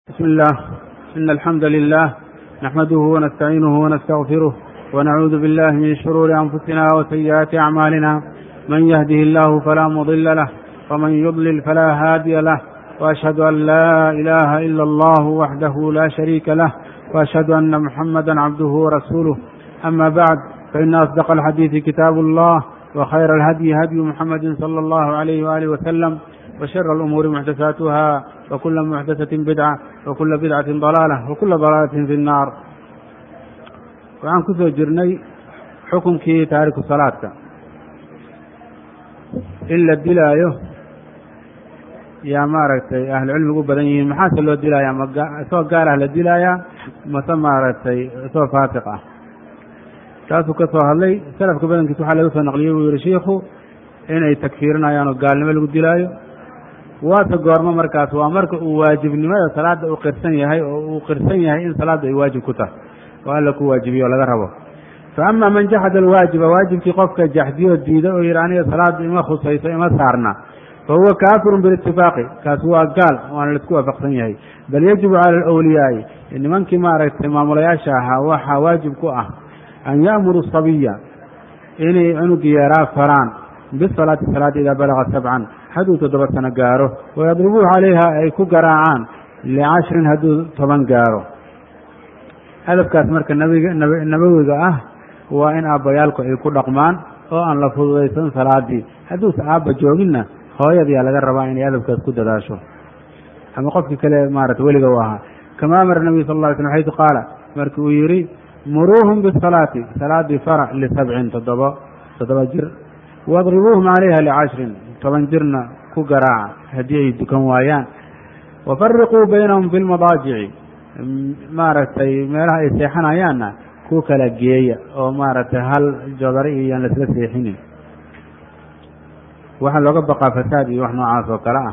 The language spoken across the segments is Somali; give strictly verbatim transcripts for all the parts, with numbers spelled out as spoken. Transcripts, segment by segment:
بسم الله إن الحمد لله نحمده ونستعينه ونستغفره ونعوذ بالله من شرور أنفسنا وسيئات أعمالنا من يهده الله فلا مضل له ومن يضلل فلا هادي له وأشهد أن لا إله إلا الله وحده لا شريك له وأشهد أن محمدا عبده ورسوله أما بعد فإن أصدق الحديث كتاب الله وخير الهدي هدي محمد صلى الله عليه وآله وسلم وشر الأمور محدثاتها وكل محدثة بدعة وكل بدعة ضلالة وكل ضلالة في النار. waxaan ku soo jirnay xukunkii taariku salaadka in la dilaayo yaa maaragtay ahlu cilmigu badan yihiin maxaase loo dilayaa ma soo gaar ah la dilayaa mase maaragtay soo faasiq ah taasuu ka soo hadlay salafka badankiisa waxaa laga soo naqliyey buu yihi shiikhu inay takfiirinayaan oo gaalnimo lagu dilaayo waase goormo markaas waa marka uu waajibnimada salaada uu qirsan yahay oo uu qirsan yahay in salaada ay waajib ku tahay oo alla ku waajibiyo o laga rabo fa ama man jaxada alwaajiba waajibkii qofka jaxdiyo diida oo yihi aniga salaada ima khusayso ima saarna fa huwa kaafirun bilitifaaqi kaas waa gaal waana laisku waafaqsan yahay bal yajibu cala alawliyaai nimankii maaragtay maamulayaasha ahaa waxaa waajib ku ah an ya'muru sabiya inay cunugi yaraa faraan bisalaati salaada idaa balaga sabcan hadduu toddoba sano gaaro wayadribuuhu calayha ay ku garaacaan licashrin hadduu toban gaaro hadafkaas marka nabiga nabawiga ah waa in aabbayaalku ay ku dhaqmaan oo aan la fududaysan salaadii hadduusa aabba jooginna hooyadiyaa laga rabaa inay hadafkaas ku dadaasho ama qofkii kale maarata weliga u ahaa kama amara nabiyu sal lla ly slm xaytu qaala marki uu yihi muruuhum bisalaati salaadii fara lisabcin toddoba toddoba jir wadribuuhum calayha licashrin toban jirna ku garaaca haddii ay dukan waayaan wafariquu baynahum fi lmadaajici maaragtay meelaha ay seexanayaanna ku kala geeya oo maaragtay hal jodari iyaan laisla seexinin waxaa looga baqaa fasaad iyo wax noocaas oo kale ah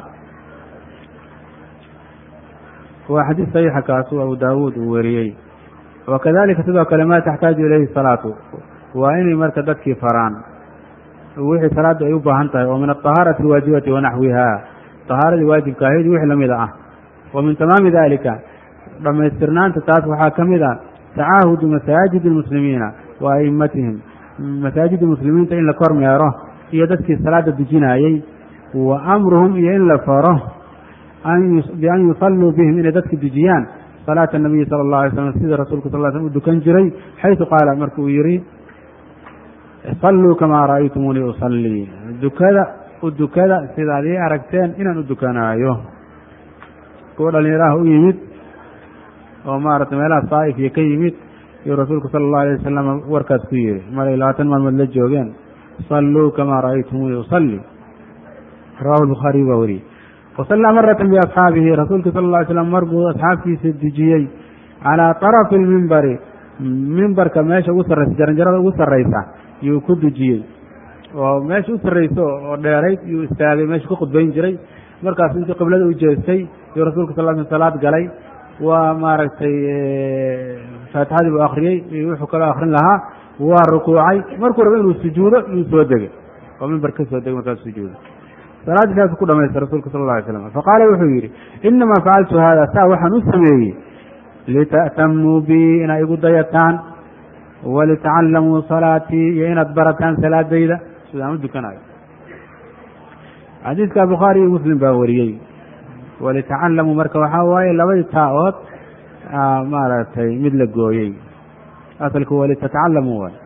waa xadiis saxiixa kaasu abu daawuud uu weriyey wakadalika sidoo kale maa taxtaaju ilayhi salaatu waa inay marka dadkii faraan wixii salaada ay u baahan tahay oo min aطahaarati alwaajibati wanaxwiha طahaaradii waajibka ahayd wixii lamida ah wa min tamaami dalika dhamaystirnaanta taas waxaa ka mid a tacaahudu masaajid اlmuslimiina wa a'imatihim masaajida muslimiinta in la kormeero iyo dadkii salaada dujinayey wa amruhum iyo in la faro bian yusalluu bihim inay dadka dujiyaan salaata nabiyi sala اllahu alay slam sida rasuulku sal slam u dukan jiray xaysu qaala marka uu yihi salluu kamaa ra'aytumuunii usallii dukada u dukada sidaad ii aragteen inaan u dukanaayo kuwa dhalinyaraha u yimid oo maaragtay meelaha saa'if iyo ka yimid iyo rasuulku sala allahu alayh wasalam warkaas ku yihi maray labaatan maalmood la joogeen salluu kamaa ra'aytumuunii usallii rawahu lbukhaariy baa wariyey wasallaa maratan biasxaabihi rasuulku sala alla alay slam mar buu asxaabtiisa dujiyey calaa طarafi lmimbari mimbarka meesha ugu sarraysa jaranjarada ugu sarraysa yuu ku dujiyey oo meesha u sarrayso oo dheerayd yuu istaagay meesha ku khudbayn jiray markaas intii qiblada u jeestay yuu rasuulka sal l sl salaad galay waa maaragtay faatixadii buu akriyey iyo wuxuu kaloo akrin lahaa waa rukuucay markuu rabo inuu sujuudo yuu soo degay oo mimbar ka soo degay markaas sujuudo salaaddii saasuu ku dhamaystay rasuulka sala alla alay slam faqaala wuxuu yidhi inamaa facaltu haada saa waxaan u sameeyey lita'tamuu bi inay igu dayataan walitacallamuu salaatii iyo inaad barataan salaadayda sidaan u dukanayo xadiidka bukhaari iyo muslim baa wariyey walitacallamuu marka waxaa waaye labadii taa-ood maaragtay mid la gooyey asalku walitatacallamuu waay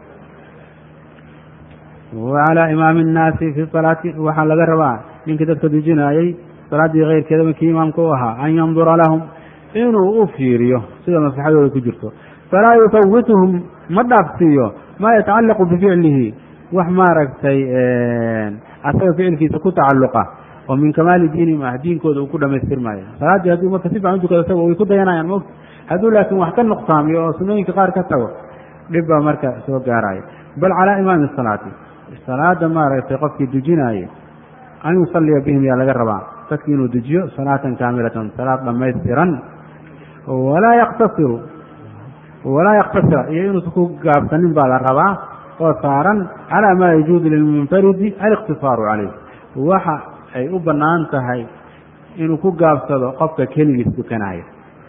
wacalaa imaami innaasi fi salaati waxaa laga rabaa ninkii dadka dujinayey salaaddii keyrkeeda markii imaamka u ahaa an yandura lahum inuu u fiiriyo sida maslaxadooda ku jirto falaa yufawituhum ma dhaafsiiyo maa yatacallaqu bificlihi wax maaragtay asaga ficilkiisa ku tacalluqa oo min kamaali diinihim ah diinkooda uu ku dhamaystirmaayo salaaddii hadduu marka si fican u dukado isaga way ku dayanayaan mogta hadduu laakiin wax ka nuqsaamiyo oo sunnooyinka qaar ka tago dhib baa marka soo gaaraya bal calaa imaami salaati salaada maaragtay qofkii dujinaaye an yusalliya bihim yaa laga rabaa dadki inuu dujiyo salaatan kaamilatan salaad dhamaystiran walaa yaqtasiru walaa yaktasira iyo inuusa ku gaabsanin baa la rabaa oo saaran calaa maa yajuuzu lilmunfaridi aliqtisaaru calayh waxa ay u bannaan tahay inuu ku gaabsado qofka keligiis dukanaya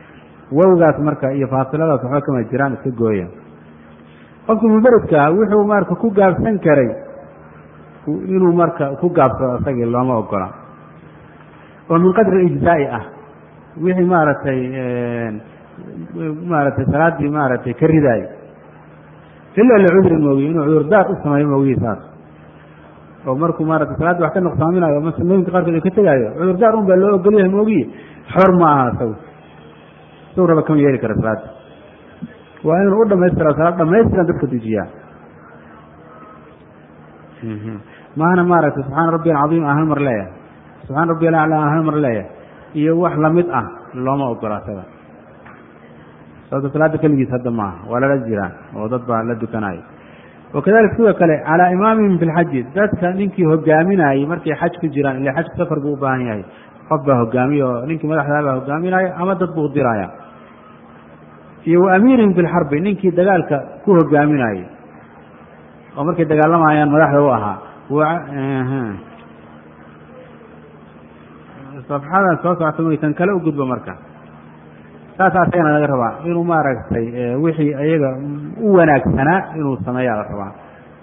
wowgaas marka iyo faasiladaas waxba kama jiraan iska gooya qofka munfaridkaa wuxuu marka ku gaabsan karay inuu marka ku gaabsado isagii looma ogola oo min qadri ijzaa'i ah wixii maaragtay maaragtay salaadii maaragtay ka ridaay ila licudri moogiye inuu cudurdaar u sameeyo moogiye saas oo markuu maaragtay salaadda wax ka nuqsaaminayo ama sunnooyinka qaarkood ay ka tegaayo cudurdaar un baa loo ogolyahay moogiye xor ma aha isagu isagu raba kama yeeli kara salaadda waa inuu u dhamaystira salaad dhamaystiran dadka dujiyaa maahna maaragtay subxaana rabbi alcadiim aan hal mar leeyahay subxaana rabbi alaclaa aan hal mar leeyahay iyo wax lamid ah looma ogola isaga sababta salaada keligiis hadda maaha waa lala jiraan oo dad baa la dukanayo wakadalika sidoo kale calaa imaamihim fi lxaji dadka ninkii hogaaminayey markay xaj ku jiraan ila xajka safar buu u baahan yahay qof baa hogaamiye oo ninkii madaxdaa baa hogaaminaya ama dad buu diraya iyo wa amiirihim fi lxarbi ninkii dagaalka ku hogaaminayey oo markay dagaalamayaan madaxda u ahaa safxadan soo socota maytan kale u gudbo marka saas asagana laga rabaa inuu maaragtay wixii iyaga u wanaagsanaa inuu sameeyaa la rabaa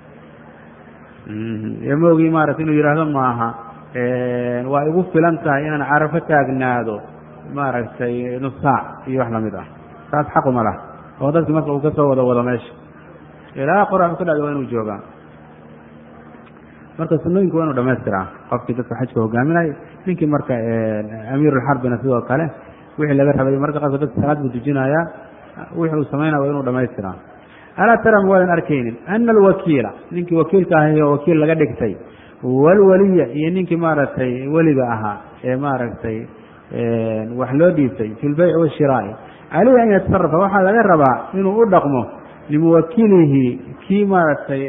maogii maaragtay inuu yidhaahdo maaha waa igu filan tahay inaan carafo taagnaado maaragtay nus saac iyo wax lamid ah saas xaquma lah oo dadki marka uu ka soo wada wado meesha ilaa qorax ka dhacdo waa inuu joogaa marka sunnooyinku waa inuu dhamaystiraa qofkii dadka xajka hogaaminaya ninkii marka amiirulxarbina sidoo kale wixii laga rabay marka qaarkood dadka salaad buu dujinayaa wixii uu samaynaya waa inuu dhamaystiraa alaa tara ma waadan arkaynin ana alwakiila ninkii wakiilka ahay oo wakiil laga dhigtay walwaliya iyo ninkii maaragtay weliga ahaa ee maaragtay wax loo dhiibtay fi lbayci washiraa'i caleyhi an yatasarafa waxaa laga rabaa inuu u dhaqmo limuwakilihi kii maaragtay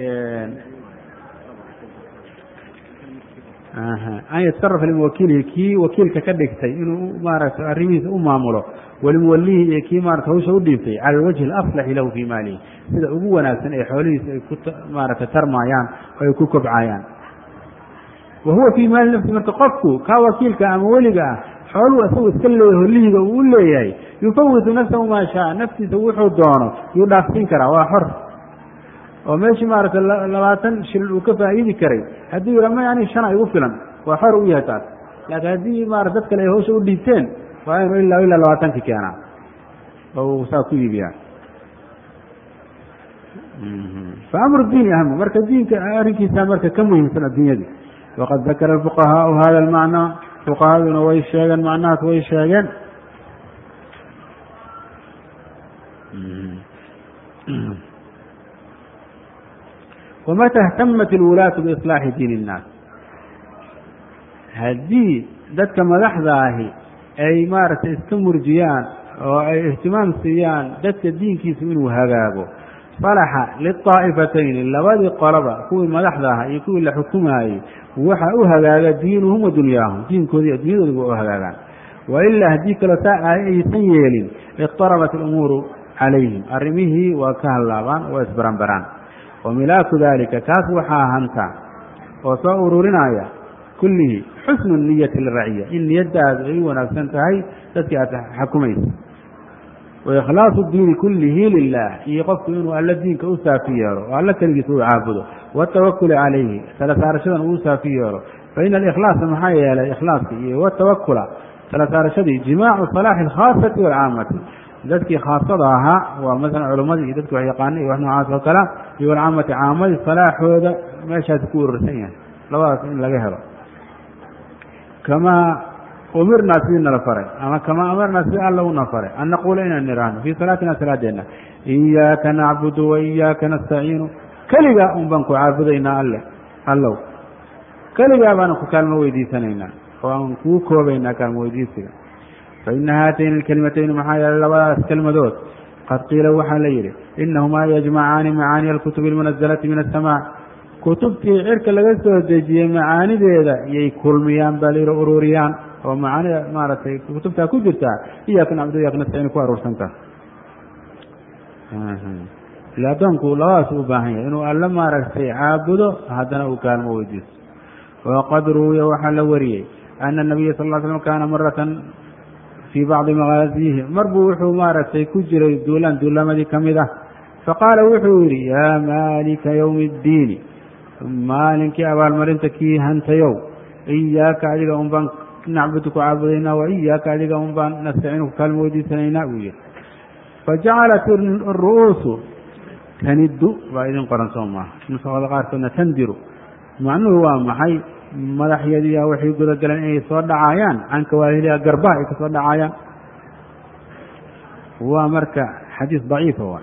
an yatasarafa limuwakilihi kii wakiilka ka dhigtay inuu maaragtay arrimihiisa u maamulo walimuwalihi iyo kii maarata hawsha u dhiibtay cala alwajhi alaslaxi lahu fii maalihi sida ugu wanaagsan ee xoolihiisa ay ku maaragtay tarmaayaan oo ay ku kobcayaan wa huwa fii maali nafsi marka qofku kaa wakiilka ama weliga ah xooluhu isagu iska leeyaho lihiga uu u leeyahay yufawitu nafsahu maa shaa naftiisa wuxuu doono yuu dhaafsiin karaa waa xor oo meeshii maaragtay labaatan shil uu ka faa'iidi karay hadduu yidha ma yani shana igu filan waa xor u yahay taas laakiin haddii maarata dad kale ay hawsha u dhiibteen waa inuu ilaa ilaa labaatankii keenaa oo uu saa ku iibiyaa fa amru diini ahamu marka diinka arrinkiisa marka ka muhiimsan adduunyadii waqad dakara alfuqahaau hada almacnaa fuqahaduna way sheegeen macnahaas way sheegeen wamata ihtamat alwulaatu biislaaxi diin innaas haddii dadka madaxda ahi ay maaragtay iska murjiyaan oo ay ihtimaam siiyaan dadka diinkiisu inuu hagaago salaxa liطaa'ifatayni labadii qoloba kuwii madaxda aha iyo kuwii la xukumaayey waxa u hagaaga diinuhum wa dunyaahum diinkoodii addunyadooda waa u hagaagaan wailaa haddii kaloo taa aysan yeelin iqtarabat alumuuru calayhim arrimihii waa ka hallaabaan waa isbaranbaraan wamilaaku dalika kaas waxaa hanta oo soo ururinaya kullihi xusnu niyati liraciya in niyadaadu ay u wanaagsan tahay dadkii aad xakumaysa waikhlaasu diini kullihi lilah iyo qofku inuu alla diinka u saafi yeelo oo alla keligiisa u caabudo watawakuli calayhi tala saarashadan uu saafi yeelo fa ina alikhlaasa maxaa yeelay ikhlaaska iyo watawakula tala saarashadii jimaacu salaaxi alkhaasati waalcaamati dadkii khaasada ahaa waa masalan culammadii iyo dadki wax yaqaana iyo wax noocaas oo kale iyo walcaamati caamadii salaaxooda meeshaasi ku urursan yahay labadaas in laga helo kamaa umirnaa sidii nala faray ama kamaa amarnaa sidii alla una faray an naquula inaan niraahno fii salaatina salaadeenna iyaaka nacbudu wa iyaaka nastaciinu keligaa un baan ku caabudaynaa alle allow keligaa baana ku kaalmo weydiisanaynaa oo aan kuu koobaynaa kaalmo weydiisiga faina haatayni alkelimatayni maxaa yeelay labadaas kelmadood qad qiila waxaa la yidhi inahumaa yajmacaani macaaniya alkutubi almunazalati min asamaa kutubtii cirka laga soo dejiyey macaanideeda iyay kulmiyaan baa layidhi ururiyaan oo macaanida maaragtay kutubtaa ku jirtaa iyaaka nacbudu iyaaka nastaciin ku aruursantaa ila addoonku labadaas u baahan yahay inuu alla maaragtay caabudo haddana uu kaalmo weydiisto waqad ruwiya waxaa la wariyey ana nabiya sal ll slam kaana maratan fii bacdi maqaasiihi mar buu wuxuu maaragtay ku jiray duulaan duulamadii ka mid ah faqaala wuxuu yidhi yaa maalika yowmi اddiini maalinkii abaalmarinta kii hantayow iyaaka adiga un baan nacbudu ku caabudaynaa wa iyaaka adiga un baan nastaciinu ku kaalmo weydiisanaynaa buu yihi fajacalat aru'uusu taniddu baa idin qoran soo maaha nusakada qaarkoodna tandiru macnuhu waa maxay madaxyadiiya waxay gudagaleen inay soo dhacayaan canka waahiliha garbaha ay ka soo dhacayaan waa marka xadiis daciifa waa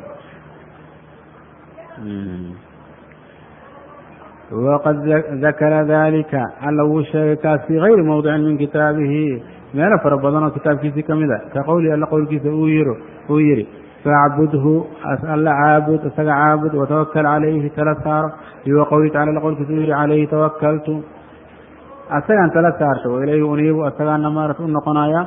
waqad dakara dalika alla wuu sheegay kaas fii gayri mawdicin min kitaabihi meelo fara badan oo kitaabkiisii ka mid a ka qowlihi alla qowlkiisa uu yiri uu yidhi faacbudhu alla caabud isaga caabud watawakal calayhi tala saaro iyo wa qowlihi tacala alla qowlkiisa uu yihi calayhi tawakaltu asagaan tala saarta wa ilayhi uniibu asagaana maarat u noqonaya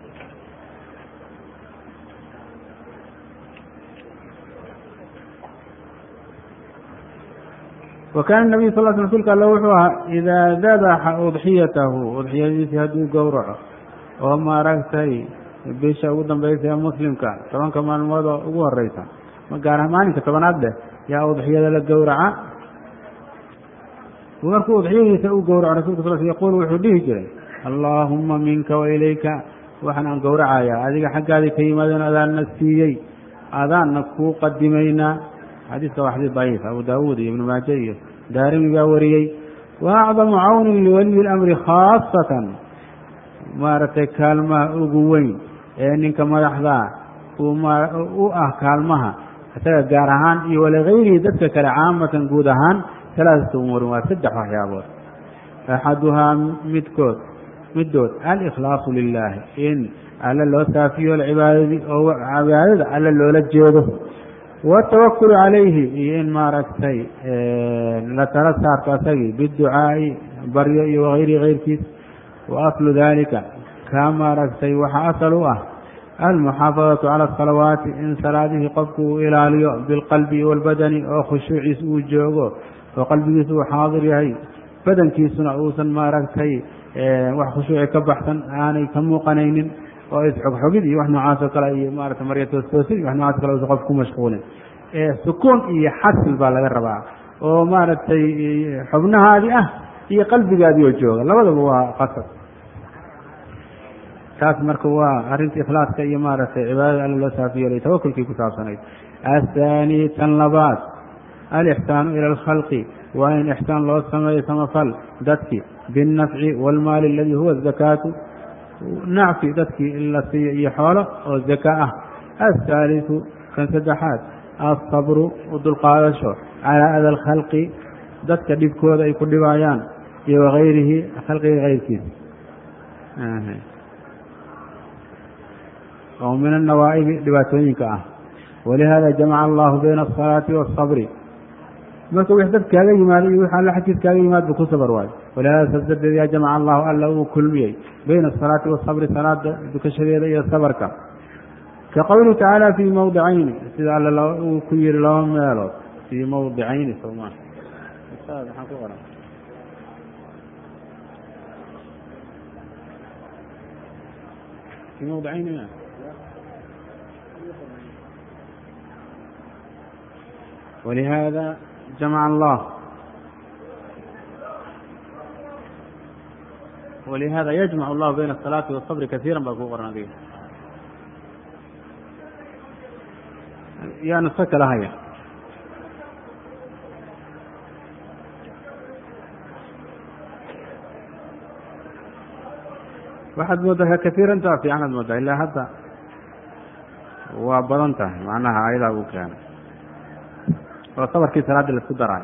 wa kaana nabiyu sal sl rsulka alla wuxuu ahaa idaa dabaxa udxiyatahu udxiyadiisii hadduu gowraco oo maaragtay bisha ugu dambaysa ee muslimka tobanka maalmood oo ugu horeysa ma gaar maalinka tobanaad dheh yaa udxiyada la gowraca markuu udxiyadiisa u gowraco rasulka sal yaquul wuxuu dhihi jiray allaahuma minka wa ilayka waxaan aan gowracayaa adiga xaggaadii ka yimaadeen adaanna siiyey adaanna kuu qadimaynaa xadiiska waa xadiis daciif abu daawuud iyo ibnu maaje iyo daarimi baa wariyey wa acdamu cawnin liwaliyi اlamri khaasatan maaragtay kaalmaha ugu weyn ee ninka madaxdaa u ah kaalmaha isaga gaar ahaan iyo waligayrihi dadka kale caamatan guud ahaan alaaata umuurin waa saddex waxyaabood axaduhaa midkood middood alikhlaasu lilaahi in alle loo saafiyo cibaadadii oo cibaadada alle loola jeedo watawakulu calayhi iyo in maaragtay la tala saarto asagii biducaa'i baryo iyo wagayrihi kayrkiis wa aslu dalika kaa maaragtay waxaa asal u ah almuxaafadatu cala asalawaati in salaadihii qofku uu ilaaliyo bilqalbi waalbadani oo khushuuciis uu joogo oo qalbigiisu uu xaadir yahay badankiisuna uusan maaragtay wax khushuuci ka baxsan aanay ka muuqanaynin oo isxogxogid iyo wax noocaas oo kale iyo maarata marya toostoosin iyo wax noocaas o kale usan qof ku mashquulin sukuun iyo xasil baa laga rabaa oo maaragtay xubnahaadii ah iyo qalbigaadii oo jooga labadaba waa qasab taas marka waa arrinta ikhlaaska iyo maaragtay cibaadada alla loo saafiyeelay tawakulkii ku saabsanayd athaani tan labaad alixsaanu ila alkhalqi waa in ixsaan loo sameeyo samafal dadkii binnafci waalmaali aladii huwa azakaatu nacfi dadkii in la siiyo iyo xoolo oo zaka ah athaalisu kan saddexaad alsabru u dulqaadasho calaa ada alkhalqi dadka dhibkooda ay ku dhibayaan iyo wagayrihi khalqiga kayrkiisa oo min annawaa'ibi dhibaatooyinka ah walihaada jamaca allahu bayna asalaati waasabri marka wix dad kaaga yimaado iyo wix alla xaggiis kaaga yimaad bu ku sabar waayo walihaada saas darteed yaa jamaca allahu alla uu kulmiyey bayna asalaati waasabri salaada dukashadeeda iyo sabarka ka qowlihi tacaala fii mawdicayni sida alla uu ku yihi laba meelood fii mawdicayni soma maxaa ku qoran fii mawdicayni ma ولهذا جمع الله ولهذا يجمع الله بين الصلاة والصبر كثيرا بقرنا به يا نسك لها هي واحد مدها كثيرا تعفي عن المدة إلا حتى وبضنته معناها أيضا وكان oo sabarkii salaada la isku daraayo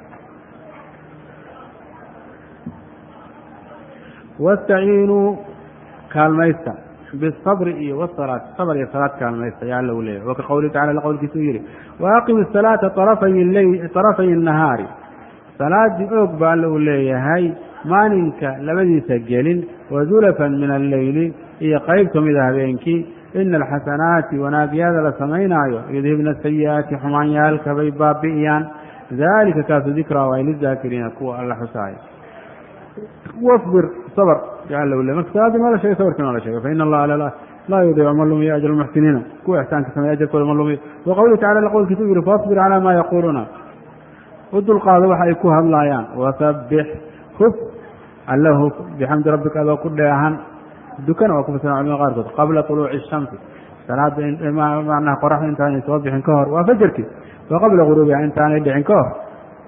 wastaciinuu kaalmaysta bisabri iyo wasalaat sabr iyo salaad kaalmaysta yaa alla u leeyahy waka qowlihi tacala alla qowlkiisa u yihi waaqimi salaata arafay leyl طarafay الnahaari salaadii oog ba alla u leeyahay maalinka labadiisa gelin wazulafan min alleyli iyo qayb ka mida habeenkii ina alxasanaati wanaagyada la samaynaayo yudhibna sayi'aati xumaanyaalka bay baabi'iyaan dalika kaasu dikraa waa lidaakiriina kuwa alla xusaayo wasbir sabr yaa alla u le marka salaadii ma la sheegay sabarkii ma la sheegay faina allaha laa yudiicu man lumiya ajra almuxsiniina kuwa ixsaanka sameeya ajarkooda ma lumiyo wa qowlihi tacala qowlkiisa u yihi faasbir calaa maa yaquuluuna u dulqaado waxa ay ku hadlaayaan wasabbix huf alla huf bixamdi rabbika adoo ku dheehan dukana waa ku fasiran culimada qaarkood qabla طuluuci الshamsi salaada macnaha qoraxda intaanay soo bixin ka hor waa fajarkii wa qabla guruubiha intaanay dhicin ka hor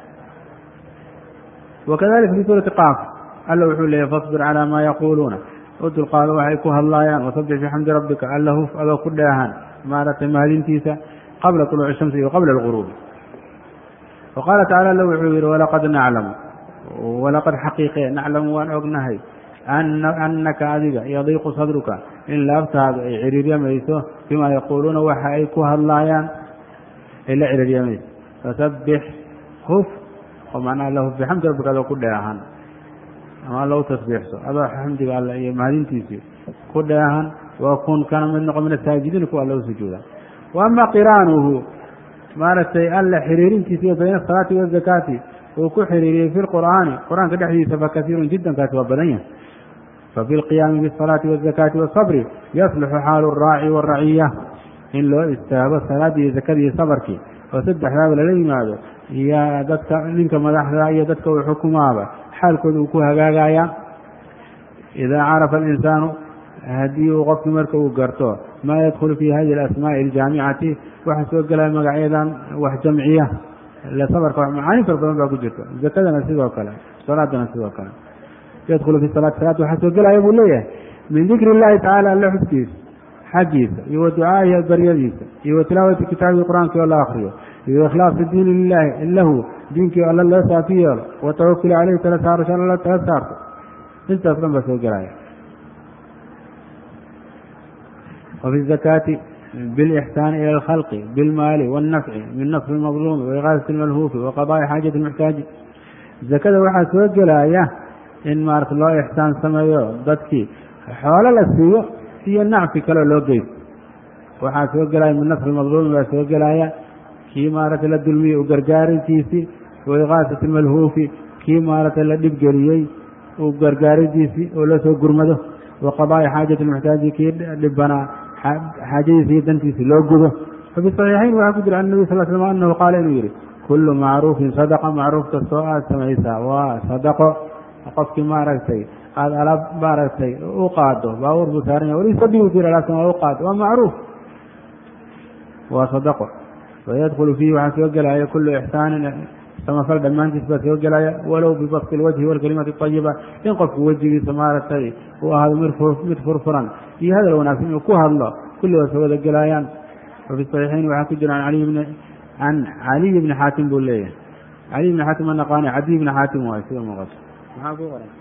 wakadalika fi suurati qaaf alla wuxuu leeyahy fasbir calaa maa yaquuluuna u dulqaado waxay ku hadlaayaan wasabbix bixamdi rabbika alla huf adoo ku dheehan maaragtay mahadintiisa qabla طuluuci الshamsi iyo qabla اlguruubi waqaala tacala alla wuxuu yihi walaqad naclamu walaqad xaqiiqe naclamu waan ognahay annaka adiga yadiiqu sadruka in laabtaadu ay ciriiryamayso bimaa yaquuluuna waxa ay ku hadlaayaan ay la ciriiryamayso fasabbix huf oo macnaha la huf bixamdi rabbika adoo ku dheehan ama alla u tasbiixso adoo xamdiga alla iyo mahadintiisii ku dheehan waa kun kana mid noqo min asaajidiin kuwa alla u sujuuda wa ama qiraanuhu maaragtay alla xiriirintiisa bayna asalaati waazakaati uu ku xiriiriyey fi lqur'aani qur-aanka dhexdiisa fakasiirun jiddan kaasi waa badan yahay fafi lqiyaami bisalaati waazakaati wasabri yaslixu xaalu araaci waraciya in loo istaago salaadii iyo zakadii sabarkii oo saddexdaaba lala yimaado iyo dadka ninka madaxda iyo dadka uu xukumaaba xaalkooda uu ku hagaagaya idaa carafa alinsaanu haddii uu qofkii marka uu garto maa yadkhulu fi hadihi alasmaa'i aljaamicati waxa soo gelaya magacyadan wax jamciya ila sabarka macaani fara badan baa ku jirta zakadana sidoo kale salaadana sidoo kale yadkhulu fi salaati salaad waxaa soo gelaya buu leeyahay min dikri illahi tacala alle xuskiisa xaggiisa iyo wa ducaa'ihi baryadiisa iyo wa tilaawati kitaabihi qur-aankii oo la akriyo iyo ikhlaasi diini lilahi lahu diinkii alla loo saafi yeelo wa tawakuli caleyhi tala saarasho alla tala saarto intaas dhan baa soo gelaya وفي الزكاة بالإحسان إلى الخلق بالمال والنفع من نصر المظلوم وإغاثة الملهوف وقضاء حاجة المحتاج زكاة waxaa soo gelaya in maarata loo ixsaan sameeyo dadkii xoolo la siiyo iyo nacfi kale loo geysto waxaa soo gelaya min nasr المظلوم baa soo gelaya kii maarata la dulmiyey u gargaarintiisii وإغاثة الملهوف kii maarata la dhibgeliyey u gargaarintiisii oo la soo gurmado وقضاء حاجة المحتاج kii dhibanaa xaajadiisa iyo dantiisi loo gudo fafi صaxiixayn waxaa ku jira an nabi sal slam anahu qaala inuu yihi kullu macruufin sadaqa macruuf kastoo aada samaysaa waa sadaqo qofkii maaragtay aada alaab maaragtay u qaado baabuur buu saaranya walisadii u alaabtan waa u qaado waa macruuf waa sadaqo wayadkulu fiihi waxaa soo gelaya kullu ixsaanin samafal dhammaantiis baa soo gelaya walow bibasti lwajhi walkalimati ayiba in qofku wejigiisa maaragtay uu ahaado mid furfuran iyo hadal wanaagsan inuu ku hadlo kulli waa soo wada gelayaan wafi saxiixayn waxaa ku jira can caliy bni xaatim buu leeyahay caliy bni xaatim anaqaani cadiy bni xaatim waay sida muuqato maxaa ku qoran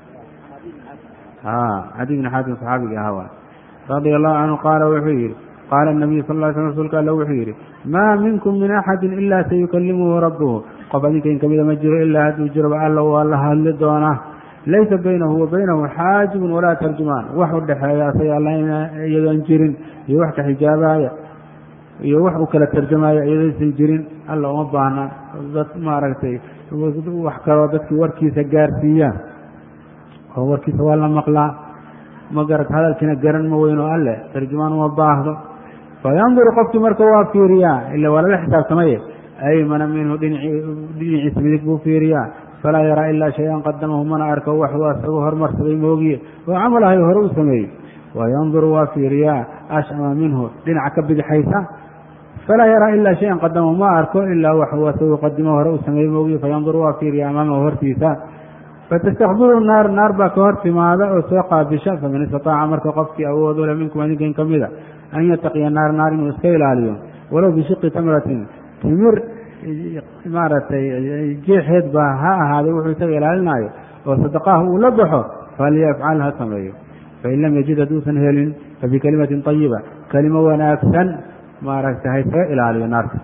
cadiy bni xaatim saxaabigii ahaa waay radia allahu canhu qaala wuxuu yihi qaala nabiyu sal ly sl rsulka alla wuxuu yidhi maa minkum min axadin ilaa sayukalimuhu rabbuhu qof adinkain kamida ma jiro ilaa hadduu jiroba alla waa la hadli doonaa laysa baynahu wa baynahu xaajibun walaa tarjumaan wax u dhexeeya asaga alla iyadoon jirin iyo wax ka xijaabaya iyo wax u kala tarjamaya iyadaysan jirin alla uma baahna dad maaragtay wax kaloo dadkii warkiisa gaarsiiya oo warkiisa waa la maqlaa ma garat hadalkiina garan ma weyn oo alle tarjumaan uma baahdo fayanduru qofkii marka waa fiiriyaa ila waa lala xisaabtamaye aymana minhu dhinaciisa midig buu fiiriyaa falaa yaraa ilaa shay-an qadamahu mana arko waxuu asagu hormarsaday moogiye oo camalahay hore u sameeyey wayanduru waa fiiriyaa ashama minhu dhinaca ka bidixaysa falaa yaraa ilaa shay-an qadamahu ma arko ilaa waxuu asagu qadimo hore u sameeyey moogiye fayanduru waa fiiriyaa amaamahu hortiisa fatastakbiru naar naar baa ka hor timaada oo soo qaabisha faman istataaca marka qofkii awood ule minkum adinkan ka mida an yataqiya naar naar inuu iska ilaaliyo walow bishiqi tamratin timir maaragtay jeexeed baa ha ahaaday wuxuu isaga ilaalinaayo oo sadaqaha uu la baxo falyafcal ha sameeyo fain lam yajid hadduusan helin fabikalimatin ayiba kelimo wanaagsan maaragtay ha iskaga ilaaliyo naarta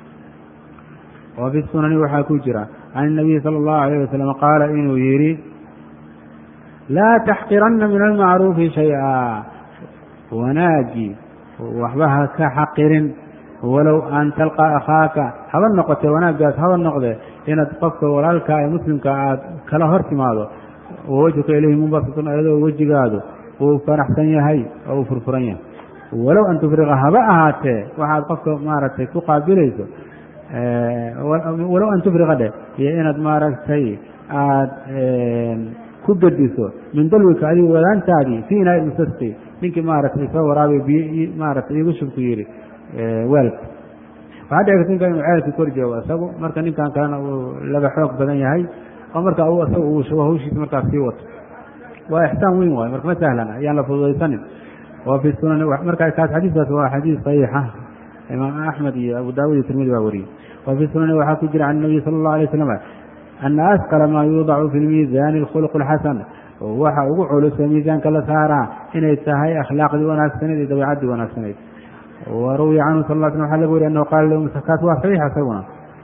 wa fi sunani waxaa ku jira can الnabiyi salى اllahu alayh wasalam qaala inuu yihi laa taxqiranna min almacruufi shay-a wanaagii waxba ha ka xaqirin walow an talqaa akhaaka haba noqote wanaaggaas haba noqde inaad qofka walaalkaa ee muslimka aad kala hor timaado oo wejhuka ilayhi munbasitun ayadoo wejigaadu wuu faraxsan yahay oo uu furfuran yahay walow an tufriqa haba ahaatee waxaad qofka maaragtay ku qaabilayso walow an tufriqa dheh iyo inaad maaragtay aada ku gediso min dalwika adigu wadaantaadii fii inaa musasti ninkii maaragtay soo waraabay biyo maaragtay iigu shubku yidhi weelka waxaa dhici karta ninkan inuu ceelkii kor joogo isagu marka ninkan kalena uu laga xoog badan yahay oo marka isaga uu shubo hawshiisa markaas sii wato waa ixsaan weyn waayo marka ma sahlana ayaan la fududaysanin wa fi sunan marka kaas xadiiskaas waa xadiis saxiixa imaam axmed iyo abu daawud iyo tirmidi baa wariyey wa fi sunani waxaa ku jira can nabiy sala allahu alay wasalam ana asqala maa yuudacu fi lmiisaani alkhuluq alxasan waxa ugu culusa miisaanka la saaraa inay tahay akhlaaqdii wanaagsanayd iyo dabeecaddii wanaagsanayd waruwiya canhu sal l slam waxa laga wariy annahu qaala lahu kaas waa saxiixa isaguna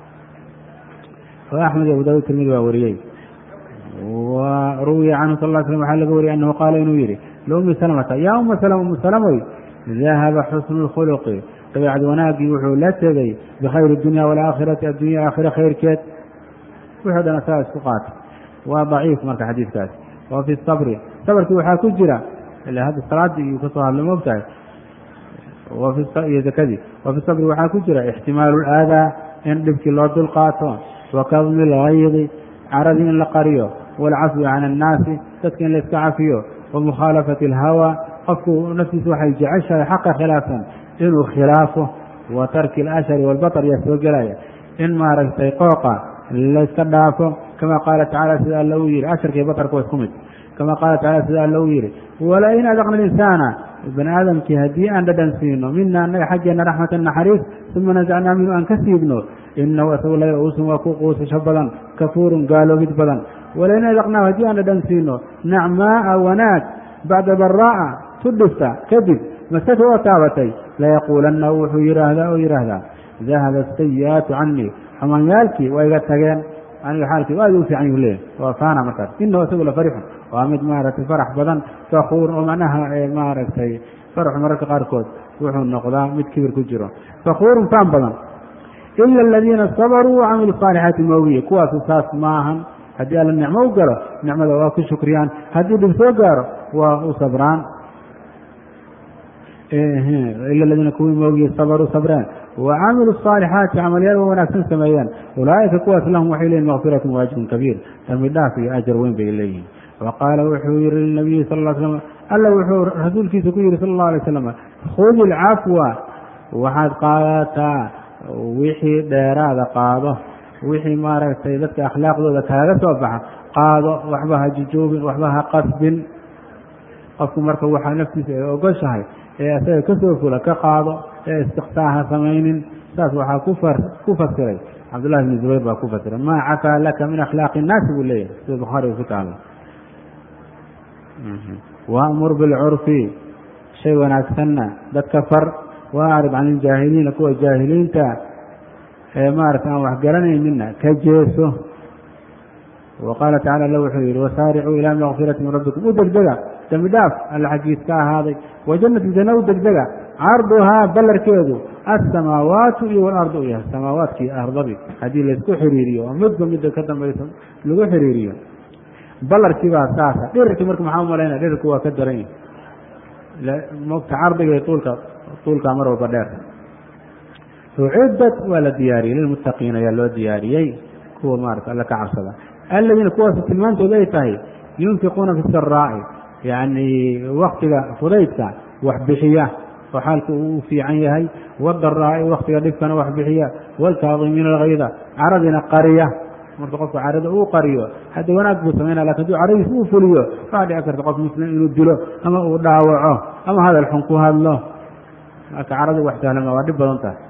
oo axmed iyo abu daawud tirmidi baa wariyey waruwiya canhu sal l slam waxaa laga wariyay annahu qaala inuu yidhi liummi salamata yaa umma salama ummu salamoy dahaba xusnu lkhuluqi dabeecad wanaaggii wuxuu la tegey bikhayri dunya waalaakhirati addunya aakhira khayrkeed wuxuu dhan asaga isku qaatay waa daciif marka xadiidkaas wa fi sabri sabarkii waxaa ku jira ila hadda salaadii iyuu ka soo hadlay moogtahay iyo zakadii wa fi sabri waxaa ku jira ixtimaalu laadaa in dhibkii loo dul qaato wa kadmi lgaydi caradii in la qariyo waalcafwi can annaasi dadka in la iska cafiyo wa mukhaalafati alhawa qofku naftiisa waxay jeceshahay xaqa khilaafsan inuu khilaafo wa tarki alashari waalbatar yaa soo gelaya in maaragtay qooqa layska dhaafo kama qaala tacala sida alla uu yihi asharka iyo batarka waa isku mid kama qaala tacala sida alla uu yihi wala in adaqna linsaana bani aadamkii haddii aan dhadhan siino mina anaga xaggeena raxmatan naxariis uma nasacnaa minhu aan ka siibno inahu asagu la ya-uusun waa ku quusasho badan kafuurun gaaloobid badan wala in adaqnaahu haddii aan dhadhan siino nacmaaa wanaag bacda daraa'a tudhifta kadib masaka oo taabatay layaquulanna wuxuu yidhaahdaa oo yidhaahdaa dahaba asayi'aatu canii xumaanyaalkii waa iga tageen aniga xaalkii aad u fiican yuu leeyahy waa faana markaas inahu isagu la farixun waa mid maaragtay farax badan fakuur oo macnaha maaragtay faraxu mararka qaarkood wuxuu noqdaa mid kibir ku jiro fakuurun faan badan ila aladiina sabaruu wacamilu saalixaati moogiye kuwaasu saas maahan haddii alla nicmo u galo nicmada waa ku shukriyaan haddii dhib soo gaaro waa u sabraan ila aladiina kuwii moogiye sabaruu sabreen wacamilu الصaalixaati camalyaal wa wanaagsan sameeyeen ulaa'ika kuwaas lahum waxay leeyihin makfirat waajibun kabiir dambi dhaaf iyo ajar weyn bay leeyihin waqaala wuxuu yihi linabiyi sal l slam alla wuxuu rasuulkiisa ku yihi sal اllahu alay slam khudi اlcafwa waxaad qaadataa wixii dheeraada qaado wixii maaragtay dadka akhlaaqdooda kaaga soo baxa qaado waxba ha jujuubin waxba ha qasbin qofku marka waxaa naftiisa ay ogoshahay ee asaga ka soo fula ka qaado ee istiqsaa ha samaynin saas waxaa ku fasiray cabdullahi bni zubayr baa ku fasiray maa cafaa laka min akhlaaqi innaasi buu leeyahay sida bukhaari ku taala waamur bilcurfi shay wanaagsanna dadka far waacrid can iljaahiliina kuwa jaahiliinta ee maarata aan wax garanaynina ka jeeso wa qaala tacala alla wuxuu yihi wasaaricuu ilaa makfirati min rabbikum u degdega dambi dhaaf alla xaggiis ka ahaaday wa jannatin janna u degdega carduhaa ballarkeedu alsamaawaatu iyo walardu u yahay samaawaadkii ardadii haddii laysku xiriiriyo oo midba midda ka dambayso lagu xiriiriyo ballarkiibaa saasa dhirarkii marka maxaa umalaynaya dhirarku waa ka daran yahi mogta cardiga iyo tuulka tuulkaa mar walba dheer uciddat waa la diyaariyey lilmuttaqiin ayaa loo diyaariyey kuwa maarata alla ka cabsada aladiina kuwaas tilmaantooda ay tahay yunfiquuna fi saraa'i yacni waktiga fudaydka wax bixiya oo xaalku uu fiican yahay wadaraa'i waktiga dhibkana wax bixiya waalkaadimiina algayda caradina qariya marka qofku carada uu qariyo hadda wanaag buu samaynaya lakin haduu caradiis uu fuliyo waxaa dhici karta qof muslim inuu dilo ama uu dhaawaco ama hadal xun ku hadlo marka caradu wax sahlama waa dhib badan tahay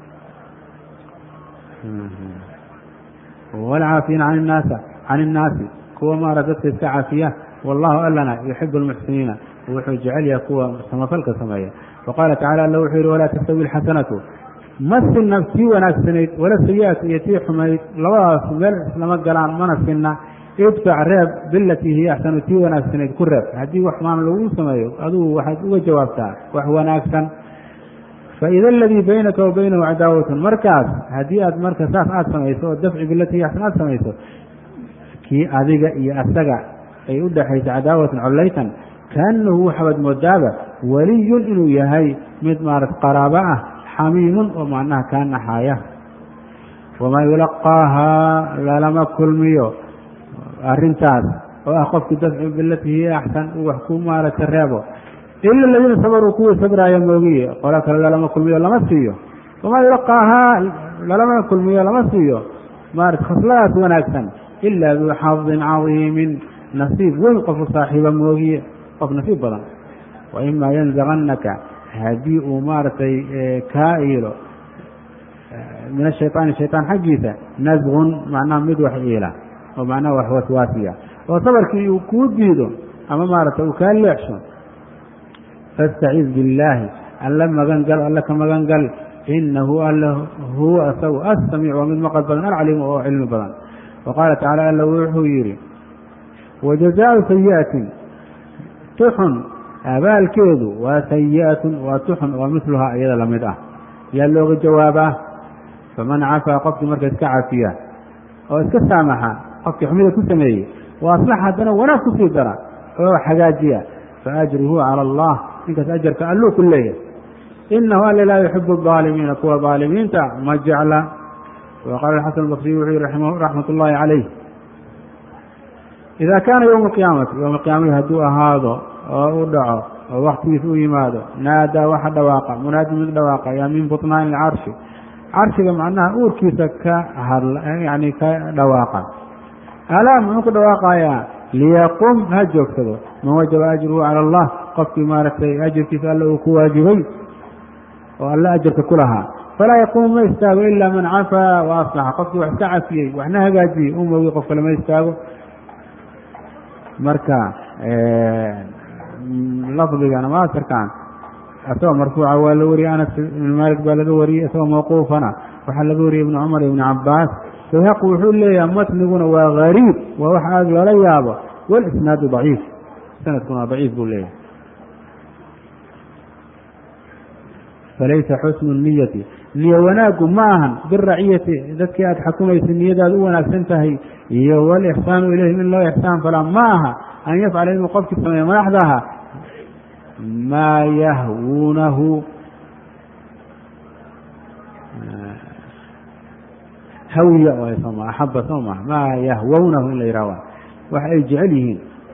waalcaafiina can innaasa can innaasi kuwa maara dadka iska caafiya wallahu allana yuxibu almuxsiniina wuxuu jecel yahay kuwa samafalka sameeya waqaala tacala alla wuxuu yihi walaa tastawi alxasanatu ma sinna tii wanaagsanayd wala sayi-atu iyo tii xumayd labadaas meel islama galaan mana sinna idfac reeb bilatii hiya axsanu tii wanaagsanayd ku reeb haddii wax maan lagu sameeyo adugu waxaad uga jawaabtaa wax wanaagsan faida aladii baynaka wa baynahu cadaawatun markaas haddii aad marka saas aada samayso oo dafci bilatii hiya axsan aada samayso kii adiga iyo asaga ay u dhexayso cadaawatan collaytan kaanahu waxaad moodaaba weliyun inuu yahay mid maarata qaraabo ah xamiimun oo macnaha kaa naxaaya wamaa yulaqaahaa lalama kulmiyo arrintaas oo ah qofkii dafcu bilatii hiya axsan uu wax ku maarata reebo ila aladiina sabaruu kuwii sabraaya moogiye qolo kale lalama kulmiyo lama siiyo wamaa yulaqaahaa lalama kulmiyo lama siiyo maarata khasladaas wanaagsan ilaa duu xadin cadiimin nasiib weyn qofu saaxiiba moogiye qof nasiib badan wa imaa yanzagannaka haddii uu maaragtay kaa iilo min ashayطaani shayطaan xaggiisa nasgun macnaha mid wax iila oo macnaha wax waswaasiya oo sabarkii uu kuu diido ama maaragtay uu kaa leexsho faاstaciid billaahi alla magan gal alla ka magan gal inahu alla huwa asagu assamiic waa mid maqal badan alcaliim oo cilmi badan wa qaala tacaala alla wuxuu yidhi wajazaau sayi'atin tuxun abaalkeedu waa sayi'atun waa tuxun oo misluhaa iyada lamid ah yaa looga jawaabaa faman cafaa qofkii marka iska cafiya oo iska saamaxa qofkii xumida ku sameeyey wa aslaxa haddana wanaag kusii dara oo hagaajiya faajruhu cala allah ninkaas ajarka alluu ku leeyahay inahu alla laa yuxibu الظaalimiina kuwa ظaalimiinta ma jecla وqاala الxaسن الbصriي wuxuu yihi raxmat ullaahi calayh ida kaana ywma اqiyaamati ywma qiyaamati hadduu ahaado oo u dhaco oo waktigiis u yimaado naadaa waxa dhawaaqa munaadi mid dhawaaqa yaa min buطnaani اcarshi carshiga macnaha uurkiisa ka hadla yani ka dhawaaqa alaa muxuu ku dhawaaqayaa liyaqum ha joogsado man wajaba ajruhu calى اllah qofkii maaragtay ajirkiisa alla uu ku waajibay oo alle ajarka ku lahaa falaa yaquumu ma istaago ilaa man cafaa wa aslaxa qofkii wax iska cafiyey waxna hagaajiyey u moogi qof kale ma istaago marka lafdigan ama asarkan isagoo marfuuca waa la wariyey anas ibn maalik baa laga wariyey isagoo mawquufana waxaa laga wariyey ibnu cumar ibni cabaas bayhaqi wuxuu leeyahay matniguna waa gariib waa wax aada loola yaabo walisnaadu daciif sanadkuna waa daciif buu leeyahay falaysa xusnu niyati niyo wanaagu ma ahan biraciyati dadkii aada xukumaysa niyadaada u wanaagsan tahay iyo walixsaanu ilayhim in loo ixsaan falaa ma aha an yafcala inuu qofkii sameeyo madaxdaha maa yahwuunahu hawiya soma axaba soo maha maa yahwownahu in la yihahwa waxa ay jecel yihiin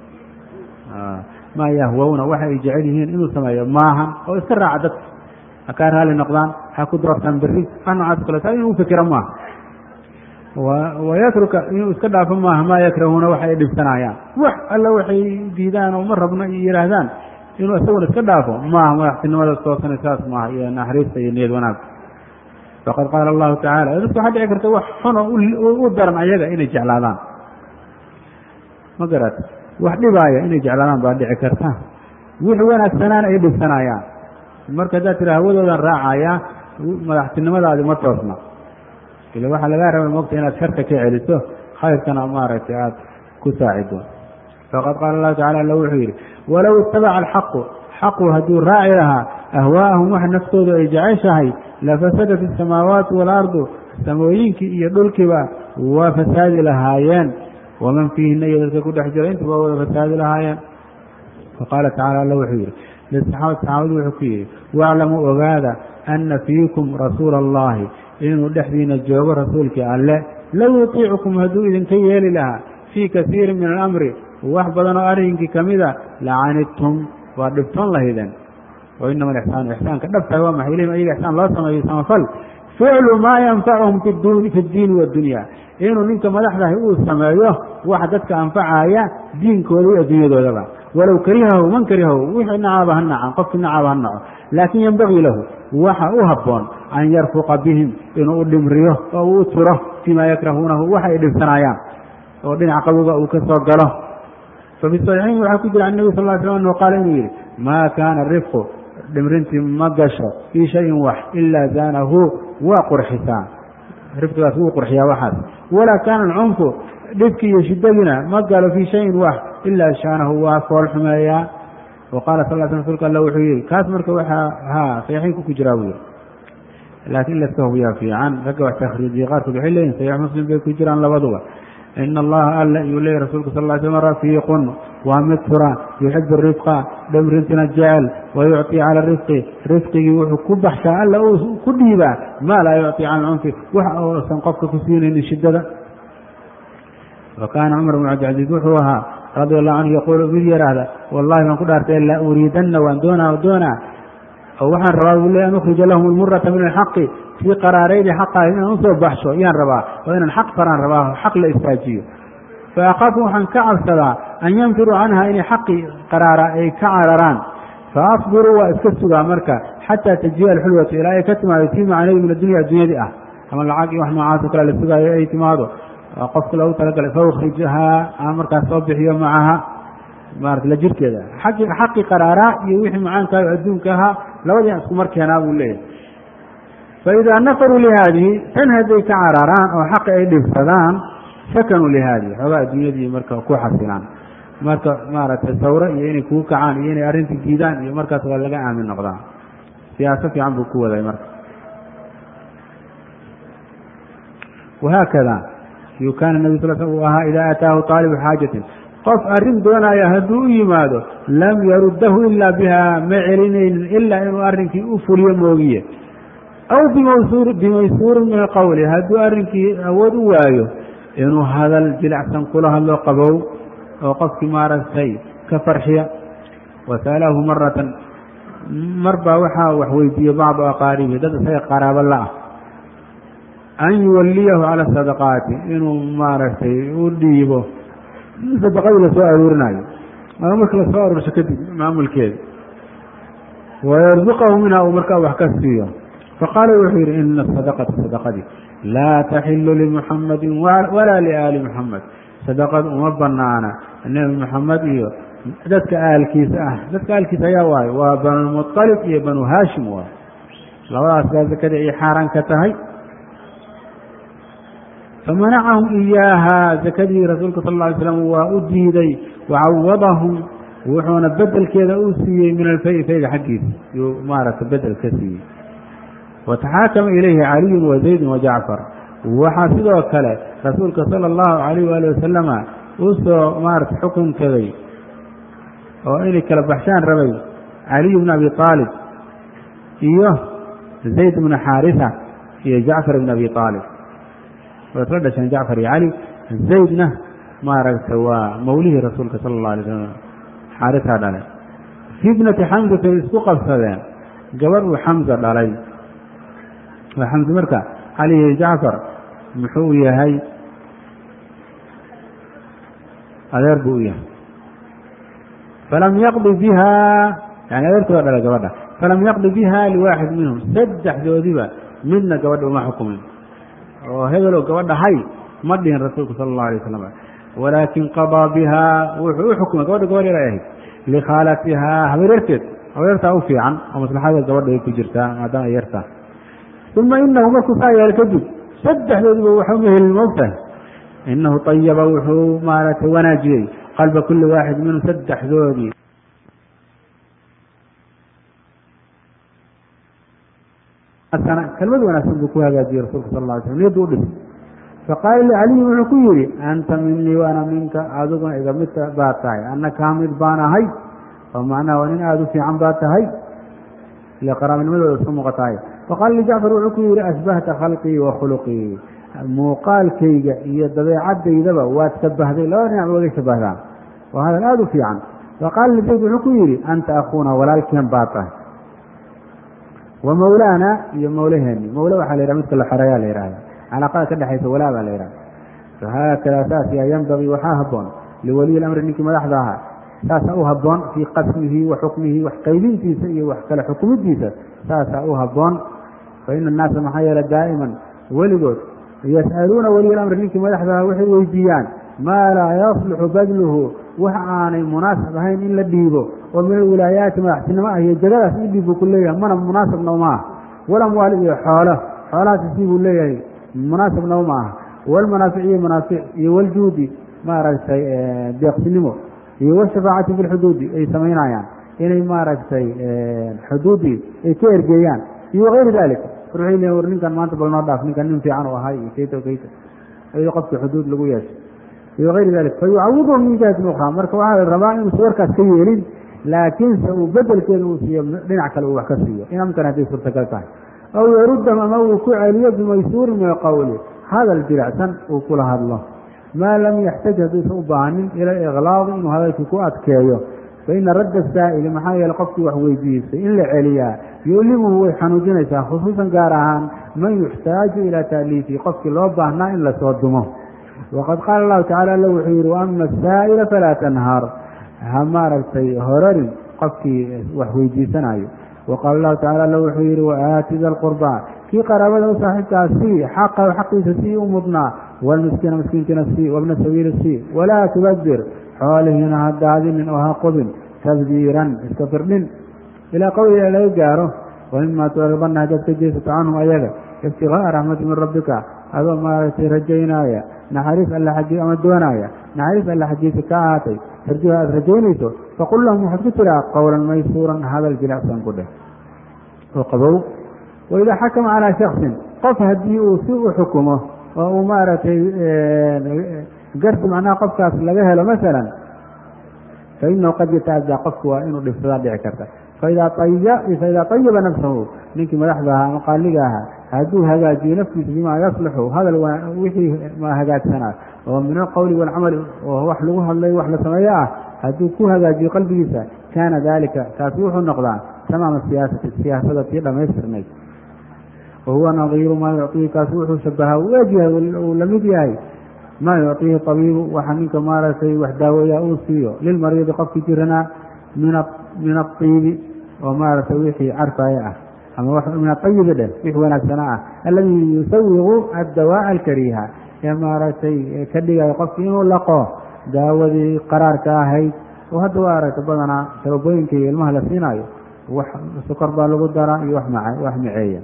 maa yahwowna waxa ay jecel yihiin inuu sameeyo maahan oo iska raaca dadka hakaa raali noqdaan ha ku doortaan berri wax noocaas kale taa inuu fikiro maaha wayatruka inuu iska dhaafo maaha maa yakrahuuna waxa ay dhibsanayaan wax alla waxay diidaan oo ma rabno iyo yihaahdaan inuu isaguna iska dhaafo maaha madaxtinimada toosana saas maaha iyo naxariista iyo niyad wanaag faqad qaala allahu tacala dadka waxaa dhici karta wax xun oo u daran ayaga inay jeclaadaan ma garat wax dhibaaya inay jeclaadaan baa dhici karta wixii wanaagsanaan ay dhibsanayaan marka haddaad tira hawadoodan raacaya madaxtinimadaadi ma toosna ila waxaa lagaa raba mogta inaad sharka ka celiso khayrkana maaragtay aada ku saacido faqad qaala allahu tacala alla wuxuu yidhi walow itabaca alxaqu xaqu hadduu raaci lahaa ahwaa'ahum wax naftoodu ay jeceshahay lafasadat asamaawaatu waalardu samooyinkii iyo dhulkiiba waa fasaadi lahaayeen waman fiihina iyo dadka ku dhex jira inta waa wada fasaadi lahaayeen faqaala tacala alla wuxuu yidhi lisaxaabati saxaabadu wuxuu ku yidhi waclamuu ogaada ana fiikum rasuula allahi inuu dhexdiina joogo rasuulkii alle low yutiicukum hadduu idinka yeeli lahaa fii kasiirin min alamri wax badan oo arrinkii ka mida lacanidtum waa dhibtoon lahaydeen wa inama alixsaanu ixsaanka dhabtahay waa maxay ilayhim ayaga ixsaan loo sameeyo samafal ficlu maa yanfacuhum fi ddiini waaddunya inuu ninka madaxdahi uu sameeyo wax dadka anfacaya diinkooda iyo adduunyadoodaba walow karihahu man karihahu wixii nacaaba ha nacan qofkii nacaaba ha naco laakin yenbagii lahu waxa u habboon an yarfuqa bihim inuu u dhimriyo oo uu u turo fiima yakrahuunahu waxa ay dhibsanayaan oo dhinaca qabowga uu ka soo galo fafi saxiixayn waxaa ku jira can nebi sal ly slam anhu qaala inuu yidhi maa kaana rifqu dhimrintii ma gasho fii shayin wax ilaa zaanahu waa qurxisaa rifqigaas wuu qurxiyaa waxaas walaa kaana alcunfu dhibkii iyo shidadiina ma galo fii shayin wax ilaa shaanahu waa fool xumeeyaa wa qaala sal l sl rsulka alla wuxuu yidhi kaas marka waxaa haa saxiixaynku ku jiraa buu yidhi laakiin in laska hubiyaa fiican ragga wax takhriijiye qaarkood waxay leeyihin saxiix muslim bay ku jiraan labaduba ina allaha alla iyuu leeyay rasuulku sal ly slm rafiiqun waa mid tura yuxibu rifqa dhowrintina jecel wayucطii cala rifqi rifqigii wuxuu ku baxshaa alla uu ku dhiibaa maa laa yucطii cala cunfi wax uusan qofka ku siinaynin shiddada wa kaana cumar bn cabdilcaziiz wuxuu ahaa radia allahu canhu yaquulu mid yaraahda wallahi baan ku dhaartay la uriidanna waan doonaa doonaa oo waxaan rabaa buu leey an ukhrija lahum almurata min alxaqi fii qaraaraydi xaqaah inaan usoo baxsho yaan rabaa oo inaan xaq faraan rabaa xaq la istaajiyo fa akaafu waxaan ka cabsadaa an yanfiruu canha inay xaqi qaraara ay ka cararaan fa asbiruu waa iska sugaa marka xataa tajiya alxulwatu ilaa ay ka timaado tii macaneedu min addunya addunyadii ah ama lacag iyo wax noocaasoo kale la sugaayo ay timaado qofka loogu talagalay faukrijhaa aan markaas soo bixiyo macaha maarata la jirkeeda xaqi xaqi qaraaraa iyo wixii macaankaayo adduunka ahaa labadii aan isku markeenaa buu leeyahay faidaa nafaruu lihaadihi tan hadday ka cararaan oo xaqi ay dhibsadaan sakanuu lihaadihi xoogaa adduunyadii marka ku xasilaan marka maaragtay sawro iyo inay kuu kacaan iyo inay arrintii diidaan iyo markaas waa laga aamin noqdaa siyaaso fiican buu ku waday marka wahaakada yu kaana nabi sal sl uu ahaa idaa ataahu taalibu xaajatin qof arrin doonaya hadduu u yimaado lam yaruddahu ilaa biha ma celinaynin ilaa inuu arrinkii u fuliyo moogiye aw bimaysuurin min qowli hadduu arrinkii awood u waayo inuu hadal jilicsan kula hadlo qabow oo qofkii maaragtay ka farxiya wasa'alahu maratan mar baa waxaa wax weydiiyey bacdu aqaaribihi dad isaga qaraabo la-ah an yuwalliyahu cala sadaqaati inuu maaragtay u dhiibo sadaqadii lasoo aruurinayo ama marka lasoo aruursho kadib maamulkeeda wayarzuqahu minha uu markaa wax ka siiyo faqaala wuxuu yidhi ina sadaqata sadaqadii laa taxilu limuxamadin walaa liaali muxamed sadaqadu uma banaana nebi muxamed iyo dadka aalkiisa ah dadka aalkiisa ayaa waayo waa banulmuطalib iyo banu haashim waayo labadaas baa zakadii ay xaaraan ka tahay famanacahum iyaaha zakadii rasuulka sal lla alay slam waa u diiday wacawadahum wuxuuna bedelkeeda uu siiyey min alfay fayga xaggiisa yuu maaragtay bedel ka siiyey wataxaakama ilayhi caliyun wa zaydun wa jacfar waxaa sidoo kale rasuulka sala allahu calayh waali wasalama uu soo maaragtay xukun tegay oo inay kala baxshaan rabay caliy bn abi aalib iyo zayd bna xaarisa iyo jacfar bn abi aalib way isla dhasheen jacfar iyo cali zaydna maaragtay waa mawlihii rasuulka sala allahu alay slam xaarisaa dhalay fii ibnati xamsatay isku qabsadeen gabar uu xamsa dhalay waa xamse marka cali iyo jacfar muxuu yahay adeer buu u yahay falam yaqdi biha yani adeerkii waa dhalay gabadha falam yaqdi biha liwaaxid minhum saddexdoodiba midna gabadha uma xukumin oo hebeloo gabadha hay ma dhihin rasuulku sala allahu alay wasalam walaakin qadaa bihaa wuxuu u xukumay gabadha gabadh yar ay ahayd likhaalatihaa habaryarteed habaryartaa u fiican oo maslaxada gabadha ay ku jirtaa maadaama ay yartaa uma inahu markuu saa yeelo kadib saddexdoodiba waxau mehelin moogtahay inahu ayaba wuxuu maaragtay wanaajiyey qalba kulli waaxid minhum saddexdoodii kelmad wanaagsan buu ku hagaajiyey rasuulka sal lla alay slam niyaddu u dhis faqaala licaliyi wuxuu ku yidhi anta minii wa ana minka adiguna iga mid baa tahay anna kaa mid baan ahay oo macnaha waa nin aada u fiican baa tahay ile qaraabinimadooda iska muuqatahay faqaala lijacfar wuxuu ku yidhi ashbahta khalqii wa khuluqii muuqaalkayga iyo dabeecadaydaba waad shabahday laba dhinac waga shabahdaan waa hadal aada u fiican faqaala lizayd wuxuu ku yidhi anta akuuna walaalkeen baa tahay wa mawlaana iyo mawlaheeni mawle waxaa la yidhaha midka la xoreeyaa la yidhahda calaaqada ka dhexaysa walaa baa la yidhaha fahaakada saas yaa yanbagii waxaa habboon liwaliyi lamri ninkii madaxda ahaa saasaa u habboon fii qasmihi wa xukmihi wax qaybintiisa iyo wax kale xukumidiisa saasaa u habboon fa ina annaasa maxaa yeele daa'iman weligood yas'aluuna waliy lamri ninkii madaxda ahaa waxay weydiiyaan maa laa yasluxu badluhu wax aanay munaasab ahayn in la dhiibo oo min alwilaayaati madaxtinimo ah iyo jagadaas i dhiib buu ku leeyahay mana munaasabna uma ah walamwaal iyo xoolo xoolahaasi sii buu leeyahay munaasabna uma ah walmanaafic iyo manaafic iyo waljuudi maaragtay deeqsinimo iyo washafaacati fi lxuduudi ay samaynayaan inay maaragtay xuduudii ay ka ergeeyaan iyo wakayri dalik war waxay leeyiin war ninkan maanta bal noo dhaaf ninkan nin fiican u ahay iyo kayta kayta ayadoo qofkii xuduud lagu yeeshay iyo غayri dalik fayucawiduhu min jihatin ukraa marka waxaa la rabaa inuusa warkaas ka yeelin laakiinse uu bedelkeeda uu siiyo dhinac kale uu wax ka siiyo in amkan hadday suurtagal tahay aw yarudam ama uu ku celiyo bimaysuurin min qawli hadal jiracsan uu kula hadlo maa lam yaxtaj hadduusan u baahanin ila iklaadi inuu hadalkii ku adkeeyo faina radda saa'ili maxaa yeele qofkii wax weydiisay in la celiyaa yu'limuhu way xanuujinaysaa khusuusan gaar ahaan man yuxtaaju ilaa ta'liifihi qofkii loo baahnaa in lasoo dumo waqad qaala allahu tacala alla wuxuu yidhi waama asaa'ila falaa tanhar ha maaragtay horarin qofkii wax weydiisanayo waqaala allahu tacala alla wuxuu yidhi waaati da lqurbaa kii qaraabada u saaxiibkaa sii xaqahu xaqiisa sii u mudnaa walmiskiina miskiinkiina sii wabna sabiili sii walaa tubadir xoolihiina ha daadinin oo ha qubin tabdiiran iska firdhin ilaa qowliga laga gaaro wamimaa tucribanna haddaad ka jeesato canhum ayaga ibtigaaa raxmati min rabbika adoo maaragtay rajaynaaya naxariis alla xaggi ama doonaaya naxariis alla xaggiisa ka ahaatay tarjuha aad rajaynayso faqul lahum waxaad ku tiraa qowlan maysuuran hadal jilicsan ku dheh oo qabow waidaa xakama calaa shaksin qof haddii uu si u xukumo oo uu maaragtay garsi macnaha qofkaas laga helo masalan fainahu qad yata'adaa qofku waa inuu dhibsadaa dhici karta faidaa faidaa طayaba nafsahu ninkii madaxda ahaa ama qaaliga ahaa hadduu hagaajiyo naftiisa bimaa yaslixu hadal wixii ma hagaagsanaa oo min alqowli waalcamali oo wax lagu hadlay wax la sameeyo ah hadduu ku hagaajiyo qalbigiisa kaana dalika taasi wuxuu noqdaa tamaama siyaasati siyaasada tii dhammaystirnayd wahuwa nadiiru maa yucطihi kaasi wuxuu shabahaa u egyahay uu la mid yahay maa yucطihi طabiibu waxa ninka maaragtay wax daaweeyaa uu siiyo lilmariidi qofkii jiranaa min aطiibi oo maaragtay wixii carfaya ah ama min aayibi dheh wixii wanaagsanaa ah alladii yusawiqu addawaaءa alkariiha ee maaragtay ka dhigayo qofkii inuu laqo daawadii qaraarka ahayd oo hadda waa aragta badanaa sharabooyinka iyo ilmaha la siinaayo wax sukar baa lagu daraa iyo wax maceeya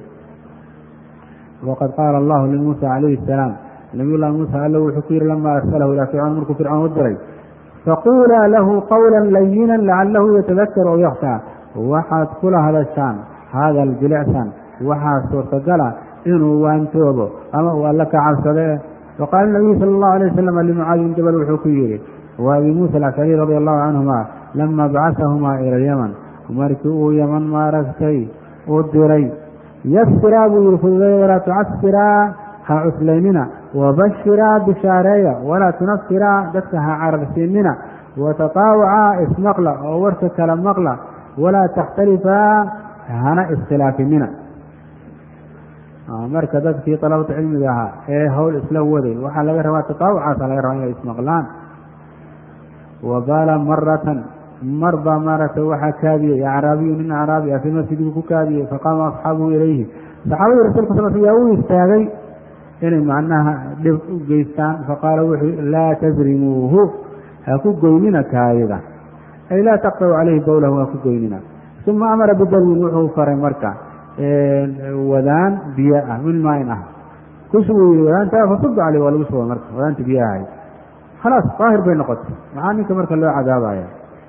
waqad qaala allahu limuusa calayhi الsalaam nabiy llahi muusa alla wuxuu ku yihi lamaa arsalahu ilaa fircoon markuu fircoon u diray faquulaa lahu qawla layina lacalahu yatadakar oo yakhshaa waxaad kula hadashaan hadal jilicsan waxaa suurtagala inuu waantoobo ama uu alla ka cabsade faqaala nabiyu sala allahu alay wasalam limucaadi bin jabal wuxuu ku yihi wa abi muusa alashcari radia allahu canhuma lama bacasahumaa ila alyaman markii uu yaman maaragtay u diray yasiraa buu yihi fududeeya walaa tucasiraa ha cuslaynina wabashiraa bishaareeya walaa tunafiraa dadka ha cararsiinina watataawacaa ismaqla oo warka kala maqla walaa takhtalifaa hana iskhilaafinina marka dadkii dalabata cilmiga ahaa ee howl isla waday waxaa laga rabaa tataawucaasa laga rabaa inay ismaqlaan wabaala maratan mar baa maaragtay waxaa kaadiyey acraabiyu nin acraabi ah fii masjidku ku kaadiyey faqaama asxaabuhu ilayhi saxaabadii rasulka sal yaa u istaagay inay macnaha dhib u geystaan faqaala wuxuu laa tasrimuuhu ha ku goynina kaadida ay laa taqtacu calayhi bowlahu ha ku goynina uma amara bidalwin wuxuu faray marka wadaan biyo ah min maain ah kusuguu yihi wadaanta fasub caleyh waa lagu shuba marka wadaanta biyo ahay khalaas daahir bay noqotay maxaa ninka marka loo cadaabaya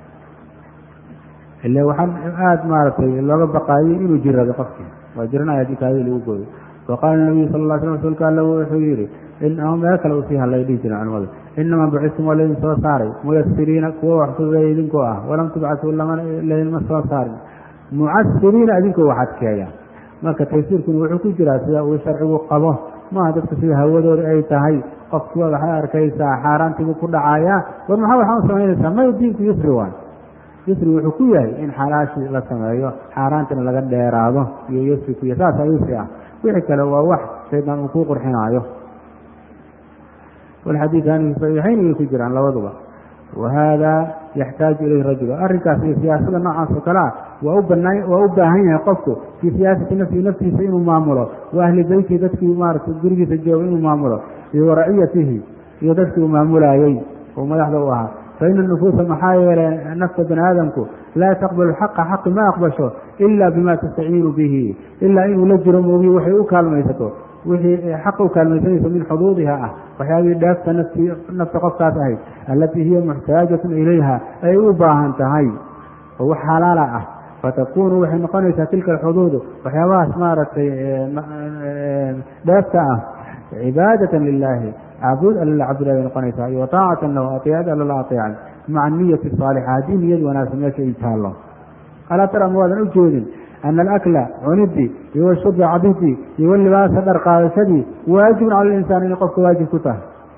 ile waxaa aada maaragtay looga baqaayey inuu jirado qofkii waa jiranaya haddii kaadida lagu gooyo faqaala nabiyu sal la slam rasuulka alla wuxuu yihi ama meel kale usii hadlay dhihi jiren culimadu inamaa bucistum waa laydin soo saaray muyasiriina kuwa wax fududeeya idinkoo ah walam tubcasuu laydinma soo saarin mucasiriina idinkoo wax adkeeya marka taysiirkuna wuxuu ku jiraa sida uu sharcigu qabo maaha dadka sida hawadooda ay tahay qofkii waxaad arkaysaa xaaraantiibuu ku dhacayaa war maxaa waxaa u samaynaysaa may diinku yusri waay yusri wuxuu ku yahay in xalaashii la sameeyo xaaraantina laga dheeraado iyo yusri ku yahay saasaa yusri ah wixii kale waa wax shaydaan uu ku qurxinaayo walxadiiثaani fi saxiixayn way ku jiraan labaduba wahada yaxtaaju ilayhi rajula arrinkaas iyo siyaasada noocaas oo kale ah waa u banaa waa u baahan yahay qofku fii siyaasati nafsihi naftiisa inuu maamulo wa ahli beytihi dadkii maaragtay gurigiisa jooga inuu maamulo iyo waraciyatihi iyo dadkii uu maamulayey oo madaxda u ahaa faina nufuusa maxaa yeelay nafta bani aadamku laa taqbalu xaqa xaqi ma aqbasho ila bima tastaciinu bihi ilaa inuu la jiro moogi waxay u kaalmaysato wixii xaqa u kaalmaysanayso min xuduudiha ah waxyaabihii dheefta nafti nafta qofkaas ahayd allatii hiya muxtaajatun ilayha ay u baahan tahay oo wax xalaala ah fatakunu waxay noqonaysaa tilka alxuduudu waxyaabahaas maaragtay dheefta ah cibaadatan lilaahi عبود ألا عبد الله نقنيسا وطاعة له أطيعت ألا أطيعا مع النية الصالحة دين يد وناس ميك إن شاء الله. ألا ترى مواذن أجود أن الأكل عندي والشرب عبيدي واللباس هدر قادسدي واجب على الإنسان أن يقف واجب كته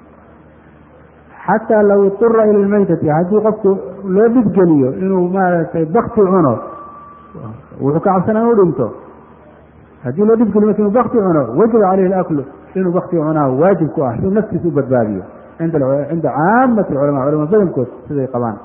حتى لو اضطر إلى الميتة حتى يقف لا بتجليه إنه ما بخت عنه وحكى سنة ودمته هذه لا بتجليه إنه بخت عنه وجب عليه الأكل إنه بخت عنه واجب كأه شو نفسه سوبر بابيه عند عند عامة العلماء علماء بدن كوت سيدي قبان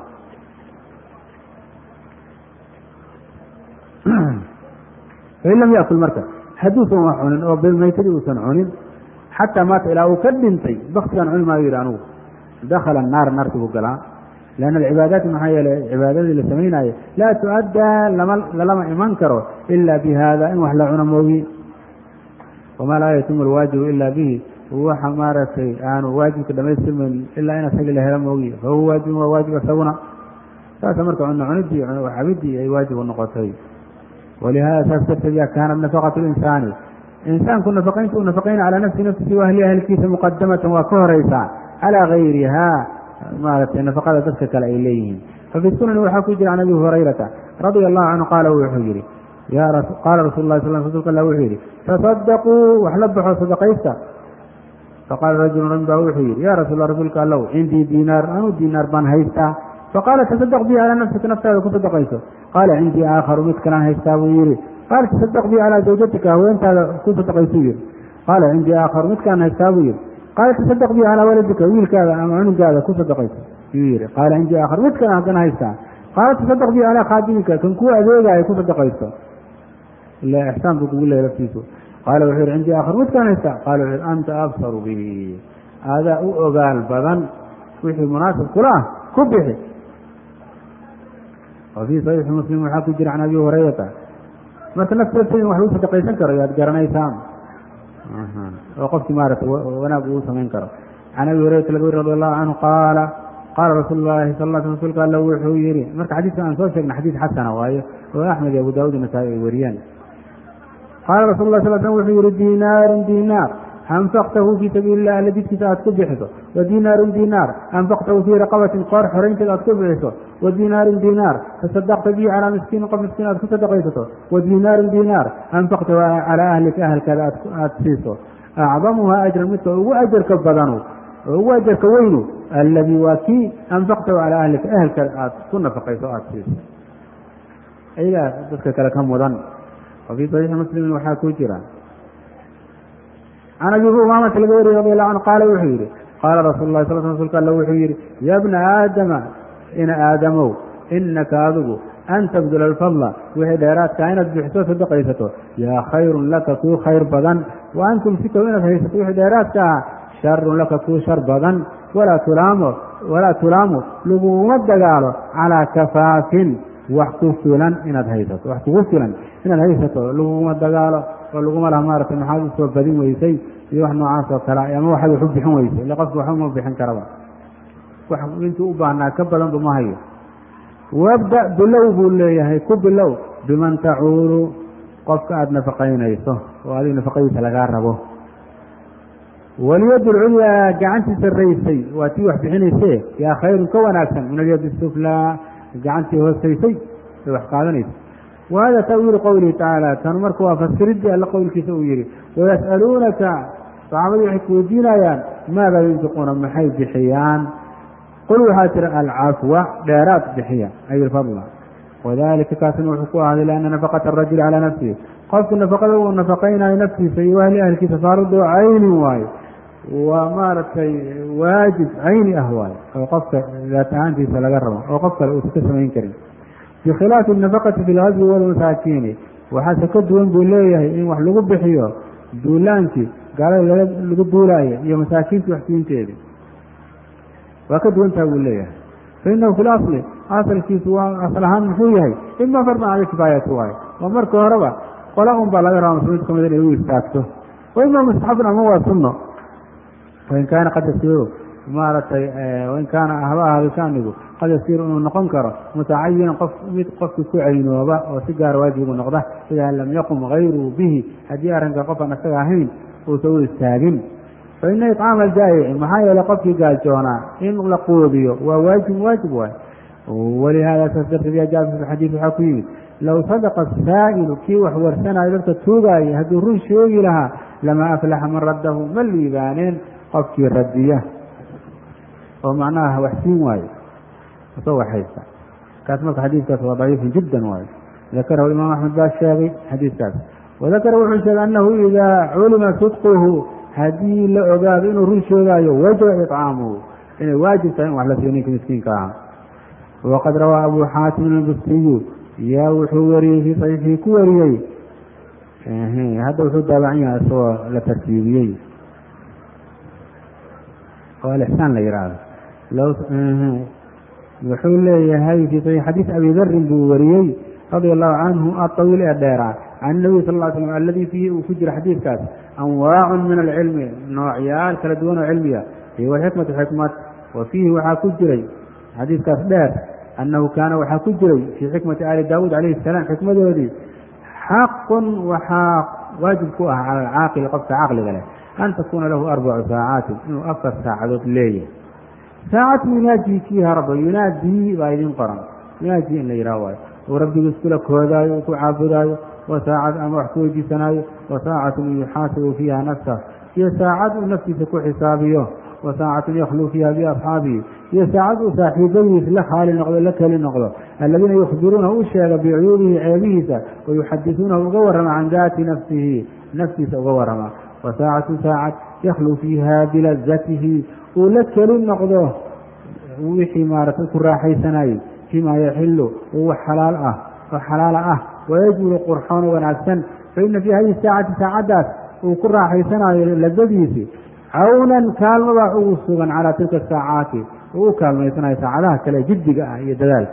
فإن لم يأكل مركب حدوث وحن أو بالميتة وسنعون حتى مات إلى وكدنتي بخت عن علماء يرانوه دخل النار نرتب قلعا لأن العبادات المحية العبادات اللي سميناها لا تؤدى لما يمنكره إلا بهذا إن وحلا عنموي وما لا يتم الواجب إلا به هو حمارة أنا واجب كده ما يسمى إلا أنا سجل له موي فهو واجب وواجب سونا فأتمرك عنا عندي وحبيدي أي واجب النقطي ولهذا تستبيع كان النفقة الإنساني إنسان كن نفقين نفقين على نفس نفسه وأهل أهل الكيس مقدمة وكهريسا على غيرها ما النفقة تسكت إليهم. ففي السنن وحكي عن أبي هريرة رضي الله عنه قال وحجري يا رسول قال رسول الله صلى الله عليه وسلم وحجري تصدقوا وحلبحوا صدقيسا فقال رجل رنبه وحجر يا رسول الله رسولك الله عندي دينار أنا دينار بان هيستا فقال تصدق بي على نفسك نفسك وتصدقيسه قال عندي آخر مثكنا هيستا ويري قال تصدق بي على زوجتك وانت كنت قال عندي آخر مثكنا هيستا ويري قال تصدق بي على ولدك ويل كذا أم عنق هذا كنت صدقيته يري قال عندي آخر مثكنا كان هيستا قال تصدق بي على خادمك كن كو أذيقا كنت صدقيته لا إحسان بقول له لفتيته قال وحير عندي آخر مثكنا هيستا قال وحير أنت أبصر به هذا أقال بذن وحي مناسب كلاه كبحي. وفي صحيح مسلم وحاكي جرى عن أبي هريرة مثل نفس الشيء وحلوثة دقيسان كرة يا قرني سام وقفت مارت وانا بوسا منكر عن أبي هريرة رضي الله عنه قال قال رسول الله صلى الله عليه وسلم قال له وحويري مرك حديث عن سوشك حديث حسن وهي وأحمد أبو داود النسائي وريان قال رسول الله صلى الله عليه وسلم وحويري دينار دينار أنفقته في سبيل الله الذي تأتكب بحثه ودينار دينار أنفقته في رقبة قار حرين تأتكب بحثه ودينار دينار تصدقت به على مسكين قبل مسكين أتكب صدقيته ودينار دينار أنفقته على أهلك أهل كذا أتسيسه أعظمها أجر مثله وأجر كبضانه وأجر كوينه الذي واكي أنفقته على أهلك أهل كذا كنا فقيته أتسيسه إذا تذكر لكم وظن. وفي صحيح مسلم وحاكو جرا عن أبي أمامة الغيري رضي الله عنه قال وحيري قال رسول الله صلى الله عليه وسلم قال له وحيري يا ابن آدم إن آدموا إنك أذبوا أن تبذل الفضل وحدارات كائنات بحثوث دقيسته يا خير لك كو خير بدن وأن تمسكوا إن بحثوث وحدارات شر لك كو شر بدن ولا تلاموا ولا تلاموا لقوم الدقال على كفاف وحكوفلا إن أدهيته وحكوفلا إن أدهيته لقوم الدقال ولقوم الأمارة المحادث والبدين ويسي يوحنا عاصر كلا يا ما واحد يحب بحن ويسي لقصد وحمه بحن كربا وانتوا أبعنا كبلا بما هي وابدأ بلو بولي هي كب اللو بمن تعور قفك أد نفقين يسه وهذه نفقين تلقاربه واليد العليا قعنت الرئيسي واتيوح بحن يسي يا خير كون أكثر من اليد السفلى قعنت هو السيسي وحقادني. وهذا تأويل قوله تعالى تنمرك وفسرد ألا قولك سويري ويسألونك فعمل يحكوا دينايان ماذا ينفقون محي بحيان قلوا هاتر العفو دارات بحيان أي الفضل وذلك كاسن وحكوها لأن نفقة الرجل على نفسه قفت النفقة والنفقين على نفسه سيوه لأهل كي تفارضوا عين واي ومارت واجب عين أهواي وقفت ذات أنتي سلقرمه وقفت الأسكسمين كريم بخلاف النفقة في الغزو والمساكين وحسكت وين بوليه إن وحلقوا بحيو دولانتي قال لقوا دولايه يا مساكين وحسين تيدي وكد وين تقوليه فإنه في الأصل أصل في سواء أصلها محويه إما فرض على كفاية سواء ومركو هربا قلهم بلغ رسولكم الذين يستاكته وإما مستحبنا هو سنة وإن كان قد يسيره مارت وإن كان أهواها بكانه قد يصير أنه نقنكر متعين قف قف كعين وباء وسجار واجب النقضة إذا لم يقم غيره به هديارا قف نفسها هين وسوي الساجن faina iطcaama aljaa'ici maxaa yeele qofkii gaajoonaa in la quudiyo waa waajib waajib waay walihaada saas darteed yaa jaa fi xadiid waxaa ku yimid low sadaqa saa'ilu kii wax warsanayo dadka tuugaaya hadduu run sheegi lahaa lamaa aflaxa man raddahu ma liibaaneen qofkii radiya oo macnaha wax siin waayo kasoo waxaysa kaas marka xadiidkaas waa daciifun jiddan waayo dakarahu imaam axmed baa sheegay xadiidkaas wadakara wuxuu sheegay annahu idaa culima sidquhu haddii la ogaado inuu run sheegaayo wajaba iطcaamuhu inay waajib tahay in wax la siiyo ninka miskiinka ahaa waqad rawaa abu xaatim albustiyu yaa wuxuu wariyey fii saxiixii ku wariyey hadda wuxuu daabacan yahay isagoo la tartiibiyey oo alixsaan la yidhaahdo wuxuu leeyahay fii saxiix xadiis abi darin buu wariyey radia allahu canhu aطawiil ee dheeraa can nabiy sal ll slam aladii fiihi uu ku jiro xadiidkaas anwaacun min alcilmi noocyaal kala duwan oo cilmiya iyo walxikmatu xikmad wa fiihi waxaa ku jiray xadiidkaas dheer annahu kaana waxaa ku jiray fii xikmati aali daawuud calayhi salaam xikmadoodii xaqun waxaa waajib ku ah cala alcaaqili qofka caqliga leh an takuuna lahu arbacu saacaatin inuu afar saacadood leeyahay saacatu yunaajii fiiha rabba yunaadii baa idin qoran yunaadii in la yidhaha waayo uu rabbigu iskula koodaayo uu ku caabudaayo wa saacad ama wax ku weydiisanaayo wa saacatun yuxaasibu fiiha nafsah iyo saacad uu naftiisa ku xisaabiyo wa saacatun yakhluu fiiha biasxaabihi iyo saacad uu saaxiibadiis la khaali noqdo la keli noqdo aladiina yukhbiruunahu u sheega bicuyuubihi ceebihiisa wayuxadisuunahu uga warrama can daati nafsihi naftiisa uga warrama wa saacatu saacad yakhluu fiiha bilazatihi uu la keli noqdo wixii maaragtay ku raaxaysanayey fiimaa yaxilu uu wax xalaal ah oo xalaala ah wayajmulu qurxoon wanaagsan faina fii hadihi saacati saacaddaas uu ku raaxaysanayo ladadiisi cawnan kaalmabaa ugu sugan calaa tilka saacaati uu u kaalmaysanayo saacadaha kale jiddiga ah iyo dadaalka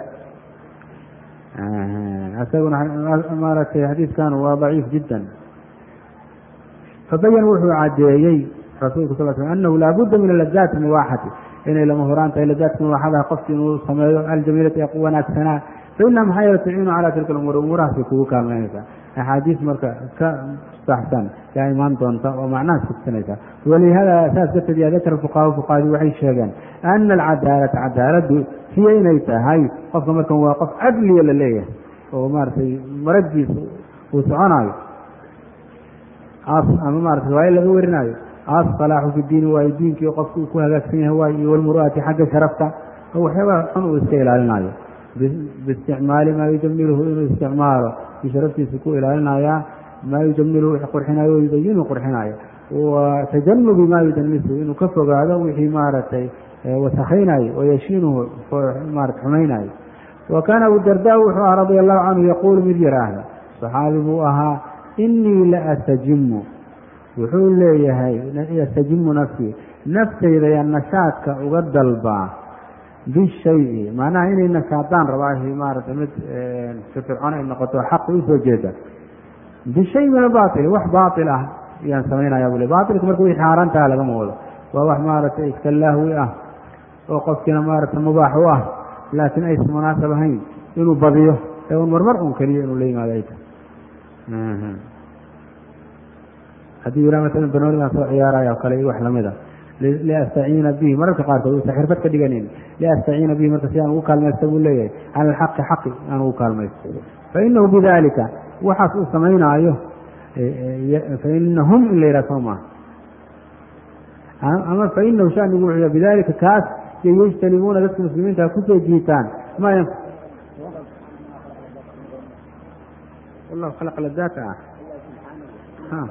isaguna maaragtay xadiidkan waa daciif jiddan fabayan wuxuu caddeeyey rasuulku sal sl annahu laabudda min aladaati mubaaxati inay lama horaan tahay ladaadka mubaaxadaha qofki inuu sameeyo aljamiilati ee wanaagsanaa faina maxaa yeele tuciinu calaa tilka lumuur umuurahaasay kugu kaalmaynaysaa axaadiis marka ka saxsan yaa imaan doonta oo macnahaas kugsanaysa walihada saas darteed yaa dakara fuqahaa fuqahadii waxay sheegeen ana alcadaalata cadaaladdu hiya inay tahay qofka markan waa qof cadliya la leeyahay oo maaragtay maraggiisa uu soconaayo ama maarata waayo laga warinaayo asalaaxu fi diini waayo diinkii qofka uu ku hagaagsan yahay waayo iyo walmuru'ati xagga sharafta oo waxyaabaha xun uu iska ilaalinayo biisticmaali maa yujamiluhu inuu isticmaalo i sharaftiisa ku ilaalinayaa maa yujamiluhu wixii qurxinayo o yubayinu qurxinayo wa tajanubi maa yudanisu inuu ka fogaado wixii maaragtay wasakaynayo oo yashiinuhu maarata xumaynayo wa kaana abu darda wuxuu ahaa radia allahu canhu yaquulu mid yaraahda saxaabi buu ahaa inii la astajimu wuxuu leeyahay astajimu nafsii naftayda yaa nashaadka uga dalbaa bishayi macnaha inay nashaadaan rabaahi maarata mid firfircoon ay noqoto xaqi usoo jeeda bishay min albaatil wax baatil ah ayaan samaynaya bule baatilka marka wixii xaaraantaha lagama wado waa wax maaragtay iska lahwi ah oo qofkiina maaragta mubaax u ah laakiin aysan munaasab ahayn inuu badiyo ee un marmar un keliya inuu la yimaado ay tahay haddii yidhaha masalan banoonigaan soo ciyaaraya oo kale iyo wax lamid a liastaciina bihi mararka qaarkood uusan xirfad ka dhiganin liastaciina bihi marka si aan ugu kaalmaysta buu leeyahay cala alxaqi xaqi aan ugu kaalmaysto fainahu bidalika waxaas uu samaynaayo fainahum in la yidhaha soo maaha ama fainahu shanigu wuxuu bidalika kaas iyo yajtanibuuna dadka muslimiinta kusoo jiitaan ma wallahu khalaqa ladaata ah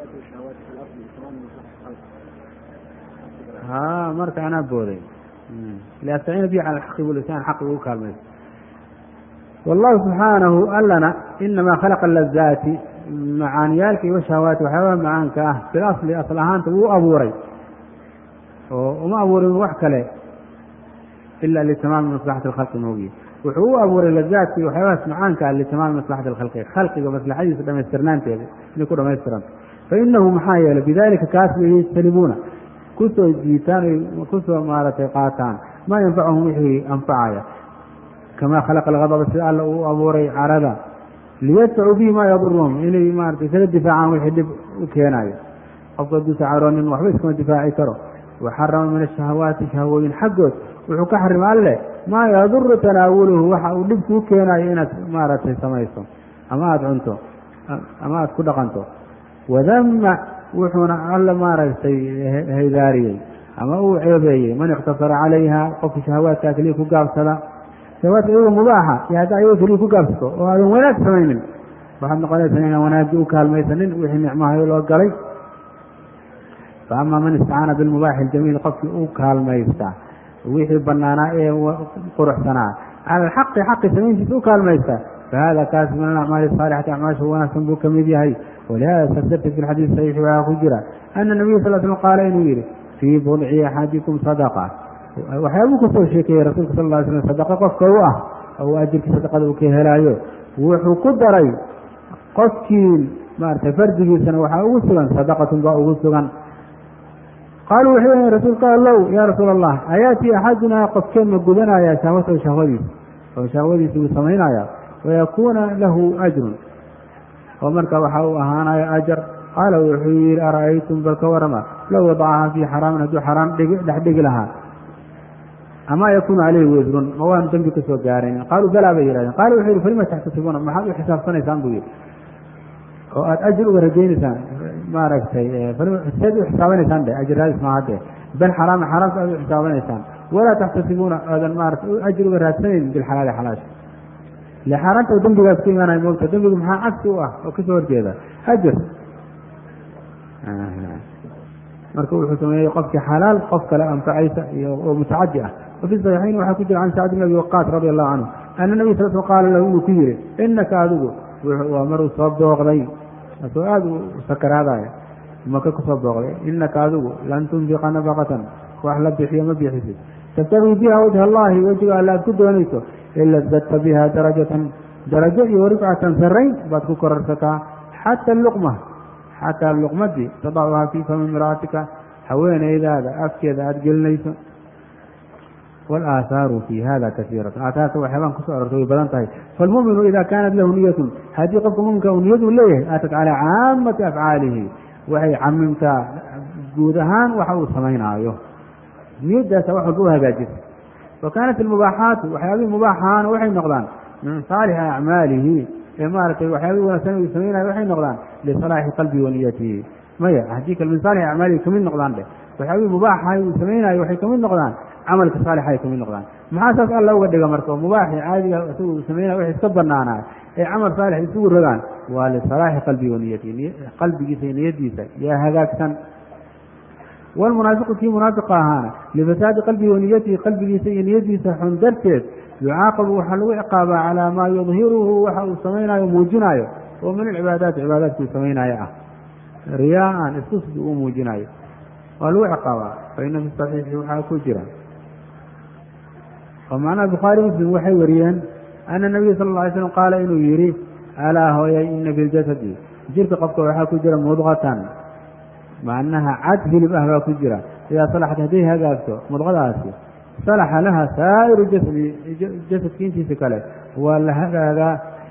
ha marka anaa booday liastaciina bihi cala alxaqi bulisaan xaqi ugu kaalmaysto wallahu subxaanahu allana inamaa khalaqa lazaati macaaniyaalka iyo shahawaati waxyaabaha macaanka ah fil asli asl ahaanta wuu abuuray oo uma abuurin wax kale ila litamaami maslaxati alkhalqi moogiye wuxuu u abuuray lazaadka iyo waxyaabahaas macaanka ah litamaami maslaxati alkhalqi khalqiga maslaxadiisa dhamaystirnaanteeda inay ku dhamaystiranto fainahu maxaa yeelay bidalika kaas way yajtanibuuna kusoo jiitaan kusoo maaragtay qaataan maa yanfacuhum wixii anfacaya kamaa khalaqa algadaba sida alla uu abuuray carada liyadfacuu bihi maa yaduruhum inay maarata isaga difaacaan wixii dhib u keenayo qofka duusa caroonin waxba iskama difaaci karo waxarama min ashahawaati shahwooyin xaggood wuxuu ka xarima alleh maa yaduru tanaawuluhu waxa uu dhib kuu keenayo inaad maaragtay samayso ama aada cunto ama aada ku dhaqanto wadama wuxuuna alla maaragtay haydaariyey ama uu ceebeeyey man iqtasara calayha qofki shahawaadkaa keliya ku gaabsada shahawaadka iyago mubaaxa iyo hadda ayago keliya ku gaabsato oo aadan wanaag samaynin waxaad noqonaysaa inaan wanaagii u kaalmaysanin wixii nicmahayo loo galay fa ama man istacaana bilmubaaxi aljamiil qofkii u kaalmaysta wixii banaanaa ee quruxsanaa cala alxaqi xaqi samayntiisa u kaalmaysta fahada kaas min alacmaali asaalixati acmaasha wanaagsan buu ka mid yahay walihada tasdarti fi lxadiis saxiixi waxaa ku jira ana nabiya sal slam qaala inuu yidhi fii budci axadikum sadaqa waxyaabuu kusoo sheekeeyey rasuulka sal lla ly slam sadaqa qofka u ah oo ajirkii sadaqada uu ka helaayo wuxuu ku daray qofkii maaragtay fardigiisana waxaa ugu sugan sadaqatun baa ugu sugan qaaluu waxay yihin rasuulka allow yaa rasuula allah ayaatii axadunaa qofkeen ma gudanaya shahwatahu shahwadiisa oo shahwadiisa uu samaynaya wayakuuna lahu ajrun oo marka waxaa uu ahaanaya ajar qaala wuxuu yihi ara'aytum bal ka warama low wadacaha fii xaraamin hadduu xaraam dhex dhigi lahaa ama yakuunu caleyhi wisrun ma waanu dembi ka soo gaaraynin qaaluu balaa bay yihahdeen qaala wuxuu yihi falima taxtasibuuna maxaad u xisaabsanaysaan buu yihi oo aada ajir uga rajaynaysaan maaragtay seed u xisaabanaysaan dhe ajir raadis maaha de bal xaraama xaraamta aad u xisaabanaysaan walaa taxtasibuuna aadan maarata ajir uga raadsanayn bilxalaali xalaasha ile xaaraanta dembigaas ku imaanaya moogta dembigu maxaa cagsi u ah oo kasoo horjeeda ajir marka wuxuu sameeyey qofkii xalaal qof kale anfacaysa iyo oo mutacadi ah wafi saxiixayn waxaa ku jira can sacd bn abi waqaas radi allahu canhu ana nabiy sal sl qaala lahu inuu ku yihi inaka adigu waa maruu soo booqday asoo aada u sakaraadaya maka kusoo booqday inaka adigu lan tunfiqa nafaqatan wax la bixiyo ma bixisid tabtagii biha wajha allahi wejiga alla aad ku doonayso ila zadta biha darajatan darajo iyo rifcatan sarayn baad ku korarsataa xata luqma xataa luqmadii tadacuhaa fii fami imra'atika haweenaydaada afkeeda aada gelinayso walaahaaru fii hada kasiiratu aathaarta waxyaabaan kusoo arortay way badan tahay faalmu'minu ida kaanat lahu niyatun haddii qofka muminka uu niyadu leeyahay aatat calaa caamati afcaalihi waxay camimtaa guud ahaan waxa uu samaynaayo niyadaasa wax walba u hagaajisa wa kaanat almubaaxaatu waxyaabihii mubaaxaana waxay noqdaan min saalixi acmaalihi ee maaragtay waxyaabihii wanaagsan uu samaynayo waxay noqdaan lisalaaxi qalbii wa niyatihi maya haddii kale min saalixi acmaalihi kamid noqdaan dheh waxyaabihii mubaaxahay uu samaynayo waxay kamid noqdaan camalka saalixa ay kamid noqdaan maxaa saas alla uga dhiga marka mubaaxi caadiga isagu uu samaynayo waxay iska banaanaa ee camal saalix isugu rogaan waa lisalaaxi qalbii wa niyatihi qalbigiisa iyo niyadiisa yaa hagaagsan walmunaafiqu kii munaafiqa ahaana lifasaadi qalbii wa niyatihi qalbigiisa iyo niyadiisa xun darteed yucaaqabu waxaa lagu ciqaabaa calaa maa yudhiruhu waxa uu samaynayo muujinayo oo min alcibaadaati cibaadaadka uu samaynayo ah riyaaan istusbi uu muujinayo waa lagu ciqaabaa fa ina fi saxiixi waxaa ku jira oo macnaha bukhaari muslim waxay wariyeen ana nabiya sala alla alay slam qaala inuu yidhi alaa hooyay ina fi ljasadi jirka qofka waxaa ku jira mudqatan macnaha cad hilib ah baa ku jira idaa salaxat hadday hagaagto mudqadaasi salaxa laha saa'iru jasadi jasadki intiisa kale waa la hagaagaa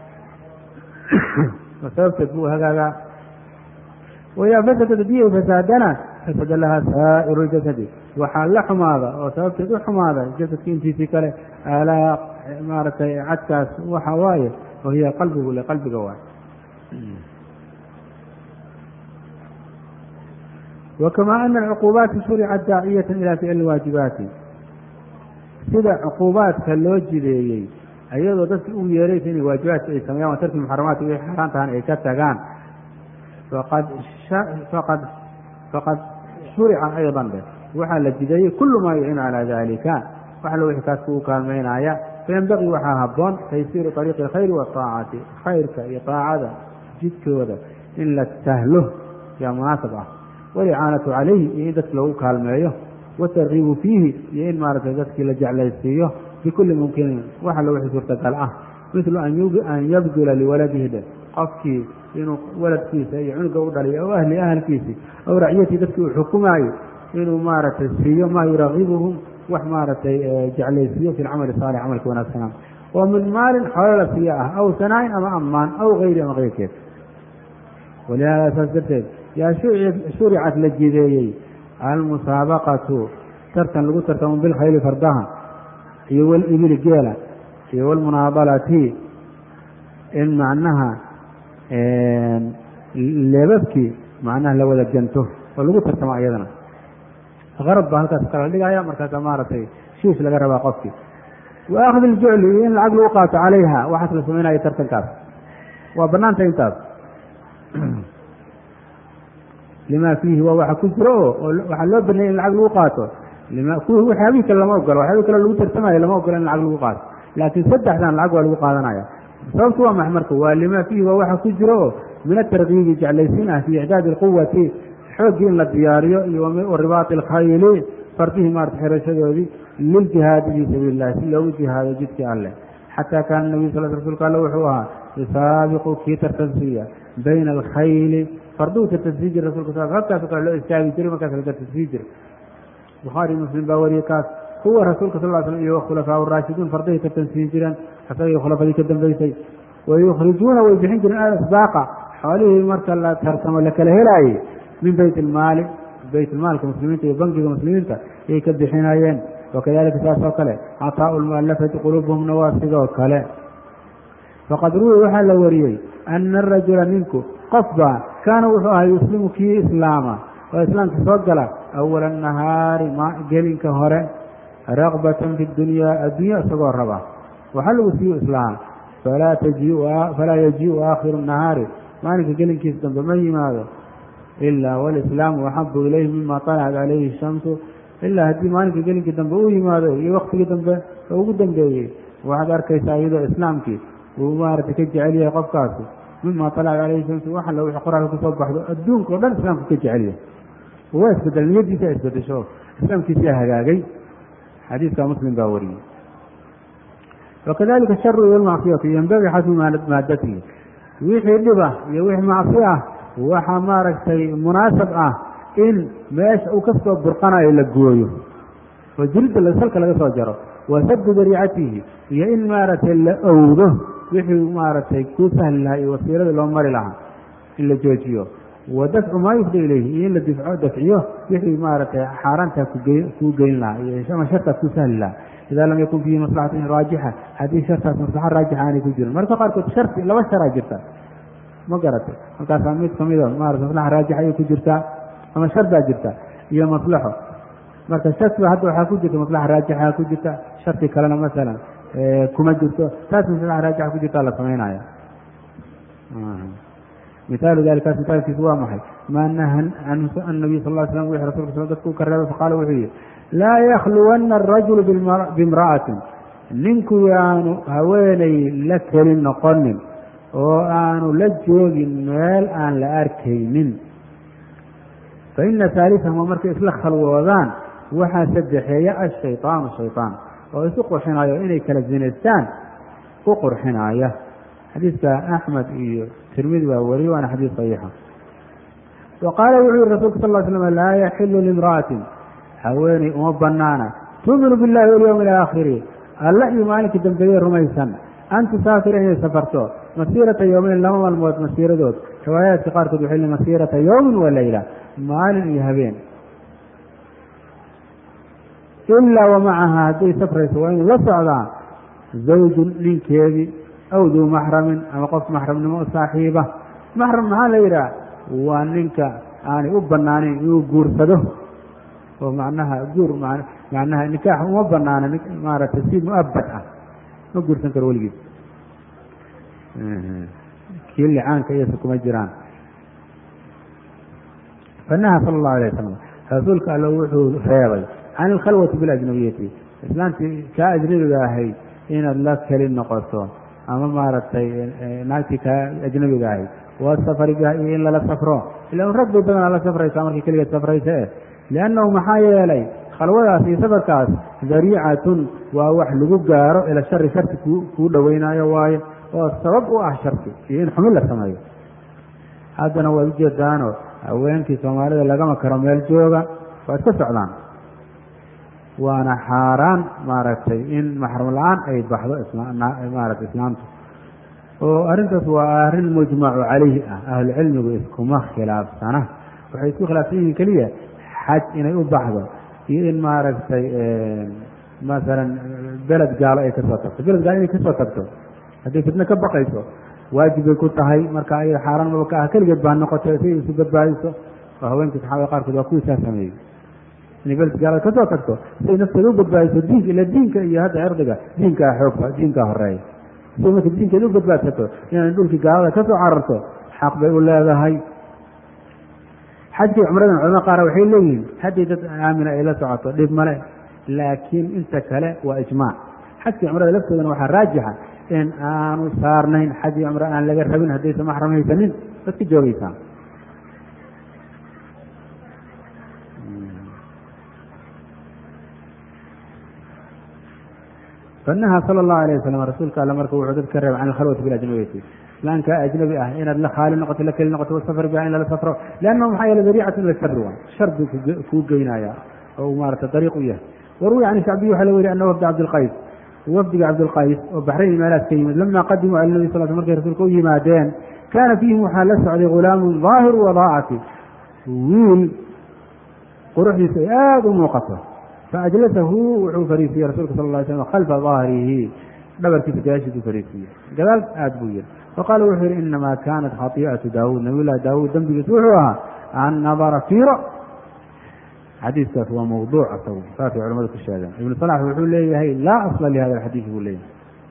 sababteed buu hagaagaa waidaa fasadat haddii ay fasaadana fasada laha saa'iru ljasadi waxaa la xumaada oo sababteed u xumaada jasadki intiisii kale alaa maaragtay cadkaas waxa waaye wahiya qalbigu le qalbiga waay wakamaa ana alcuquubaati shuricat daaciyatan ilaa ficli waajibaati sida cuquubaadka loo jideeyey iyadoo dadka u yeeraysa inay waajibaadka ay sameeyaan wa tarki muxaramaati wixii xaaraan tahan ay ka tagaan faqad faqad faqad shurica aydan be waxaa la jideeyey kullu maa yucinu calaa dalika wax lo wixii kaas kugu kaalmaynaya fayanbagii waxaa habboon taysiiru ariiqi alkhayri waaطaacati khayrka iyo taacada jidkooda in la sahlo yaa munaasab ah walicaanatu calayhi iyo in dadka lagu kaalmeeyo watarkiibu fiihi iyo in maaragtay dadkii la jeclaysiiyo bikulli mumkinin waxa lo wixii suurtagal ah mislu an yabdula liwaladihi dhe qofkii inuu waladkiisa iyo cunuga u dhaliy aw ahli ahalkiisi aw racyatii dadkii uu xukumaayo inuu maaragtay siiyo maa yuragibuhum wax maaragtay jeclaysiiyo fi lcamali saalix camalka wanaagsanaa oo min maalin xoolo la siiya ah aw sanaain ama ammaan aw gayri ama keyrkeed walihaada saas darteed yaa shuricat la jideeyey almusaabaqatu tartan lagu tartamo bilkhayli fardaha iyo walibili geela iyo walmunaabalati in macnaha leebabkii macnaha la wada ganto oo lagu tartamo iyadana qarab baa halkaas kala dhigaya markaasa maaragtay shiish laga rabaa qofkii wa akhdi iljucli iyo in lacag lagu qaato calayha waxaas la samaynayo tartankaas waa banaanta intaas lima fiihi waa waxa ku jiro oo waxaa loo baneeyay in lacag lagu qaato waxyaabihi kale lama ogolo waxyaabihi kale lagu tartamayo lama ogolo in lacag lagu qaato laakiin saddexdan lacag waa lagu qaadanaya sababtu waa max marka waa lima fiihi waa waxa ku jiro oo min atarkiibi jeclaysiin ah fii icdaadi alquwati xooggii in la diyaariyo iyo ribaati alkhayli fardihii maarata xirashadoodii liljihaadi fii sabiili illahi si loogu jihaado jidkii alleh xataa kaana nabiy sal rsulka alle wuxuu ahaa yusaabiqu kii tartansiiya bayna alkhayli farduu tartansii jira rasulka sal halkaasoo kale loo istaagi jiray markaas la tartansii jiray bukhaari muslim baa wariyey kaas kuwa rasuulka sal slam iyo khulafaa raashidiin fardahay tartansiin jireen asagii khulafadii ka dambeysay wayukhrijuuna way bixin jireen alasbaaqa xoolihii marka la tartamo la kala helaayey min bayt ilmaali bayt ilmaalka muslimiinta iyo bangiga muslimiinta ayay ka bixinayeen wakadalika saas oo kale cataau lmualafati quluubuhumna waa sidoo kale faqad ruwi waxaa la wariyey ana arajula ninku qofba kaana wuxuu ahaa yuslimu kii islaama oo islaamka soo gala awala nahaari gelinka hore raqbatan fi dunyaa addunya isagoo raba waxa lagu siiyo islaam falaa yajiiu aakhiru nahaari maalinka gelinkiisa dambe ma yimaado ilaa walislaamu axabu ilayhi mima طalacat calayhi shamsu ilaa haddii maalinka gelinkii dambe uu yimaado iyo waktigii dambe oo ugu dambeeyey waxaad arkaysaa iyadoo islaamkii uu maaragtay ka jecel yahay qofkaasi mima طalacat calayhi shamsu wax alla wixii qoraalka kusoo baxdo adduunka o dhan islaamku ka jecel yahay waa isbedel niyadiisa isbedesho islaamkiisaa hagaagay xadiiska muslim baa wariyey wakadalika sharu iyo almacsiyatu yanbagii xasbu maadatihi wixii dhiba iyo wixii macsi ah waxaa maaragtay munaasab ah in meesha uu ka soo burqanayo la gooyo oo jiridda salka laga soo jaro wa saddu dariicatihi iyo in maaragtay la owdo wixii maaragtay ku sahli lahaa iyo wasiilada loo mari lahaa in la joojiyo wa dafcu maa yufdi ilayhi iyo in la difco dafciyo wixii maaragtay xaaraantaa kuu geyn lahaa iyo ama shartaas ku sahli lahaa idaa lam yakun fiihi maslaxatun raajixa haddii shartaas maslaxa raajixa aanay ku jirin marka qaarkood sharti laba sharaa jirta ma garatay markaasaa mid kamida maarata maslaxa raajixa ayay ku jirtaa ama shar baa jirta iyo maslaxo marka shartiba hadda waxaa ku jirta maslaxa raajixa ku jirta sharti kalena masalan kuma jirto taas maslaxa raajixa ku jirtaa la samaynaya mithaalu dalikaas mithaalkiisu waa maxay maa naha canhu annabiy sal ll slam wixii rasulka sal dadku ka reebay faqaala wuxuu yihi laa yakhluwanna arajulu bimra'atin ninku yaanu haweenay la kelin noqonin oo aanu la joogin meel aan la arkaynin fa ina haalihahuma markay isla khalwoodaan waxaa saddexeeya ashayطaanu shayطaan oo isu qurxinayo inay kala zinaystaan u qurxinaya xadiiska axmed iyo tirmidi baa wariye waana xadiis saxiixa wa qaala wuxuu yihi rasulka sal l slam laa yaxilu limra'atin haweeney uma banaana tuuminu billahi walyawmi alaakhiri alla iyo maalinka dambeeye rumaysan an tusaafira inay safarto masiirata yowmeyn laba maalmood masiiradood riwaayaadka qaarkood waxay leeyiin masiirata yowmin wa layla maalin iyo habeen ilaa wa macaha hadday safrayso waa inuu la socdaa zawjun ninkeedii aw duu maxramin ama qof maxramnimo u saaxiiba maxram maxaa la yidhaha waa ninka aanay u banaaneyn inuu guursado oo macnaha guur macnaha nikaax uma banaana maaragtay si mu'abad ah ma guursan karo weligiis kii licaanka iyose kuma jiraan fanaha sala allahu alay wasalam rasuulka alla wuxuu reebay can ilkhalwati biljnabiyati islaantii kaa ajnabiga ahayd inaad la keli noqoto ama maaragtay naagtii kaa ajnabiga ahayd wasafari biha iyo in lala safro ila rag bay badanaa la safraysaa markii keligeed safraysa eh liannahu maxaa yeelay khalwadaas iyo safarkaas dariicatun waa wax lagu gaaro ila shari sharti kuu dhoweynayo waayo oo sabab u ah sharki iyo in xumin la sameeyo haddana waad ujeedaano haweenkii soomaalida lagama karo meel jooga waa iska socdaan waana xaaraan maaragtay in maxram la-aan ay baxdo maaragtay islaamtu oo arrintaas waa arrin mujmacu calayhi ah ahlucilmigu iskuma khilaafsana waxay isku khilaafsan yihiin keliya xaj inay u baxdo iyo in maaragtay masalan beled gaalo ay kasoo tagto beled gaalo inay kasoo tagto hadday fitno ka baqayso waajib bay ku tahay marka ayada xaaraan maba ka ah keligeed baa noqotay si isu badbaadiso oo haweenkii saxaabada qaarkood waa kuwii saa sameeyey inay beled gaalada kasoo tagto siay nafteeda u badbaadiso diinka ila diinka iyo hadda erdiga diinkaa xoogba diinkaa horeeya siday marka diinkeeda u badbaadsato inay dhulkii gaalada kasoo cararto xaq bay u leedahay xajkii cumradan culamada qaar waxay leeyihiin haddii dad aamina ay la socoto dhib male laakiin inta kale waa ijmaac xajkii cumrada laftoodana waxaa raajixa in aanu saarnayn xaj iyo cumro aan laga rabin haddaysa maxram haysanin dadka joogaysaa fanaha sala allahu alayh wasalam rasuulka alle marka wuxuu dad ka reebay can alkhalwati biljnabiyati islaamka ajnabi ah inaad la khaali noqoto la keli noqoto wasafar biha in lala safro liannahu maxaa yeele dariicatu ila shari waa shar buu kuu geynaya oo uu maarata dariiq u yahay waruwiya can shacbiyi waxaa la weriy ana wafda cabdilqays wafdiga cabdilqays oo baxrayn imaalaad ka yimid lama qadimuu ala nabi sal sl markay rasuulka u yimaadeen kaana fiihim waxaa la socday ghulaamun daahiru wadaacati wiil quruxdiisa ay aada u muuqato faajlasahu wuxuu fariisiyey rasuulka sal ly slam khalfa dahrihi dhabarkiisa gadaashiisu fariisiiyey gadaal aad buu yihi faqaala wuxuu yihi inamaa kaanat khatii'atu daawuud nabiyullahi daawuud dembigiis wuxuu ahaa an nadara fiiro xadiiskaas waa mawduuc asagu saasay culamadu ku sheegeen ibnu salax wuxuu leeyahay laa asla lihada alxadiid buu leeyahay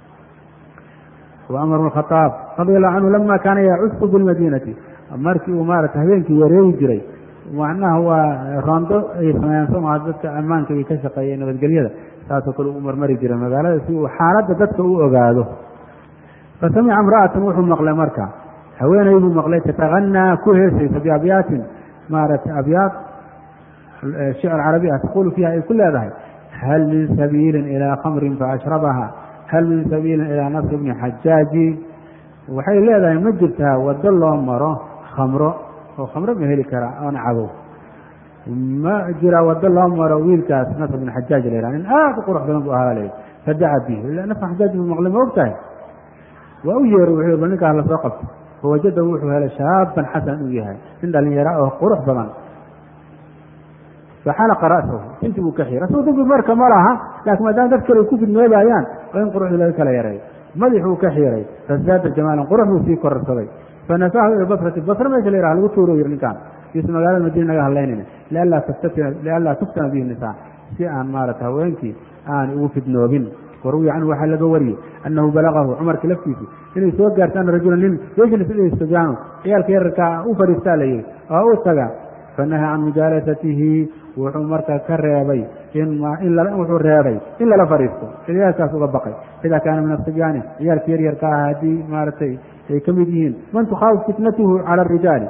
wa amar bn khaaab radia allahu canhu lama kaana yacusu bilmadiinati markii uu maarata habeenkii wareegi jiray macnaha waa roondo ay sameeyaan somaa dadka ammaanka ay ka shaqeeyeen nabadgelyada saasoo kale u marmari jiray magaalada si uu xaaladda dadka u ogaado fasamica imra'atan wuxuu maqlay marka haweeney buu maqlay tatagannaa ku heesaysa biabyaatin maaragtay abyaad shicr carabi ah taqulu fiiha ay ku leedahay hal min sabiilin ilaa khamrin faashrabaha hal min sabiilin ilaa nasr bni xajaaji waxay leedahay ma jirtaa waddo loo maro khamro oo khamro ma heli karaa oona cabow ma jiraa waddo loo maro wiilkaas nasr bn xajaaj la yhaha nin aad u qurux badan bu ahaa la fadaca bihi ila nasr xajaaj buu maqlay ma og tahay waa u yeeray wuxuu bal ninkaas lasoo qabtay fawajada wuxuu helay shaaban xasan uu yahay nin dhalinyaro oo qurux badan faxalaqa ra'sahu inti buu ka xiray rasuul dambi marka ma laha laakiin maadaama dad kale ku fidnoobayaan waa in quruxdii laga kala yareeyo madaxuu ka xiray fazaada jamaalan qurux buu sii kororsaday fanasahu ila basrati basre meesha la yhaha lagu tuuro yiri ninkaan iisu magaalada madiina naga hadlaynayna lianlaa tuftana bihi nisaa si aan maarata haweenkii aan ugu fidnoobin waruwiya canhu waxaa laga wariyey annahu balagahu cumarka laftiisi inay soo gaarto ana rajula nin yejlis ilaystajaanu ciyaalka yararkaa u fadhiistaa la yihi oo u taga fanaha can mujaalasatihi wuxuu markaa ka reebay wuxuu reebay in lala fadhiisto ciyaalkaas uga baqay idaa kaana min asibyaani ciyaalka yaryarka ah haddii maaragtay ay ka mid yihiin man tukhaafu fitnatuhu cala arijaali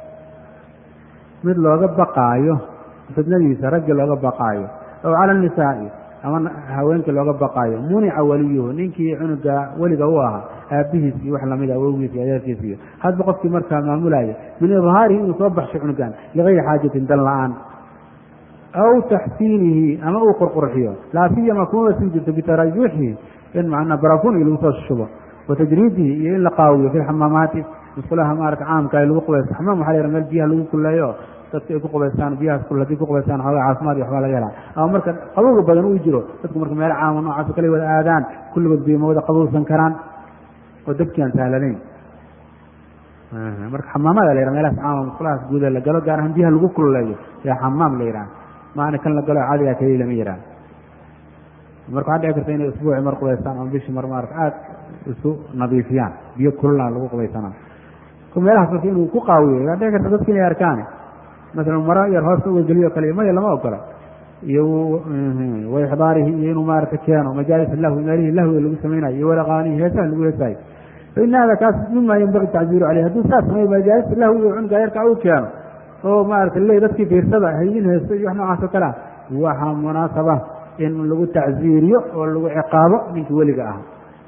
mid looga baqaayo fitnadiisa raggi looga baqaayo ow cala anisaa'i ama haweenkii looga baqaayo munica waliyuhu ninkii cunuga weliga u ahaa aabbihiis iyo wax lamida awowgiis iyo adeerkiis iyo hadba qofkii markaa maamulaya min idhaarihi inuu soo baxsho cunugan ligayri xaajatin dan la-aan aw taxsiinihi ama uu qurqurxiyo laa siyama kuma sii jirto bitarajuuxihi in macnaa barafuni lagu soo shubo watajriidihi iyo in la qaawiyo fi lxamaamaati musqulaha maarata caamka lagu qubaysto xamaam waxa la yhaha meel biyaha lagu kuleeyo dadka ay ku qubaystaan biyahaas kul hadii ku qubaystaan xoogaa caafimaad iyo waxbaa laga helaa ama marka qabowga badan uu jiro dadku marka meelo caama noocaas kala wada aadaan kulligood biyo ma wada qabowsan karaan oo dabkii aan sahlanayn marka xamaamada la yhaha meelahaas caama musqulahaas guuda la galo gaar ahaan biyaha lagu kululeeyo yaa xamaam la yidhaha maana kan la galo caadigaa kaliya lama yidhaha marka waxaa dhici karta inay isbuuci mar qubaystaan ama bishii mar maarata aad isu nadiifiyaan biyo kululaa lagu qubaysanaa meelahaas marka inuu ku qaawiyo waa dhici karta dadka inay arkaan masalan maro yar hoosta uga geliyo kale maya lama ogola iyo waixdaarihi iyo inuu maarata keeno majaalis lahwi meelihii lahwiga lagu samaynayo iyo walaqaanihi heesaha lagu heesaayo faina hada kaas mima yanbagi tacziiru caleyh hadduu saas sameeyo majaalista lahwi iyo cunuga yarka u keeno oo maarata le dadkii fiirsada hayin heesto iyo wax noocaas oo kale ah waxaa munaasaba in lagu tacziiriyo oo lagu ciqaabo ninkii weliga ah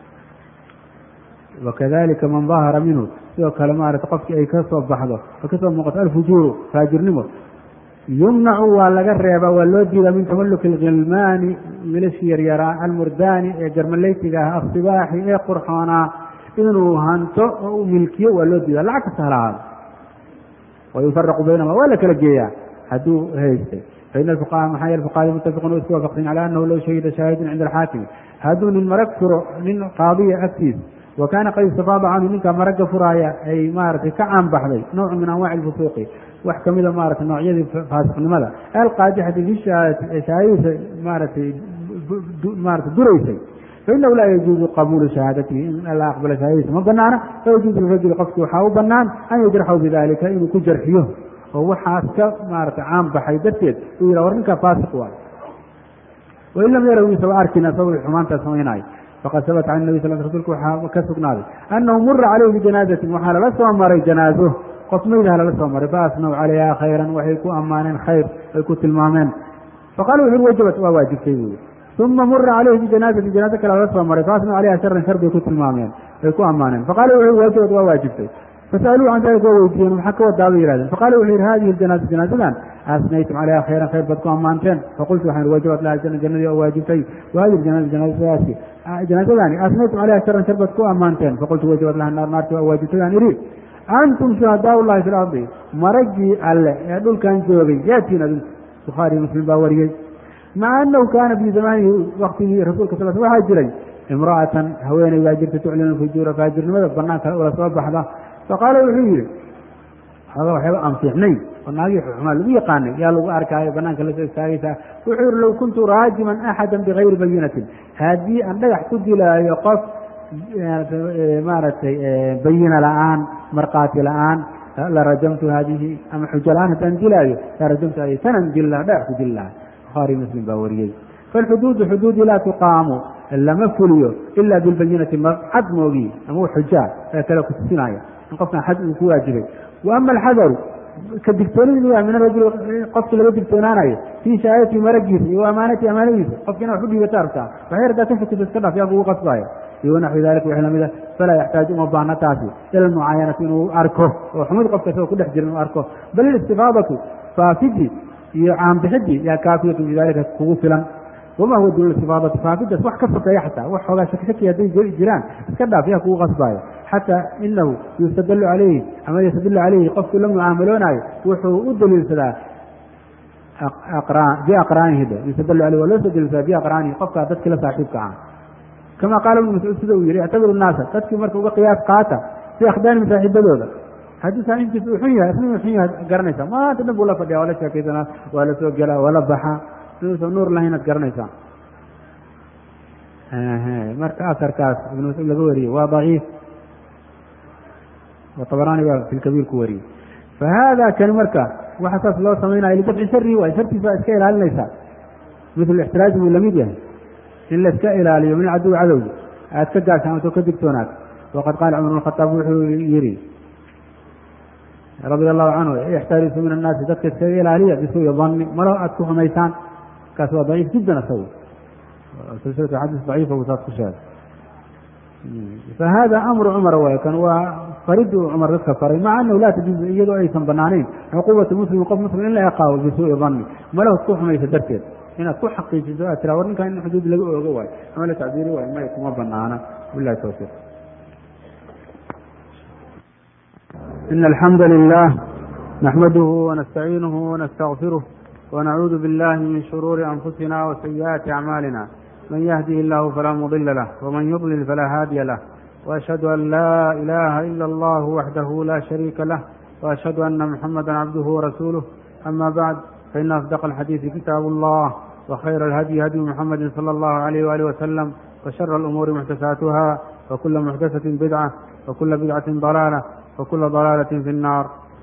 wakadalika man dahara minhu sidoo kale maarata qofkii ay ka soo baxdo oo kasoo muuqato alfujuuru faajirnimo yumnacu waa laga reebaa waa loo diidaa min tamalluki alghilmaani wiilashii yaryaraa almurdaani ee garmaleysiga ah asibaaxi ee qurxoonaa inuu hanto oo u milkiyo waa loo diidaa lacag kasta halahaado wayufaraqu baynahuma waa la kala geeyaa hadduu haystay faina fuqaha maxaa yeele fuqahada mutafiqun isku waafaqsan cala anahu low shahida shaahidun cinda alxaakimi hadduu nin marag furo nin qaadiya agtiisa wa kaana qad istafaada canhu ninka maragga furaaya ay maaragtay ka caan baxday nawcu min anwaaci alfusuuqi wax kamida maaragtay noocyadii faasiqnimada alqaadixati fi shahaadadiisa maaragtay maarata duraysay fainahu laa yajuuzu qabuulu shahaadatihi in la aqbala shahaadadiisa ma banaana fayajuuzu lirajuli qofki waxaa u banaan an yajraxahu bidalika inuu ku jarxiyo oo waxaas ka maarata caan baxay darteed uu yidhah war ninkaa faasiq waayo wain lam yaraw isaba arkin asagoo xumaantaa samaynayo faqad sabata can nabi sal rsulka waxaa ka sugnaaday annahu mura caleyhi bijanaazatin waxaa lala soo maray janaazo qof maydaha lala soo maray faasnaw calayha khayran waxay ku ammaaneen khayr ay ku tilmaameen faqala wuxu uri wajabat waa waajibtay buui uma mura caleyhi bijanaazatin janaazo kale lala soo maray faasnaw calayha sharan shar bay ku tilmaameen ay ku ammaaneen faqala wuxu uri wajabat waa waajibtay fasa'aluu can dalika waa weydiiyeen maxaa ka wadaa bay yihahdeen faqala wuxuu yihi hadihi janaaza janaazadan asnaytum calayha khayran khayr baad ku ammaanteen faqultu waxaan ihi wajabat laha jana jannadii oo waajibtay wahadihi janaaza janaazadaasi janaazadaani asnaytum calayha sharan shar baad ku ammaanteen faqultu wajabat laha naar naartii waa waajibtay aan idhi antum shuhadaau llahi fi lardi maraggii alle ee dhulkan joogay yaatiin adinku bukhaari muslim baa wariyey maca annahu kaana fii zamaanihi waktigii rasuulka sal sl waxaa jiray imra'atan haweeney baa jirta tuclinu fujuura faajirnimada banaanka ula soo baxda faqaala wuxuu yihi xooga waxyaba aan fiicnayn oo naagii xumaa lagu yaqaanay yaa lagu arkaayo banaanka lasoo istaagaysaa wuxuu yihi low kuntu raajiman axada bigayri bayinatin haddii aan dhagax ku dilaayo qof maaragtay bayina la-aan markhaati la-aan la rajamtu haadihi ama xujo la-aan haddaan dilaayo la rajamtu hadihi tanan dili laha dhagax ku dili laha bukhaari muslim baa wariyey faalxuduudu xuduudi laa tuqaamu lama fuliyo ila bilbayinati xad moogii ama xujaa ee kale kutusinaya in qofkan xad uu ku waajibay wa ama alxadaru ka digtoonid miya min arajul qofki laga digtoonaanayo fii shahaadati maragiisa iyo amaanati amaanadiisa qofki ina wax u dhiibata artaa waxay artaa ka fakisa iska dhaaf yaa kugu qasbaya iyo wanaxwi dalika wixii lamida falaa yaxtaaju uma baahna taasi ila almucaayanati inuu arko oo xumid qofka isagoo ku dhex jira inuu arko bal ilistifaadatu faafidi iyo caanbixidii yaa kaafiyatu bidalika kugu filan wama huwa dul istifaadati faafidaas wax ka sokeeya xataa wax xoogaa shakshaki hadday jiraan iska dhaaf yaa kugu qasbaayo xataa inahu yustadallu calayhi ama yastadillu calayhi qofkii la mucaamaloonaayo wuxuu u daliilsadaa biaqraanihi de yustadallu alayhi waa loo soo daliilsadaa biaqraanihi qofkaa dadkii la saaxiibka ah kama qaala ibnu mascuud sida uu yihi ictabiru naasa dadkii marka uga qiyaas qaata fi akhdaanihim saaxiibadooda haddii saaxiibkiisa uu xun yahay isna uu xun yahay garanaysaa maanta dhan buu la fadhiya waa la sheekaysanaa waa la soo gelaa waa la baxaa inuusan nuur lahayn ad garanaysaa marka asarkaas ibnu mascuud laga wariyey waa daciif طبراني baa في الكبير ku wariyey فhذا kani marka waxa saas loo samaynayo lidafci shari waay shartiisa iska ilaalinaysaa mil اxtiraaج buu lamid yahay in la iska ilaaliyo min cadow cadow aad ka gaashaamato ka digtoonaad وqad qaala cمar بن الخطاab wuxuu yihi radي الlahu canhu اxtarisu min الnaasi dadka iskaga ilaaliya bisuui dani malo aad ku xumaysaan kaas waa ضaciif jiddan isagu silsilatu xadiis ضaciifa buu saas ku sheegay fahada amru cumar waay kan waa fariduu cumar dadka faray maca anahu laa tajuuzu iyadoo aysan banaanayn cuquubatu muslim qof muslim in la ciqaabo bisuui dani malahood ku xumaysa darteed inaad ku xaqiijiso aad tiraa war ninkan in xuduud laga oogo waayo ama la tacdiiri waayo may kuma banaana bilahi tawfiiq in alxamda lilah naxmaduhu wanastaciinuhu wanastagfiruh wanacuudu billahi min shuruuri anfusina wasayi'aati acmaalina من يهده الله فلا مضل له ومن يضلل فلا هادي له وأشهد أن لا إله إلا الله وحده لا شريك له وأشهد أن محمدا عبده ورسوله أما بعد فإن أصدق الحديث كتاب الله وخير الهدي هدي محمد صلى الله عليه وآله وسلم وشر الأمور محدثاتها وكل محدثة بدعة وكل بدعة ضلالة وكل ضلالة في النار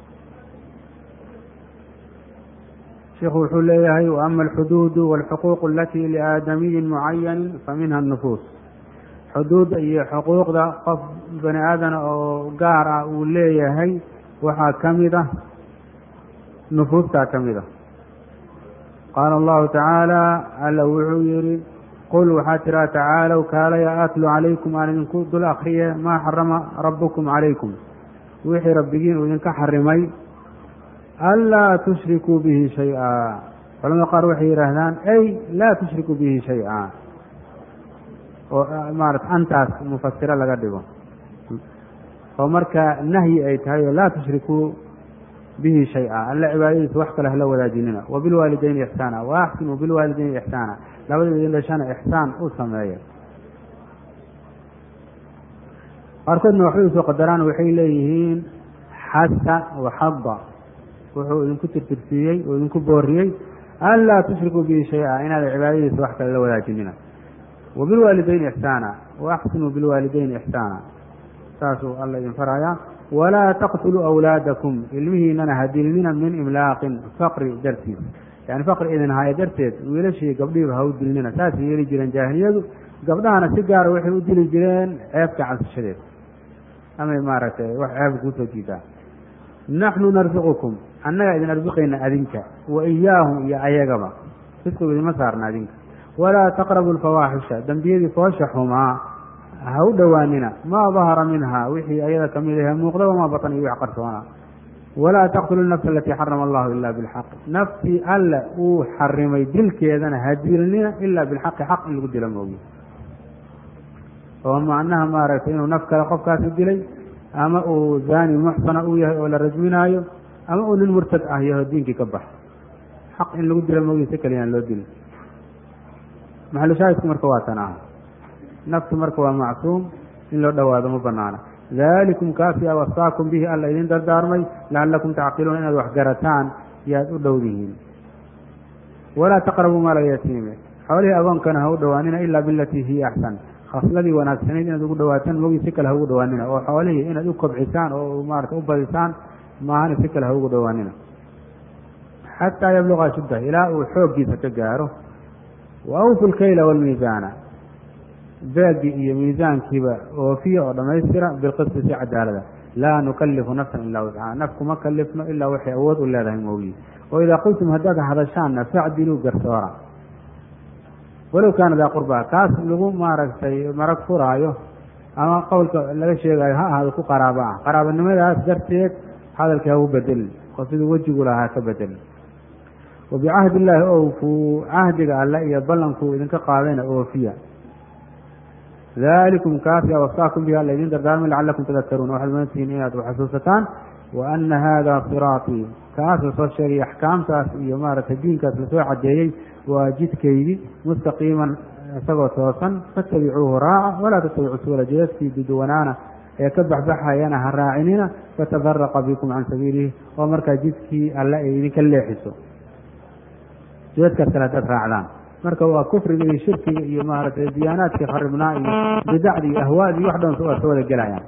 sheekhu wuxuu leeyahay وأma الxuduud والxuquuq اlati لaadamiyi mucayan faminha النufuus xuduudda iyo xuquuqda qof bani aadana oo gaar ah uu leeyahay waxaa ka mid ah nufuustaa ka mid ah qaala الlahu tacaalى alla wuxuu yihi qul waxaa tiraa tacaalow kaalaya atlu calaykum aan idinku dul akriye maa xarama rabukum calaykum wixii rabbigiin uu idinka xarimay anlaa tushrikuu bihi shay-a culamada qaar waxay yidhaahdaan ay laa tushrikuu bihi shay-a oo maarata antaas mufasiro laga dhigo oo marka nahyi ay tahay laa tushrikuu bihi shay-a alla cibaadadiisa wax kale hala wadaajinina wabilwaalidayni ixsaana wa axsinuu bilwaalidayni ixsaana labada idin dhashana ixsaan u sameeya. qaarkoodna waxbay usoo qadaraan waxay leeyihiin xasa waxada wuxuu idinku tirtirsiiyey oo idinku booriyey an laa tushrikuu bihi shay-a inaada cibaadadiisa wax kale la wadaajinina wabilwaalidayni ixsaana waaxsinuu bilwaalidayni ixsaana saasuu alla idin farayaa. walaa taqtuluu awlaadakum ilmihiinana hadilnina min imlaaqin faqri dartiis yani faqri idin haya darteed wiilashii gabdhihiiba ha u dilnina saasay yeeli jireen jaahiliyadu. gabdhahana si gaara waxay u dili jireen ceebka cabsashadeed amay maaragtay wax ceebka kusoo jiidaa. naxnu narzuqukum annagaa idin arsuqayna adinka wa iyaahum iyo ayagaba risqigu idinma saarna adinka. walaa taqrabu alfawaaxisha dembiyadii foosha xumaa ha u dhowaanina maa dahara minha wixii ayada kamid ah muuqda wamaa batan iyo wax qarsoona. walaa taqtulu nafsa alatii xarama allahu ila bilxaq naftii alle uu xarimay dilkeedana ha dilnina ilaa bilxaqi xaq in lagu dilo moogi oo macnaha maaragtay inuu naf kale qofkaasi dilay ama uu zaani muxsana uu yahay oo la rajminaayo ama uu nin murtad ah yaho diinkii ka bax xaq in lagu dilo moogi si kaliyaan loo dili. maxalushaahidku marka waa tan ah naftu marka waa macsuum in loo dhowaado ma banaana. dalikum kaasi a wasaakum bihi alla idin dardaarmay lacalakum tacqiluuna inaad wax garataan yaad u dhowdihiin. walaa taqrabuu maala yatiime xoolihii agoonkana ha u dhowaanina ilaa bilatii hiya axsan khasladii wanaagsanayd inaad ugu dhawaataan mogi si kale ha ugu dhowaanina oo xoolihii inaad u kobcisaan oo maarata u badisaan maahana si kale ha ugu dhowaanina xataa yabluqa shuddah ilaa uu xooggiisa ka gaaro. wa awfu lkayla waalmiisaana beegii iyo miisaankiiba oofiya oo dhammaystira bilqisti si cadaalada laa nukalifu nafsan ilaa wuscaha naf kuma kalifno ilaa waxay awood u leedahay moogi. oo idaa qultum haddaad hadashaanna facdiluu garsoora walow kaana daa qurbaa kaas lagu maaragtay marag furaayo ama qowlka laga sheegayo ha ahaado ku qaraabo ah qaraabanimadaas darteed hadalkii ha u bedelin oo siduu wejigu lahaa ka bedelin. wabicahdi illaahi owfuu cahdiga alle iyo ballankuu idinka qaadayna oofiya. dalikum kaasi a wasaakum bihi alla idin dardaarmay lacalakum tadakaruun waxaad doontihiin inaad uxasuusataan. wa ana hada siraatii kaas lasoo sheegay axkaamtaas iyo maaragtay diinkaas lasoo cadeeyey waa jidkaydii mustaqiiman isagoo toosan fattabicuuhu raaca walaa tattabicu subula jidadkii duduwanaana ee ka baxbaxayana ha raacinina fatafaraqa bikum can sabiilihi oo markaa jidkii alle ay idinka leexiso jidadkaas kale hadaad raacdaan. marka waa kufriga iyo shirkiga iyo maaragtay diyaanaadkii kharibnaa iyo bidacdii iyo ahwaadii wax dhan waa soo wada gelayaan.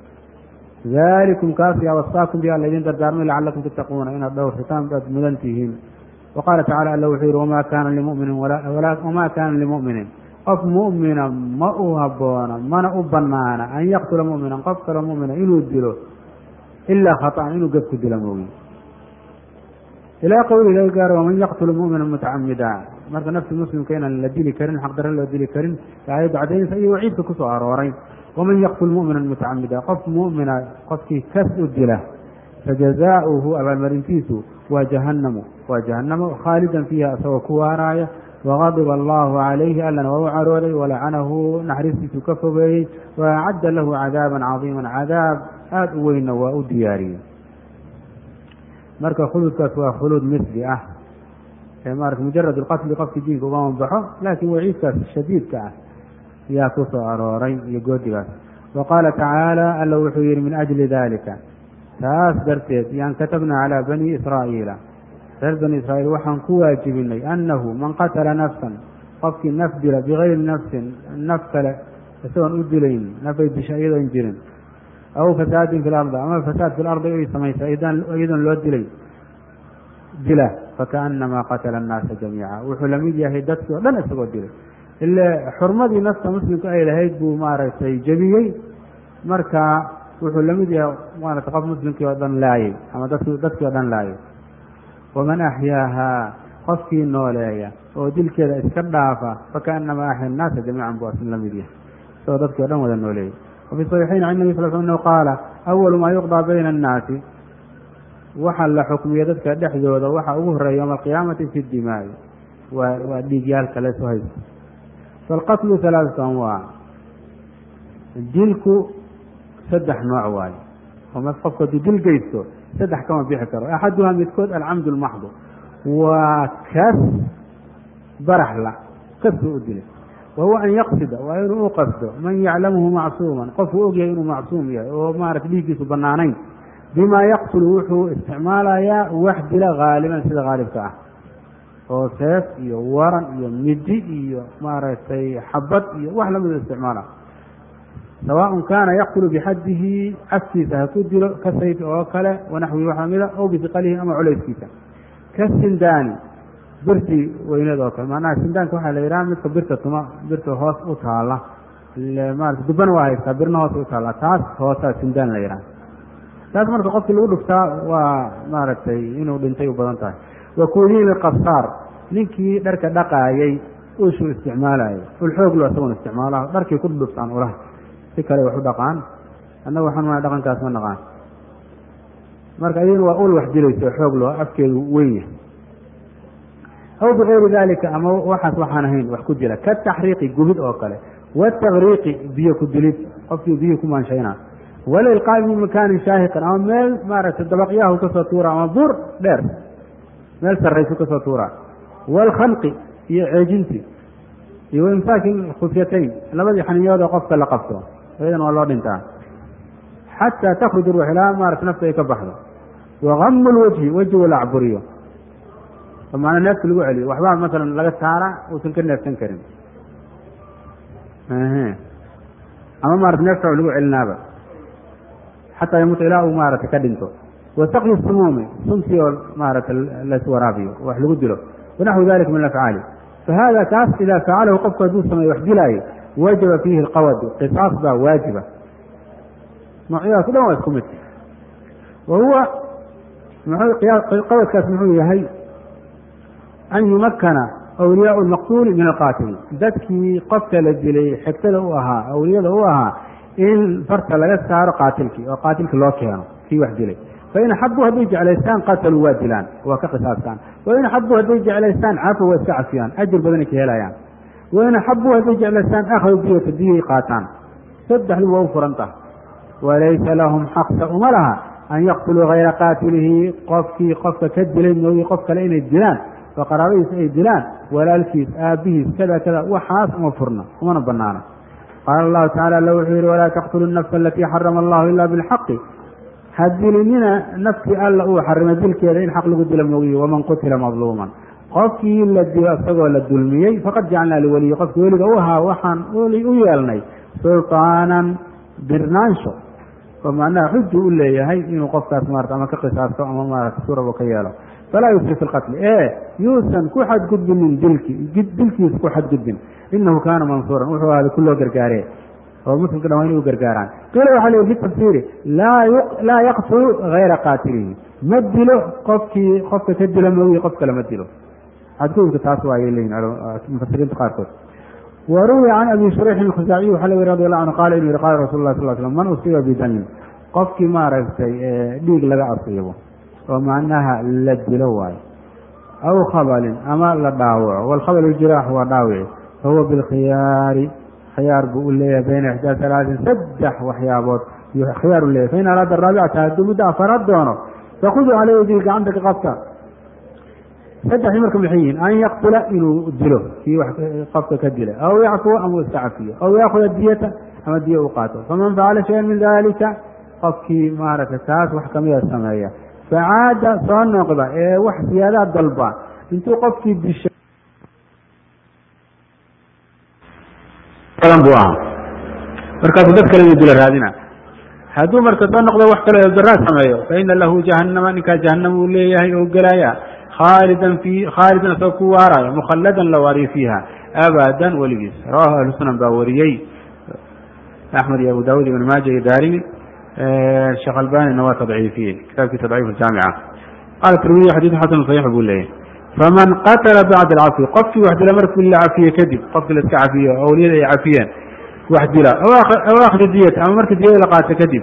dalikum kaasi a wasaakum bi alla idin dardaarmay lacalakum tattaquuna inaad dhowrsataan baad mudan tihiin. waqaala tacala alla wuxuu yihi wamaa kaana limuminin wamaa kaana limuminin qof mu'mina ma u haboona mana u banaana an yaqtula mu'minan qof kaloo mu'mina inuu dilo ilaa khata'an inuu gaf ku dila moogi. ilaa qawli laga gaaro waman yaqtulu mu'mina mutacamida marka nafsi muslimka inaan la dili karin xaqdaro loo dili karin aayadda cadaynaysa iyo waciidka kusoo arooray. waman yaqtul mu'mina mutacamida qof mu'mina qofkii kas u dila fajazaauhu abaalmarintiisu waa jahanamu waa jahanamo khaalidan fiiha isagoo ku waaraaya. waqadiba allahu calayhi allana waa u carooday walacanahu naxariistiisu ka fogeeyey waacadda lahu cadaaban cadiiman cadaab aada u weynna waa u diyaariyey. marka khuluudkaas waa khuluud misli ah ee maarata mujarad alqatli qofkii diinka ugama baxo laakiin waciidkaas shadiidka ah yaa ku soo arooray iyo goodigaas. wa qaala tacaala alla wuxuu yihi min ajli dalika taas darteed yaan katabnaa calaa bani israa'iila reer bani israa'iil waxaan ku waajibinay annahu man qatala nafsan qofkii naf dila bigayri nafsin naf kale isagoon u dilayn nafay disha iyadoon jirin aw fasaadin fi lardi ama fasaad fi lardi ay samaysa iyadoon loo dilay dila fakaannamaa qatala annaasa jamiica wuxuu lamid yahay dadkii o dhan isagoo dilay ile xurmadii nafta muslimka ay lahayd buu maaragtay jebiyey marka wuxuu lamid yahay maarata qof muslimkii oo dhan laayay ama dadk dadkii o dhan laayay. waman axyaahaa qofkii nooleeya oo dilkeeda iska dhaafa fakaannamaa axya annaasa jamiican buu asin lamid yahay isagoo dadkii o dhan wada nooleeyay. وفي الصحيحين عن النبي صلى الله عليه وسلم قال أول ما يقضى بين الناس waxa la xukmiyo dadka dhexdooda waxa ugu horeeya yawm alqiyaamati fi dimaai waa dhiigyaalka la soo haysto. falqatlu halaaثatu anwaac dilku saddex nooc waaye وما قفك دل جيسته سدح كما بيحكر أحدها متكود العمد المحض وكس برح له كس أدله وهو أن يقصد وأنه قصده من يعلمه معصوما قفه أوجه إنه معصوم يعني وما رتليجي سبنانين بما يقتل وحو استعماله يا وحد لا غالبا سيد غالب كاه oo seef iyo waran iyo midi iyo maaragtay xabad iyo wax la mid isticmaala سواء كان يقتل بحده أفسيسه كدله كسيف أو كله ونحوه وحامله أو بثقله أما عليسكيسه كالسندان برتي وينادو كله معناها السندان كوحة لإيران مثل برتة تما برتة هوس أوتالا مارك دبن واحد كبرنا هوس أوتالا تاس هوسا سندان لإيران تاس مرك قفت الأولو فتا وماركتي إنه بنتي وبدنتاي وكونين القصار نكي درك دقايي وشو استعماله والحوق له سوون استعماله درك كل بسان وله سكري وحو دقان أنه وحنا دقان كاس من دقان مرك أيين وأول واحد جلس حوق له أفكي وين أو بغير ذلك أما وحس وحنهين وحكود جلا كالتحريق جهد أو كله والتغريق بيكو دليل قفي بيكو من شينا ولا القائم من مكان شاهق أو مال مارس الدبقياه كسطورة أو بور دير مال سريسو كسطورة والخنق يعجنتي وإمساك الخفيتين لبدي حنياد وقفت لقفته إذن والله انتهى حتى تخرج الروح لا مارس نفسه يكبحه وغم الوجه وجه ولا عبريه فمعنى الناس اللي وعلي وحباب مثلا لقد سارع وتنكرنا تنكرن اها اما مارس نفسه اللي وعلي نابا حتى يموت إله ومارس كدنته وسقي السموم سمسي مارس الاسورابي وحلو له ونحو ذلك من الافعال فهذا كاس اذا فعله قفك دوس ما يحدي وجب فيه القود قصاص با واجبه معيا كده ما يكمل وهو معي قود كاس معي هي أن يمكن أولياء المقتول من القاتل ذاتكي قتل الدلي حكتله وها أولياء وها إن فرت لغا سار قاتلك وقاتلك لو كان في واحد دلي فإن حبوا هديج على لسان قتلوا وادلان وكقصاصان وإن حبوا هديج على لسان عفوا واستعفيان أجر بدنك هلايان وإن حبوا هديج على لسان أخذوا بيوت الدي قاتان سدح له وفرنته وليس لهم حق أمرها أن يقتلوا غير قاتله قفكي قفك كدلين ويقفك لين الدلان فقرابيس أي دلان ولا الكيس آبيس كذا كذا وحاس وفرنا ومن بنانا قال الله تعالى لو حير ولا تقتلوا النفس التي حرم الله إلا بالحق هدل لنا نفسي ألا أحرم ذلك إن حق لقد الموي ومن قتل مظلوما قفي الذي أصدقوا للدلميي فقد جعلنا لولي قفك ولي أوها وحن ولي أيالني سلطانا برنانشو ومعنى حجه إلا يهي إنه قفك أسمارت أما كقصاص أما ما سورة وكياله فلا يفرق في القتل إيه يوسن كوحد قد من دلكي قد دلكي كوحد قد إنه كان منصورا وهو هذا كله قرقاري ومثل كده وينه قرقاران قيل وحليه في التفسير لا يق... لا يقتل غير قاتله مدله قفك قفك تدله موي قفك لمدله هتكون كتاسوا إلين على مفسرين تقاركوت وروي عن أبي شريح الخزاعي وحلوي رضي الله عنه قال إنه قال رسول الله صلى الله عليه وسلم من أصيب بدم قفك ما رأيتي ديق لغا أصيبه ومعناها للدلواي أو خبل أما للداوع والخبل الجراح هو داوع فهو بالخيار خيار بقول لي بين إحدى ثلاث سدح وحيابات خيار لي فإن أراد الرابعة تهدم دا فرد دونه فخذوا عليه ذيك عندك قفة سدح يمركم الحين أن يقتل إنه الدلو في قفة كالدلة أو يعفو أو يستعفيه أو يأخذ الدية أما الدية وقاته فمن فعل شيئا من ذلك قفكي مارة الساس وحكمية السماية فعاد صار نقضة إيه وحسيادات ضلبة انتو قفكي بالشيء كلام بوعا مركز ذلك كلام يدل الهادنا هدو مركز صار نقضة وحكلا يبدرات سمايو فإن له جهنم إنك جهنم وليه وقلايا خالدا في خالدا سوكوارا مخلدا لواري فيها أبدا ولبس رواه أهل السنن باوريي أحمد يا أبو داود بن ماجه دارمي الشيخ الباني نواه تضعيفين كتاب في تضعيف الجامعة قال الترمذي حديث حسن صحيح بقول له فمن قتل بعد العفو قفل واحد الأمر كل عافية كذب قفل عافية أو ليه عافية واحد لا أو آخر الدية أو مركز دية لقاته كذب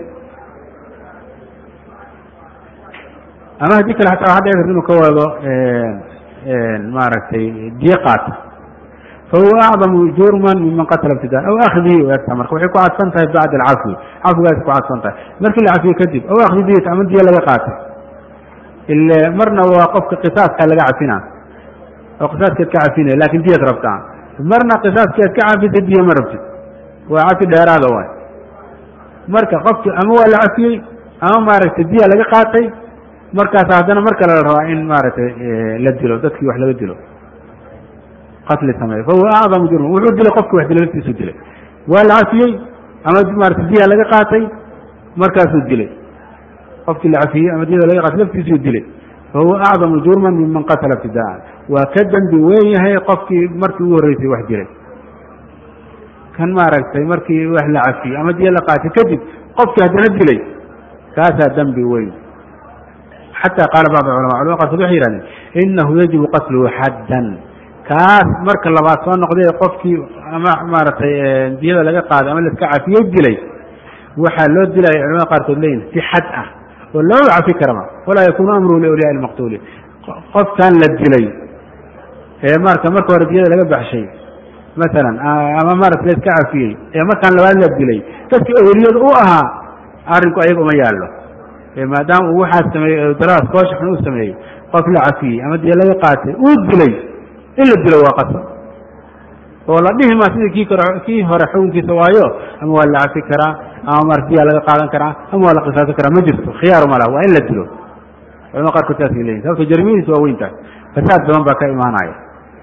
أما هذيك حتى واحد يعرف إنه كوالو ما رأيت ديقات fahuwa acdamu jurman miman qatala ibtidaan aw akhdihi eegta marka waxay ku cadsan tahay bacda alcafwi cafwigaas ku cadsan tahay markii la cafiye kadib aw akhdi diyat ama diya laga qaatay ile marna waa qofka qisaaska laga cafina oo qisaaskaad ka cafinaya lakin diyad rabtaa marna qisaaskaad ka cafisa diya ma rabtid waa cafi dheeraada waay marka qofki ama waa la cafiyey ama maaragtay diya laga qaatay markaas haddana mar kale la rabaa in maaragtay la dilo dadkii wax laga dilo qatli sameeye fahuwa acdamu jurman wuxuu dilay qofki wax dilay laftiisu dilay waa la cafiyey ama maaragtay diya laga qaatay markaasuu dilay qofkii la cafiyey ama diyada laga qaatay laftiisuu dilay fahuwa acdamu jurman miman qatala ibtidaan waa ka dembi weyn yahay qofkii markii ugu horreysay wax dilay kan maaragtay markii wax la cafiyey ama diya la qaatay kadib qofkii haddana dilay kaasaa dembi weyn xatى qaala bacd culama culama qaarkood waxay yihahdeen inahu yajibu qatluhu xaddan kaas marka labaad soo noqday qofkii ama maaragtay diyada laga qaaday ama laska cafiyey dilay waxaa loo dilaya culamada qaarkood leeyihin si xad ah oo loo cafi karaba walaa yakunu amruhu liawliyaai lmaqtuuli qofkan la dilay ee marka marka hore diyada laga baxshay masalan ama maarata laska cafiyey ee markaan labaad la dilay dadkii awliyada u ahaa arrinku ayaga uma yaallo maadaama uu waxaa sameeyey dalaas koosha xun uu sameeyey qof la cafiyey ama diya laga qaatay uu dilay in la dilo waa qasab oo la dhihi maa sidii kii kore kii hore xukunkiisa waayo ama waa la cafi karaa ama mar diya laga qaadan karaa ama waa la qisaasan karaa ma jirto khiyaar ma laha waa in la dilo culamada qaarkood saasay leyihin sababto jarmiyadiisa waa weyn tahay fasaad badan baa ka imaanaya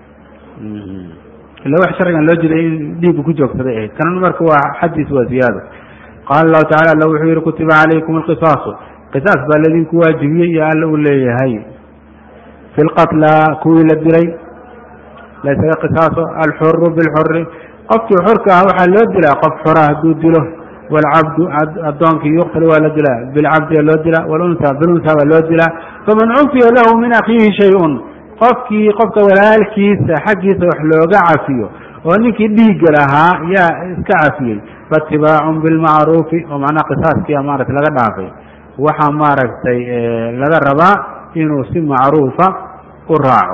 ila wax sharcigan loo jeeday in dhiiggu ku joogsaday ahayd kanan marka waa xaddiis waa ziyaado qaala allahu tacala alla wuxuu yihi kutiba calaykum alqisaasu qisaas baa ladinku waajibiyey iyo alla uu leeyahay fi lqatla kuwii la dilay laysaga qisaaso alxuru bilxuri qofkii xurka ah waxaa loo dilaa qof xora hadduu dilo waalcabdu addoonkii yuqtal waa la dilaa bilcabdiga loo dilaa walunsa bilunsa baa loo dilaa faman cufiya lahu min akhiihi shay-un qofkii qofka walaalkiisa xaggiisa wax looga cafiyo oo ninkii dhiigga lahaa yaa iska cafiyey faatibaacun bilmacruufi oo macnaha qisaaskiia maarata laga dhaafay waxaa maaragtay laga rabaa inuu si macruufa u raaco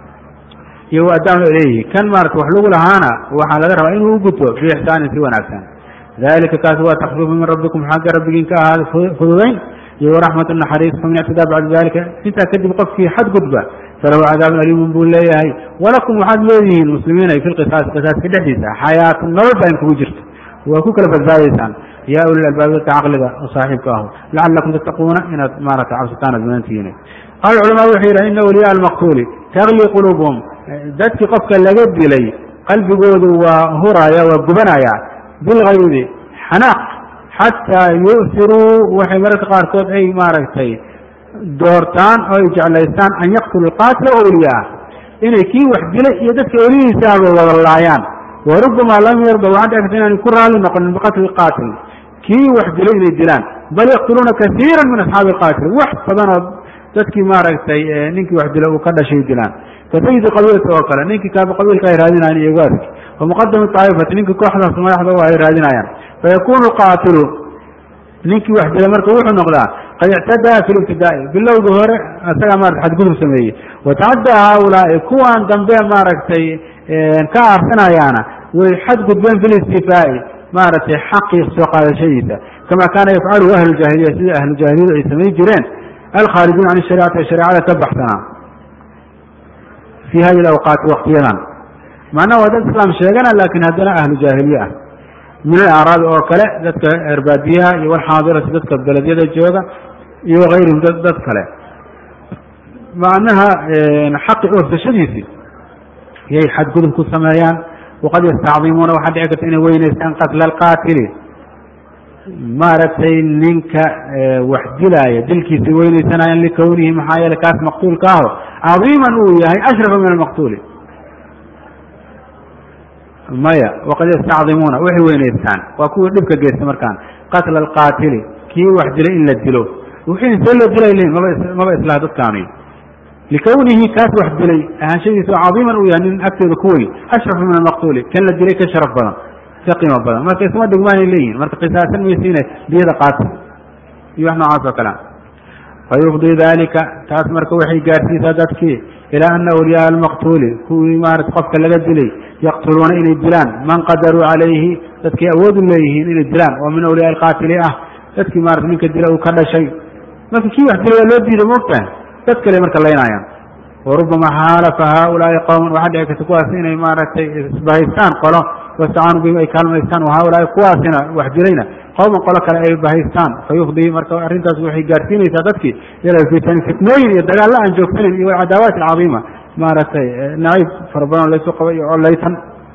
iyo adaan leeyihi kan maarata wax lagu lahaana waxaa laga rabaa inuu u guto biixsaanin si wanaagsan dalika kaasi waa takfiifu min rabbikum xagga rabbigiin ka ahaada fududayn iyo waraxmat naxariis famin ictidaa bacda dalika intaa kadib qofkii xadgudba falahu cadaabun aliimun buu leeyahay walakum waxaad leedihiin muslimiinay fi lqisaasi qisaaska dhexdiisa xayaatu nolol baa in kugu jirto waa ku kala badbaadaysaan yaa ulil albaab dadka caqliga oo saaxiibka ahu lacalakum tattaquuna inaad maarata cabsataan aad mudantihiin qaala culamaa wuxuu yidhaha ina awliyaa almaqtuuli tagli quluubuhum dadkii qofka laga dilay qalbigoodu waa huraya waa gubanaya bilgaydi xanaaq xataa yu'siruu waxay mararka qaarkood ay maaragtay doortaan oo ay jeclaystaan an yaqtulu qaatila awliyaa inay kii wax dilay iyo dadka awliyihiisa ahba wada laayaan warubamaa lam yarda waxaa dhici karta inaanay ku raalli noqonin biqatli qaatil kii wax dilay inay dilaan bal yaqtuluuna kasiira min asxaabi alqaatil wax badanoo dadkii maaragtay ninkii wax dilay uu ka dhashay dilaan ka sayidi qabiilka oo kale ninkii kaaba qabiilka ay raadinayaan iyo gaaski wa muqadami taa'ifati ninkii kooxdaas madaxda u ay raadinayaan fayakunu qaatilu ninkii wax dilay marka wuxuu noqdaa qad ictadaa fi libtidaa'i bilowga hore isagaa maarata xadgudub sameeyey watacaddaa haaulaai kuwan dambe maaragtay ka arsanayaana way xadgudbeen fi listifaa'i maaragtay xaqii soo qaadashadiisa kama kaana yafcaluhu ahlu jaahiliya sida ahlu jaahiliyadu ay samayn jireen alkhaarijuuna can shariicati shareecada ka baxsanaa fi hadi awqaati waktiyadan macnaha waa dad islaam sheegana laakin haddana ahlu jaahiliye ah min alacraabi oo kale dadka erbaadiyaha iyo walxaadirati dadka beledyada jooga iyo wakayrihim dad kale macnaha xaqi oofsashadiisii yay xadgudub ku sameeyaan waqad yastacdimuuna waxaa dhici karta inay weynaystaan qatla alqaatili maaragtay ninka wax dilaaya dilkiisa weynaysanayaan likownihi maxaa yeele kaas maqtuulka aho cadiiman uu yahay ashrafa min almaqtuuli maya waqad yastacdimuuna waxay weynaystaan waa kuwii dhibka geysta markaan qatla alqaatili kii wax dilay in la dilo wixii see loo dilay lehin maba maba islaha dadkaani likownihi kaas wax dilay ahaanshadiisa oo cadiiman uu yahay nin agtooda ku weyn ashrafa min almaqtuuli kan la dilay ka sharaf badan ka qiimo badan marka isma dhigmaanay leeyihin marka qisaasan maysiina diyada qaata iyo wax noocaas oo kalea fayufdii dalika taas marka waxay gaarsiisaa dadkii ilaa ana awliyaa almaqtuuli kuwii maarata qofka laga dilay yaqtuluuna inay dilaan man qadaruu calayhi dadkii awoodu leeyihiin inay dilaan oo min awliyaa alqaatili ah dadkii maarata ninka dila uu ka dhashay marka kii wax dilay waa loo diiday moogtahay dad kale marka laynayaan warubama xaalafa haaulaai qowman waxaa dhici karta kuwaas inay maaragtay isbahaystaan qolo wastacaanu bihim ay kaalmaystaan haaulaai kuwaasina wax dilayna qowman qolo kale ay bahaystaan fayufdii marka arrintaas waxay gaarsiinaysaa dadkii ila fitani fitnooyin iyo dagaallo aan joogsanin iyo alcadaawaat alcadiima maaragtay nacayb fara badan laysu qaba iyo collaytan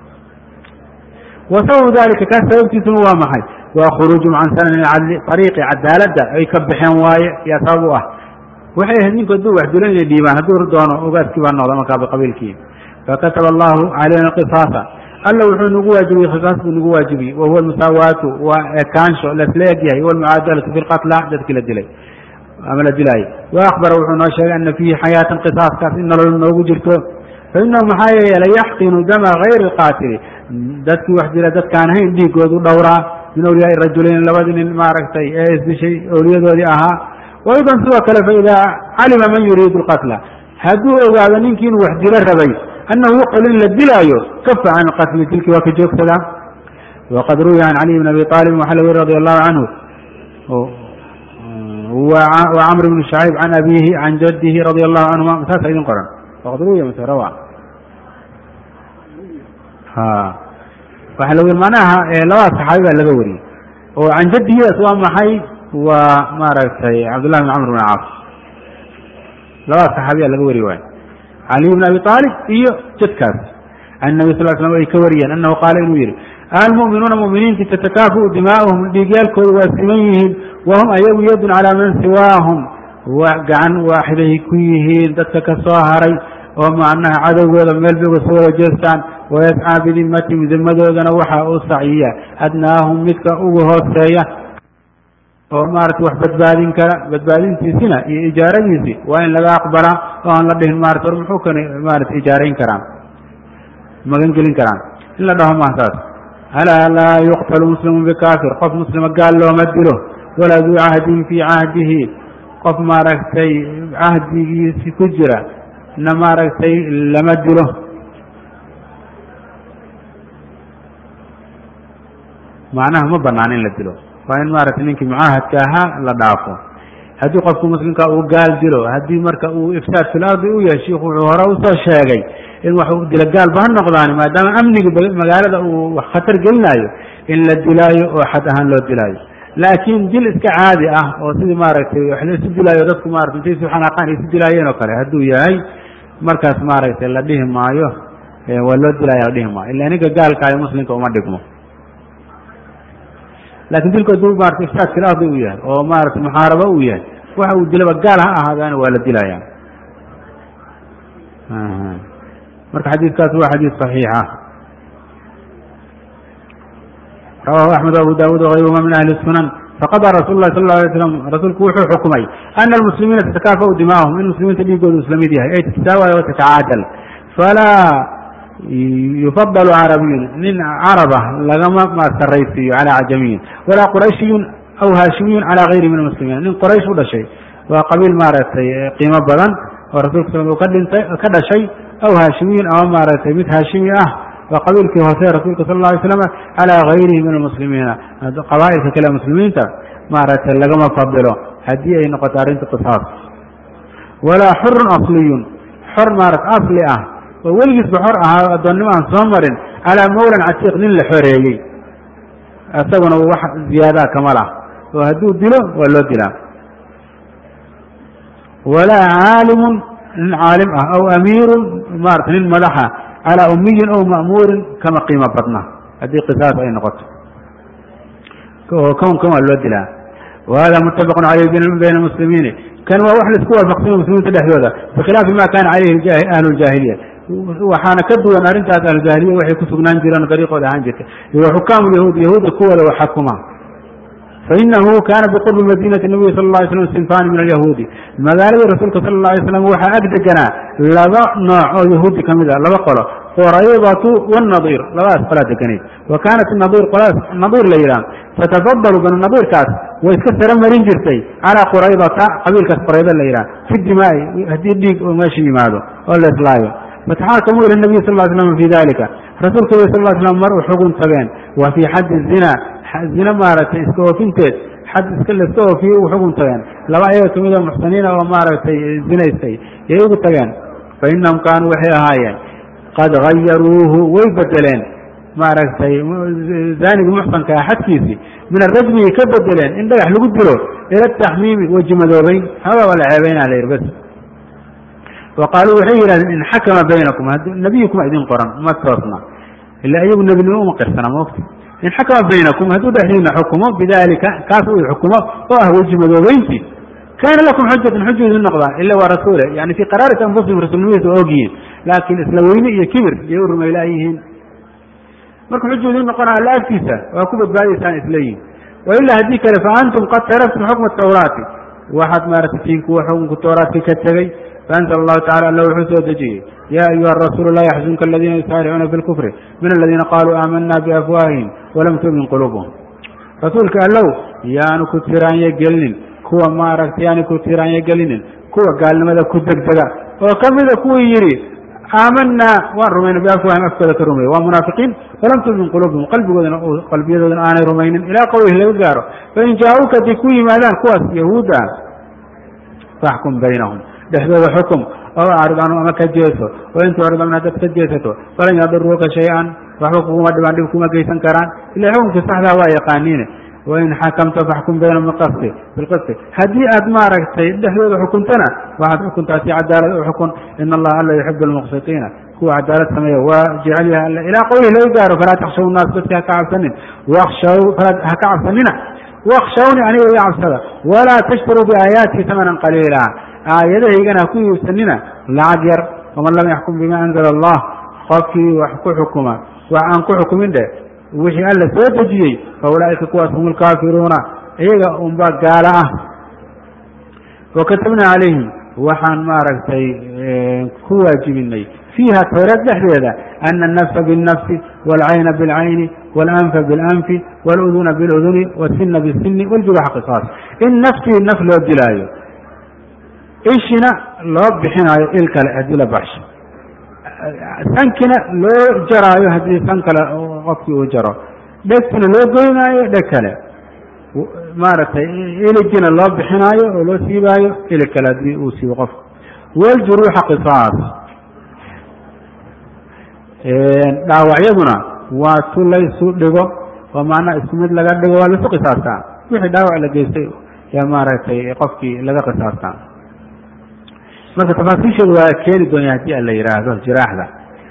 wa sababu dalika kaas sababtiisuna waa maxay waa khuruujum can sanani cadli ariiqi cadaaladda ay ka baxeen waaye yaa sabab u ah waxay ahayd ninku hadduu wax dilo inay dhiibaan hadduu doono ogaaskii baa noqda markaa biqabiilkii fakataba allahu calayna alqisaasa alla wuxuu nagu waajibiyey qisaas buu nagu waajibiyey wahuwa almusaawaatu waa ekaansho lasla eg yahay walmucaadalatu fi lqatla dadkii la dilay ama la dilaayay wa akbara wuxuu noo sheegay ana fiihi xayaatan qisaaskaas in nolol noogu jirto fainahu maxaa yeelay yaxqinu dama hayri alqaatili dadkii wax dila dadkaan ahayn dhiigoodu dhowraa min awliyaai rajulayn labadii nin maaragtay ee isdishay awliyadoodii ahaa waydan sidoo kale faidaa calima man yuriidu lqatla hadduu ogaado ninkii inuu wax dilo rabay annahu yuqtalu in la dilaayo kafa can alqatli dilkii waa ka joogsadaa waqad ruwiya can caliy bn abi aalibin waxaa la weri radi allahu canhu wa camr bn shacayb can abihi can jadihi radi allahu canhuma saasa idin qoran waqad ruwiya mase rawa waxaa la weri manaha labada saxaabi baa laga wariyey oo can jadihidaas waa maxay waa maaragtay cabdullahi bn camr bn caas labada saxaabiyaa laga wari waayo caliy bn abi aalib iyo jadkaas can nabi sal slam ay ka wariyeen annahu qaala inuu yihi almu'minuuna mu'miniinti tatakaafu dimaa'uhum dhiigyaalkooda waa siman yihiin wahum ayagu yadun calaa man siwaahum gacan waaxiday ku yihiin dadka ka soo haray oo macnaha cadowgooda meel bay uga soo wada jeestaan wayascaa bidimatihim dimadoodana waxaa u saciya adnaahum midka ugu hooseeya oo maarata wax badbaadin kara badbaadintiisina iyo ijaaradiisii waa in laga aqbalaa oo aan la dhihin maarata war muxuu kan maarata ijaarayn karaan magan gelin karaan in la dhaho maasaas alaa laa yuqtalu muslimun bikaafir qof muslima gaal looma dilo walaa duu cahdin fii cahdihi qof maaragtay cahdigiisi ku jira na maaragtay lama dilo macnaha ma banaan in la dilo waa in maaragtay ninkii mucaahadka ahaa la dhaafo haddii qofku muslimka uu gaal dilo haddii marka uu ifsaad fil ardi u yahay shiikhu wuxuu hore usoo sheegay in wax uu dilo gaalba ha noqdaani maadaama amniga magaalada uu wax khatar gelinayo in la dilaayo oo xad ahaan loo dilaayo laakiin dil iska caadi ah oo sidii maaragtay wax la isu dilaayo dadku maarata intay isu xanaaqaan ay isu dilaayeen oo kale hadduu yahay markaas maaragtay la dhihi maayo waa loo dilaayo la dhihi maayo illa ninka gaalkaayo muslimka uma dhigmo lakin dilku hadduu maarata ifsaad fil ardi uu yahay oo maarata muxaarabo uu yahay waxa uu dilaba gaal ha ahaadaana waa la dilaya marka xadiidkaas waa xadiid صaxiixa rawahu axmed abu dawud wغayruhuma min ahli الsunan faqada rasul lah sal ه alay slam rasuulku wuxuu xukumay ana almuslimiina tatakaafa dimaahum in muslimiinta dhiigooda islamid yahay ay tatataawaya watatacaadal falaa yufadl carabiyun nin caraba lagama saraysiiyo calى cajamiyin walaa qurayshiyun aw haashimiyun calى gayri min almuslimiin nin qoraysh u dhashay waa qabiil maaragtay qiimo badan oo rasulka sal uu ka dhintay ka dhashay aw haashimiyun ama maaragtay mid haashimi ah waa qabiilkii hoose rasuulka sal ه alay slam calى gayrihi min almuslimiina qabaa'ilka kale muslimiinta maaragtay lagama fadilo haddii ay noqoto arrinta qisaas walaa xurun asliyun xor maarata asli ah oo weligiisba xor ahaa addoonnimo aan soo marin calaa mawlan catiiq nin la xoreeyey isaguna wax ziyaadaa kama lah oo hadduu dilo waa loo dilaa walaa caalimun nin caalim ah aw amiirun maarata nin madaxa calaa umiyin aw ma'muurin kama qiimo badna haddii qisaas ay noqoto oo kownkan waa loo dilaa wahada muttafaqun caleyh bayna muslimiini kan waa wax laisku waafaqsanya muslimiinta dhexdooda bikhilaafi ma kana caleyhi ahlu ljaahiliya waxaana ka duwan arrintaas ahlujaahiliya waxay ku sugnaan jireen dariiqooda ahaan jirta iyo xukaamu yahuud yahuuda kuwooda wa xakuma fainahu kana biqurbi madinati nabiyi sal la alay slam sinfani min alyahuudi magaaladii rasuulka sala la alay slam waxaa ag deganaa laba nooc oo yahuudi kamid a laba qolo quraydatu wanadiir labadaas qolaa deganayd wa kaanat nadiir qoladaas nadiir la yidhaah tatafadalu banu nadiirkaas way iska saro marin jirtay calaa quraydata qabiilkaas qurayda la yidhaah fi dimaai haddii dhiig oo meesha yimaado oo la islaayo فتحاكموا إلى النبي صلى الله عليه وسلم في ذلك رسولك صلى الله عليه وسلم مرء حكم تبين وفي حد الزنا الزنا مارت اسكوفينتد حد اسكل اسكوفي وحكم تبين لو أيها كميدا محسنين ومارت الزنا يستي يقول تبين فإنهم كانوا وحيا هايا قد غيروه ويبدلين مارت زاني المحسن كأحد كيسي من الرجم يكبدلين إن ده يحلقوا الدلو إلى التحميم والجمدوبين هذا ولا عيبين عليه بس وقالوا حيرا إن حكم بينكم نبيكم أيدين قرن ما ترصنا إلا أيها النبي اليوم قرصنا موقت إن حكم بينكم هدو دحين حكمه بذلك كافوا حكمه وهو الجمدوبين كان لكم حجة حجة النقضة إلا ورسوله يعني في قرارة أنفسهم رسول الله وأوجين لكن إسلامين يكبر يورم إلى أيهن مركم حجة النقضة على أكيسة وكبت باقي ثاني إسلامين وإلا هديك فأنتم قد تركتم حكم التوراة واحد ما رتفينك وحكم التوراة في كتبي فأنزل الله تعالى له حسوة جيه يا أيها الرسول لا يحزنك الذين يسارعون في الكفر من الذين قالوا آمنا بأفواههم ولم تؤمن قلوبهم رسولك قال له يا نكتران يقلن كوا ما ركت يا نكتران يقلن كوا قال لماذا كدك دقا وكم إذا كوا يري آمنا والرمين بأفواههم أفكدة الرمي ومنافقين ولم تؤمن قلوبهم قلب يدود آن رمين إلى قوله لا يقاروا فإن جاءوك تكوي مالان كواس يهودا فاحكم بينهم دحذو حكم أو أعرض عنه أما كجيسه وإن تعرض عنه تكجيسته فلن يضروك شيئا وحكم مدبان لكم كيسا كران إلا حكم في صحبه ويقانين وإن حكمت فاحكم بينهم بالقسط بالقسط هذه أدمارك دحذو حكمتنا وعد حكم تأتي عدالة وحكم إن الله ألا يحب المقسطين هو عدالة سمية وجعلها إلى قوله لا يقاروا فلا تخشوا الناس بس هكعب سنين واخشوا فلا هكعب سنين واخشوني يعني ويعبسدا ولا تشتروا بآياتي ثمنا قليلا آياته يجنا كوي سننا العجر ومن لم يحكم بما أنزل الله خافي وحكو حكما وعنكو حكمين ده وحي ألا سوتجي فأولئك قواتهم الكافرون إيجا أمبا قالا وكتبنا عليهم وحان ماركتي كوا جبني فيها تورد لحظة أن النفس بالنفس والعين بالعين والأنف بالأنف والأذن بالأذن والسن بالسن والجروح قصاص النفس النفس لو دلايو إيشنا لو بحنا إلك الأدلة بحش سنكنا لو جرايو هذه سنكلا غطي وجرا دكنا لو قينايو دكلا مارتي إلى الجنة لو بحنايو ولو سيبايو إلك الأدلة وسيب غف والجروح قصاص dhaawacyaduna waa tu la isu dhigo oo macna isku mid laga dhigo waa la isu qisaastaa wixii dhaawac la geystay yaa maaragtay qofkii laga qisaastaa marka tafaasiisheedu waa keeni doonaa haddii alla yidhaahdo jiraaxda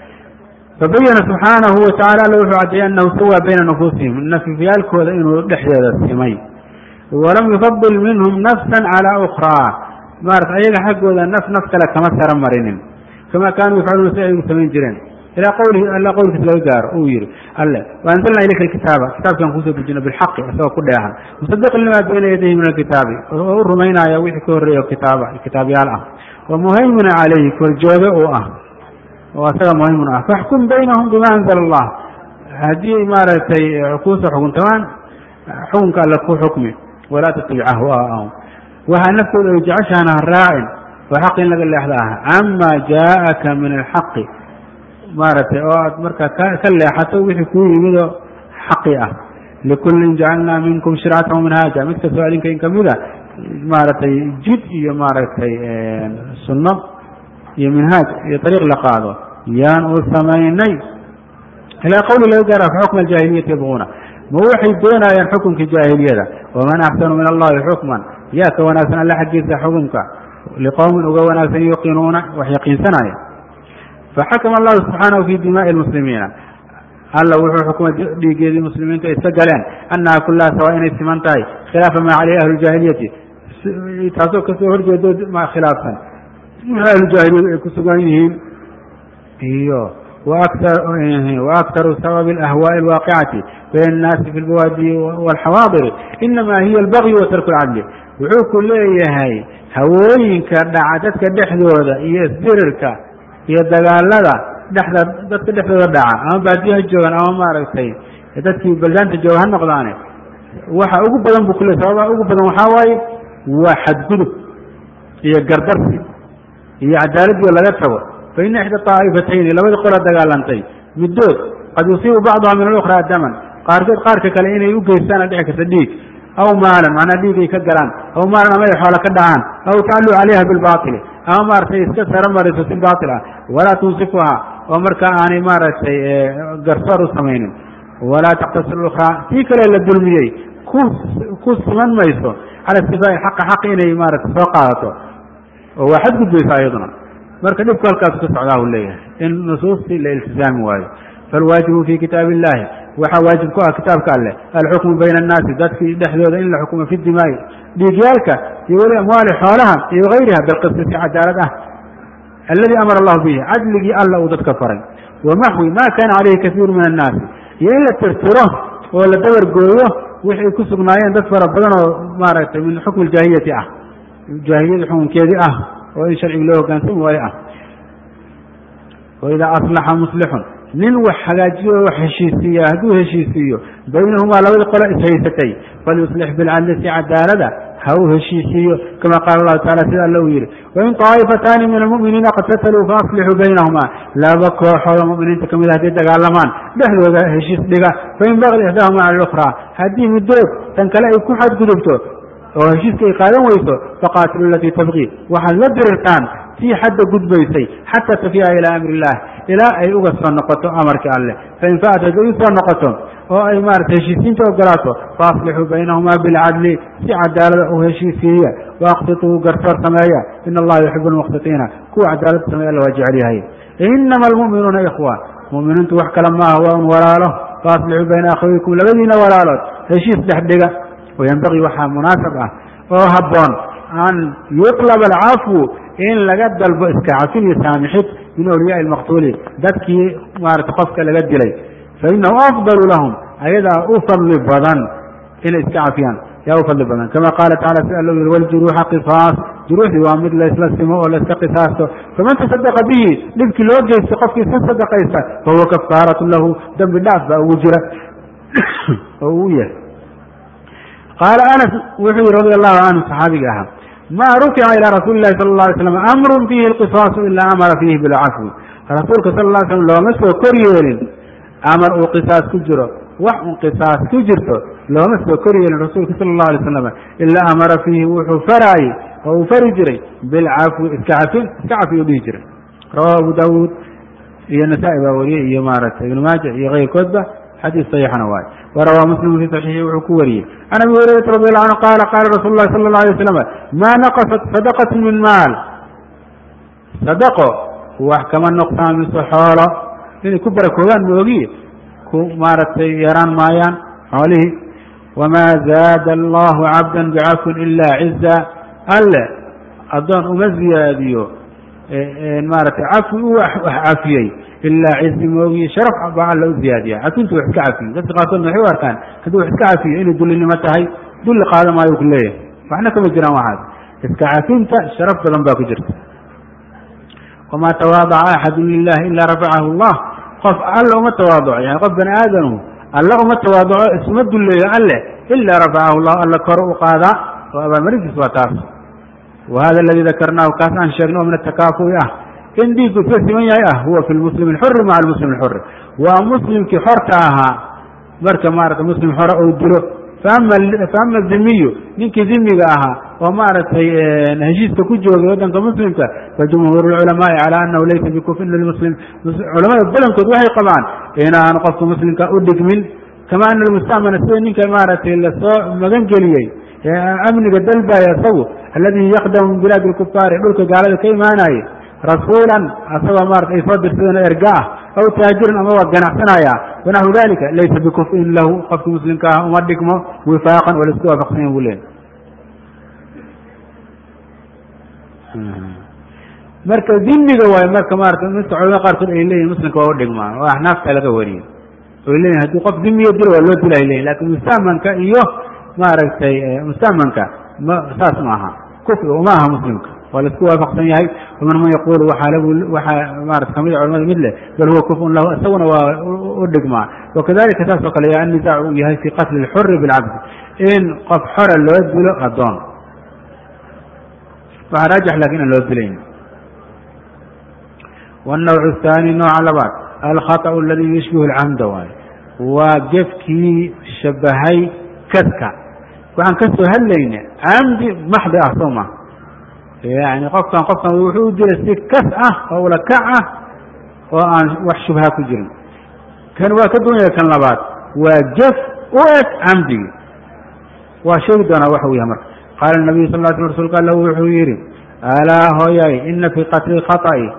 فبين سبحانه وتعالى له عدي أنه سوى بين نفوسهم نفسيالكود إنه دحية السمي ولم يفضل منهم نفسا على أخرى مارت أيها حق وذا النفس نفس كما سر مرين كما كانوا يفعلون سيئة المسلمين جرين إلى قوله ألا قولك لو دار أوير ألا وأنزلنا إليك الكتابة كتاب كان خصوصا بالجنة بالحق أسوى كلها مصدق لما بين يديه من الكتاب ورمينا يوحي كوري الكتابة الكتاب يالله ومهيمن عليه والجواب أه وأسوى مهيمن أه فاحكم بينهم بما أنزل الله هذه إمارة عكوسة حكم تمام حكم قال لك حكمي ولا تتبع أهواءهم وها نفسه لو يجعشها الراعي وحق لك اللي أحلاها عما جاءك من الحق مارتي أوعد مركا كلا حتى ويحكوا يمدوا حقيقة لكل جعلنا منكم شرعة ومنهاجا مثل سؤال كين كمذا مارتي جد مارتي سنة يمنهاج يطريق لقاضه يان والثمانيني إلى قول لا يقرأ في حكم الجاهلية يبغونه موحي دون ين حكم كجاهلية ومن أحسن من الله حكما ياك وناسنا لا حقيقة حكمك لقوم وناسا يقينون وحيقين سنايا فحكم الله سبحانه في دماء المسلمين الله وحو حكم ديجي المسلمين تستقلين أنها كلها سواء استمنتهي خلاف ما عليه أهل الجاهلية تاسوك سوهر جدود مع خلافا أهل الجاهلية كسوغينهم ايوه وأكثر وأكثر سبب الأهواء الواقعة بين الناس في البوادي والحواضر إنما هي البغي وترك العدل وحو كلها هاي هوينك دعاتك دحدودا يسدرك iyo dagaalada dhaxda dadka dhexdooda dhaca ama baadiyaha joogan ama maaragtay dadkii baldaanta jooga ha noqdaane waxa ugu badan buu kule sababa ugu badan waxa waaye waa xadgudub iyo gardarsi iyo cadaalad laga tago faina ixda طaa'ifatayni labadii qola dagaalantay middood qad yusiibu bacduha min alukhraa daman qaarkood qaarka kale inay u geystaan dhici karta dhiig aw maalan macnaa dhiig ay ka galaan aw maalan ama ay xoola ka dhacaan aw tacalluu calayha bilbaatili ama maaragtay iska saro mariso si baatil ah walaa tunsifuhaa oo markaa aanay maaragtay garsoor u samaynin walaa taktasir ukhraa tii kale la dulmiyey ku ku siman mayso cala istifaa'i xaqa xaq inay maaragtay soo qaadato oo waa xadgudbaysa ayaduna marka dhibku halkaas ka socdaa u leeyahay in nusuustii la iltisaami waayo falwaajibu fii kitaabi illahi waxaa waajib ku ah kitaabka alleh alxukmu bayna annaasi dadkii dhexdooda in la xukumo fi dimaa'i dhiigyaalka iyo weli amwaali xoolaha iyo gayriha bilqisti si cadaalad ah alladii amara allahu bihi cadligii alla uu dadka faray wamaxwi ma kaana calayhi kasiiru min annaasi iyo in la tirtiro oo la dabar gooyo wixay ku sugnaayeen dad fara badan oo maaragtay min xukmi jaahiliyati ah jaahiliyada xukunkeedii ah oo in sharciga loo hogaansami waayo ah waidaa aslaxa muslixun nin wax hagaajiyo o wax heshiisiiya hadduu heshiisiiyo baynahumaa labadii qole ishaysatay falyuslix bilcadli si cadaalada ha uu heshiisiiyo kama qaala allahu tacala sida alla uu yihi wain طaa'ifataani min almu'miniina qatataluu faaslixuu baynahumaa laba kooxooda mu'miniinta kamid a hadday dagaalamaan dhexdooda heshiis dhiga fain bagad ixdaahuma cala alukhraa haddii middood tan kale ay ku xadgudubto oo heshiiska ay qaadan weyso faqaatilu alatii tabqii waxaad la dirirtaan tii xadda gudbaysay xataa tafiya ilaa amri illah ilaa ay uga soo noqoto amarka alleh fain faat hadday u soo noqoto oo ay maarata heshiisiinta ogolaato faaslixuu baynahumaa bilcadli si cadaalada u heshiisiiya waaqsituu garsoor sameeya ina allaha yuxibu almuqsitiina kuwa cadaalada sameeya alla waa jecel yahay inama almu'minuuna ikhwa mu'miniintu wax kale maaha waa un walaalo faaslixuu bayna akhawaykum labadiina walaalood heshiis dhexdhiga wayanbagii waxaa munaasab ah oo habboon an yuطlaba alcafwu in laga dalbo iska cafin iyo saamixid min awliyaai almaqtuuli dadkii maarata qofka laga dilay fainahu afdalu lahum ayadaa u fadli badan inay iska cafiyaan yaa u fadli badan kama qaala tacala si alla u yihi waljuruuxa qisaas juruuxdii waa mid laysla simo oo layska qisaasto faman tasadaqa bihi dhibkii loo geysta qofkii iska sadaqaysta fahuwa kafaaratu lahu dambi dhaaf baa ugu jira oo uu yahay qaala anas wuxuu yihi radi allahu canhu saxaabiga ahaa ma rufica ilى rasuuli lahi sala اla alay slam amru fiihi اlqisaasu ila amara fiihi bilcafwi rasuulka sala la slam looma soo kor yeelin amar uu qisaas ku jiro wax un qisaas ku jirto looma soo kor yeelin rasuulka sala اlahu alay slam ilaa amara fiihi wuxuu faraayey oo uu fari jiray bilcafwi iska cafin iska cafi u dhihi jiray rawahu abu daawuud iyo nasaa-i baa wariyey iyo maaragtay ibnu maaja iyo keyrkoodba xadiis saxiixana waaye warawaa muslimu fii saxiixi wuxuu ku wariyey can abi hurayrata radi allahu canhu qaala qaala rasuulu lahi sala اllah alay waslam maa naqasat sadaqatu min maal sadaqo wax kama nuqsaamiso xoolo inay ku barakoogaan moogiye ku maaragtay yaraan maayaan xoolihii wamaa zaada allahu cabda bicafwin ilaa ciza alle addoon uma ziyaadiyo maaragtay cafwi u wax cafiyey ilaa cizi moogiye sharaf baa alla u ziyaadiya cafintu wax iska cafiyo dadka qaarkoodna waxay u arkaan haddii wax iska cafiyo inay dullinimo tahay dulli qaada maayo ku leeyahay waxna kama jiraan waxaas iska cafinta sharaf badan baa ku jirta wamaa tawaadaca axadun lilahi ilaa rafacahu allah qof alla uma tawaaduco yani qof bani aadamhu alla uma tawaaduco isuma dulleeyo alleh ilaa rafacahu llah alla kore u qaadaa oo abaalmarintiis waa taas wa hada aladii dakarnaahu kaas aan sheegno oo min atakaafu'i ah in dhiigku iska siman yahay ah huwa fi lmuslim alxuri maca almuslim alxuri waa muslimkii xorta ahaa marka maarata muslim xore ou dilo faama dhimiyu ninkii dhimiga ahaa oo maaragtay heshiiska ku joogay waddanka muslimka fajumhuur lculamaai calaa anahu laysa bikufin lilmuslim culamada badankood waxay qabaan inaanu qofka muslimka u dhigmin kama ana almustacmana sida ninka maaragtay lasoo magan geliyey amniga dalbaya isagu alladii yaqdamu min bilaadi lkufaari dhulka gaalada ka imaanaye rasuulan asagoo maarata ay soo dirsadeen erga ah aw taajiran ama waa ganacsanaya wanaxwu dalika laysa bikufin lahu qofka muslimka ah uma dhigmo wifaaqan oo laisku waafaqsanya buu leeyahy marka dimiga waayo marka maarata mista culamada qaarkood ay leeyihin muslimka waa u dhigmaa oo axnaafta laga wariyey oy leeyihin haddii qof dimiga dilo waa loo dila ay leyihin lakin mustahmanka iyo maaragtay mustahmanka ma saas ma aha kufri uma aha muslimka waa laisku waafaqsan yahay waman man yaqulu waxaa maarata kamida culamada mid leh bal huwa kufun lahu isaguna waa u dhigmaa wakadalika saas oo kale yaa annisaac uu yahay fi qatli اlxuri bilcabdi in qof xora loo dilo adoon waxaa raajix lakin aan loo dilayn والنوع الثاني نوع لبات الخطأ الذي يشبه العمد واي وجفكي شبهي كسكا وعن كسو هلين عمد محض أحصومة يعني قفا قفا وحود لسيك كسأة أو لكعة وأن وحشبها كجرم كان واكدون كان لبات وجف وات عمدي وشهدنا وحوي أمر قال النبي صلى الله عليه وسلم قال له وحويري ألا هوياي إن في قتل خطأي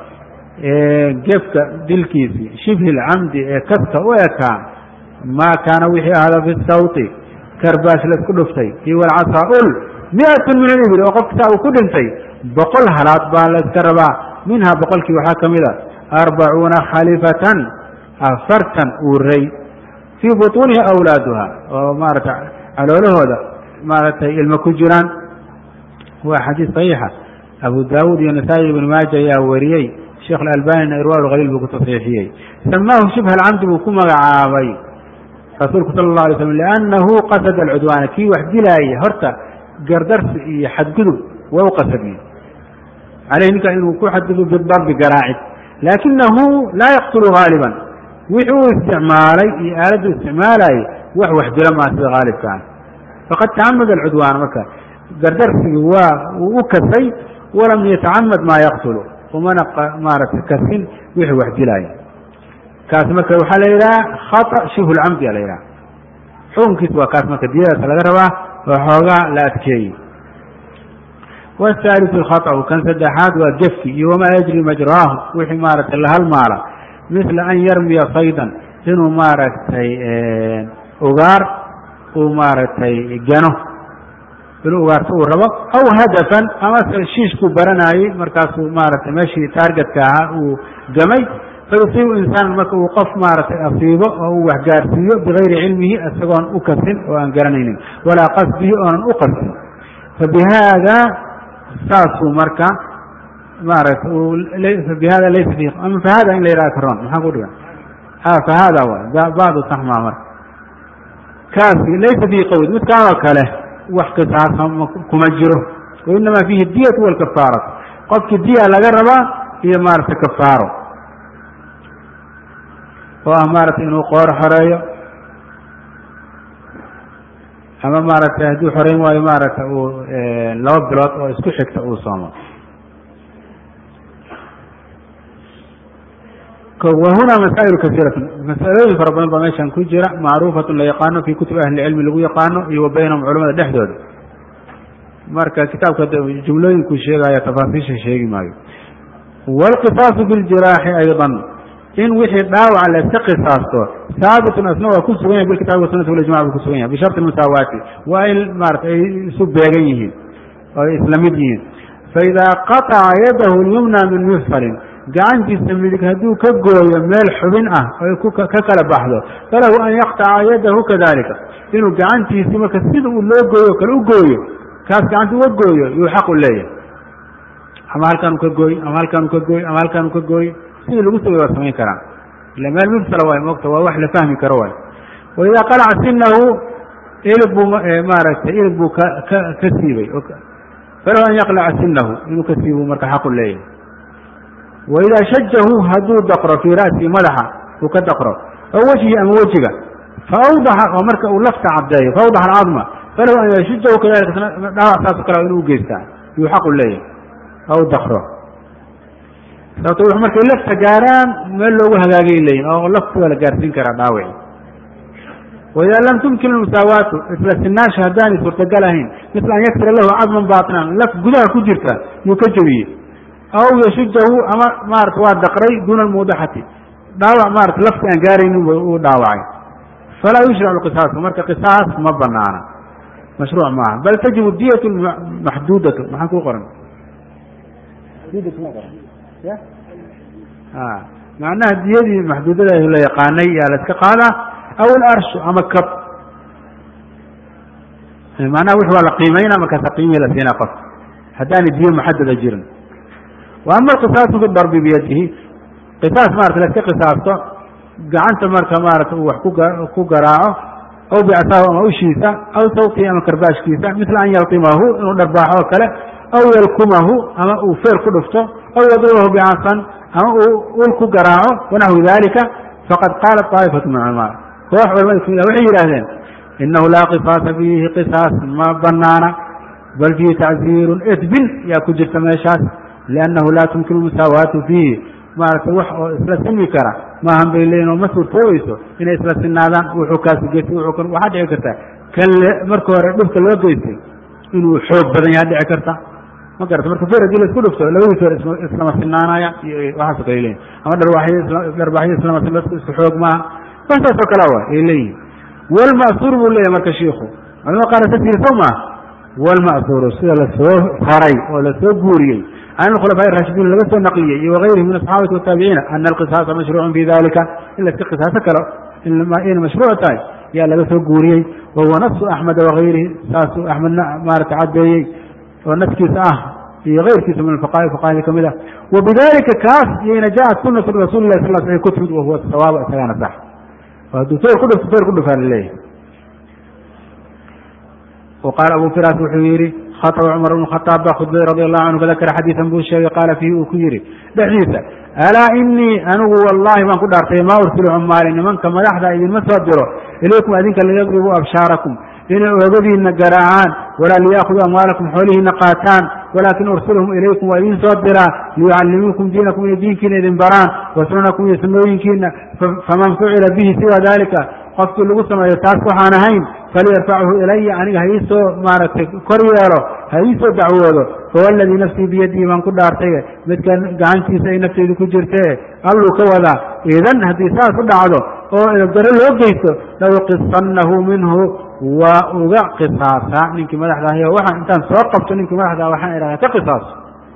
جفك دلكيسي شبه العمد كسك ويكا ما كان وحي هذا في الصوت كرباش لسكدفتي هي والعصا قل مئة من الإبل وقفتا وكدنتي بقل هلات بالسكربا منها بقلك وحاكم إذا أربعون خليفة أفرتا وري في بطونها أولادها ومارت على هذا مارت المكجران هو حديث صحيحة أبو داود ونسائي بن ماجه يا وريي الشيخ الألباني إرواء الغليل بكتصحيحيي سماه شبه العمد بكما عابي رسولك صلى الله عليه وسلم لأنه قصد العدوان كي وحدي لاي هرتا قردرس حد قدب وقصدني عليه إنك إنه كو حدد بالضرب قراعد لكنه لا يقتل غالبا وحو استعمالي آلة استعمالي وحو وحد لما غالب كان فقد تعمد العدوان مكا قردرس وكسي ولم يتعمد ما يقتله ومن مارت كسين وحو وحد لاي كاسمك وحليلا خطأ شبه العمد عليها حكم كتوى كاسمك ديالة الغربة وحوغا لا تكي والثالث الخطأ وكان سدحات والجفي وما يجري مجراه وحمارة لها المارة مثل أن يرمي صيدا إنه مارة أغار ومارة جنو إنه أغار سوى الربق أو هدفا أما شيشكو برناي مركز مارة ماشي تارجت كاها وجمي فيصيب إنسان مك وقف مارة أصيبه أو وحجارسيه بغير علمه أستغون أكسن وأنقرنين ولا قصده أن أقسم فبهذا ساسو مركا مارة فبهذا ليس فيه أما فهذا إن لا يراك الرم ما هقول ها فهذا هو بعض الصحمة مر كافي ليس فيه قود متعاوك له وحكة عاصم كمجره وإنما فيه الدية والكفارة قفك الدية لقربة هي مارة كفاره وأمارة إنه قور حرية أما مارة هدو حريم وإمارة لو بلوت وإسكشك تأوصامه وهنا مسائل كثيرة مسائل فربنا بميشان كجرة معروفة لا يقانو في كتب أهل العلم اللي يقانو وبينهم علماء دحدود ماركة كتاب جملين كل شيء يا تفاصيل شيء ما والقصاص بالجراح أيضا إن وحي داو على قصاصه ثابت أثناء كل سوية بالكتاب والسنة والإجماع كل سوية بشرط المساواة وإن مارت سبيعيه أو إسلاميين فإذا قطع يده اليمنى من مفصل جعان جسمك هدو كجوي مال حبنه أو ككل بحده فله أن يقطع يده كذلك إنه جعان جسمك السيد واللوجو كالوجو كاس جعان وجو يحق الليل أمال كانوا كجوي أمال كانوا كجوي أمال كانوا كجوي سيد الوسوي وسمي كلام لما المفصل هو المقطع ووحل فهم كروي وإذا قلع سنه يلب مارس يلب كسيبي فله أن يقلع سنه إنه كسيبه مرك حق الليل وإذا شجه هدو دقر في رأسه ملحة وكدقر أو وجهه أم وجهه فأوضح ومرك ولفت عبديه فأوضح العظمة فله أن يشجه كذلك لا أساس كرا إنه جيسان يحق الليل أو دقره لو تروح مرك لفت جاران ما له هذاقي الليل أو لفت ولا جارسين كرا داوي وإذا لم تمكن المساواة مثل الناس هداني فرتقالهين مثل أن يكسر له عظما باطنا لفت قدها كجرته يكجبيه أو يشجه أما مارت واد دقري دون الموضحة داوع مارت لفت أن جارين وداوعي فلا يشرع القصاص ومرك قصاص ما بنانا مشروع معه بل تجب الدية المحدودة ما حنكون قرن محدودة ما قرن يا آه معناها الدية المحدودة هي لا يقاني على استقالة أو الأرش أما كب معناها وحوى لقيمين أما كثقيمة لسينا قف هداني الدية محددة جيرا وأما القصاص في الضرب بيده قصاص مارت لك قصاصه قعنت مارت مارت وحكو قراعه أو بعصاه أو شيسة أو صوتي أما كرباش كيسة مثل أن يلطمه إنه درباحه وكله أو يلكمه أما وفير كدفته أو يضربه بعصا ama uu ul ku garaaco wanaxwi dalika faqad qaalat طaa'ifatu min culama koox culamada kamid ah waxay yidhaahdeen inahu laa qisaasa fiihi qisaas ma banaana bal fiihi tacziirun edbin yaa ku jirta meeshaas liannahu laa tumkinu musaawaatu fiihi maaragtay wax oo isla simi kara maahan bay leeyihin oo ma suurtoobayso inay isla sinaadaan wuxuu kaasi geystay wuxuu waxaa dhici karta kan marka hore dhufka loo geystay inuu xoog badan yaha dhici karta ma garata marka feer hadii laisku dhufto labadii feer islama sinaanaya iyo waxaasoo kale leeyihin ama dharbaxyo islama sin dadku isku xoog maaha waxsaasoo kale wa ay leeyihin walma'suur buu leeyahay marka shiiku culamada qaar ka fiirso maaha walma'suuru sida lasoo faray oo lasoo guuriyey can alkhulafaaء الraashidiin laga soo naqliyey iyo wغayrihi min aصxaabati wataabiciina ana alqisaasa mashruucu fi dalika in laska qisaaso kalo inay mashruuc tahay yaa laga soo guuriyey wahuwa nasu axmeda wagayrihi saasuu axmedna maarata caddeeyey oo naskiisa ah iyo keyrkiisa min alfuqahaai fuqahada kamid ah wabidalika kaas iyayna jaءat sunatu rasuuli lah sal sl kutmid wahuwa sawaab isagaana sax hadduu feer ku dhufto feer ku dhufaa laleeyahay waqaala abu firas wuxuu yihi khaطba cumar bn khaaab ba khudbay radi allahu canhu fadakara xadiisan buu sheegay qaala fiihi uu ku yihi dhexdiisa alaa inii anigu wallahi baan ku dhaartay maa ursilu cumaali nimanka madaxda idinma soo diro ilaykum adinka liyadribuu abshaarakum inay oogadiina garaacaan walaa liyaakhuduu amwaalakum xoolihiina qaataan walaakin ursilhum ilaykum waa idin soo diraa liyucallimuukum diinakum inay diinkiina idin baraan wa sunanakum iyo sunnooyinkiina faman fucila bihi siwa dalika qofkii lagu sameeyo taas waxaan ahayn falyarfachu ilaya aniga ha ii soo maaragtay kor yeelo ha ii soo dacwoodo fawaladii nafsii biyadii baan ku dhaartay midka gacantiisa ay nafteydu ku jirtee alluu ka wadaa idan haddii saas u dhacdo oo edabdaro loo geysto lawqisannahu minhu waa uga qisaasa ninkii madaxda ahy waxaan intaan soo qabto ninkii madaxda waxaan idhahdaa ka qisaaso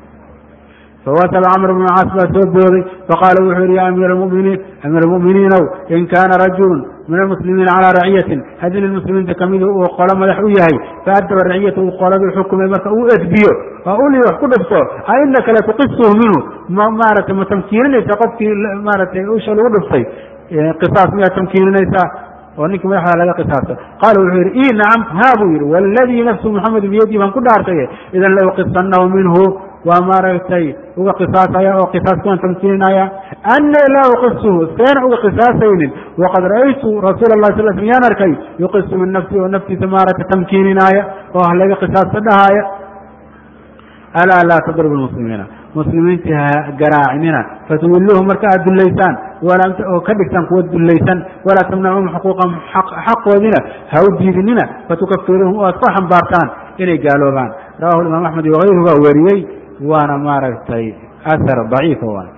fawasaba camr bnu caas baa soo booday faqaala wuxuu yihi ya amiir muminiin amiir muminiinow in kaana rajulu min almuslimiina calaa raciyatin haddii nin muslimiinta kamid uu qolo madax u yahay faadaba raciyata uu qoladii xukumay marka uu edbiyo oo uli wax ku dhufto a inaka la tuqisuhu minhu ma maaragtay ma tamkiininaysa qofkii maaragtay usha lagu dhuftay qisaas miyaa tamkiininaysaa oo ninkii madaxda laga qisaasto qaala wuxuu yihi i nacam haa buu yihi waladii nafsu muxamedi biyadii baan ku dhaartay idan la uqisanahu minhu waa maaragtay uga qisaasaya oo qisaaskuwaan tamkiininaya ana laa uqisuhu seena uga qisaasaynin waqad ra'aytu rasuula lah sal sl yaan arkay yuqisu min nafsi oo naftiisa maaragta tamkiininaya oo ah laga qisaasto dhahaaya alaa laa tadribu lmuslimiina muslimiintii ha garaacinina fatuwiluuhum marka aad dullaysaan oo ka dhigtaan kuwa dullaysan walaa tamnacuuhum xuquuqahum xaqoodina ha u diidinina fatukafiruuhum oo aad ku xambaartaan inay gaaloobaan rawahu imaam axmed iyo wagayruhu baa weriyey waana maaragtay ahar daciifa waay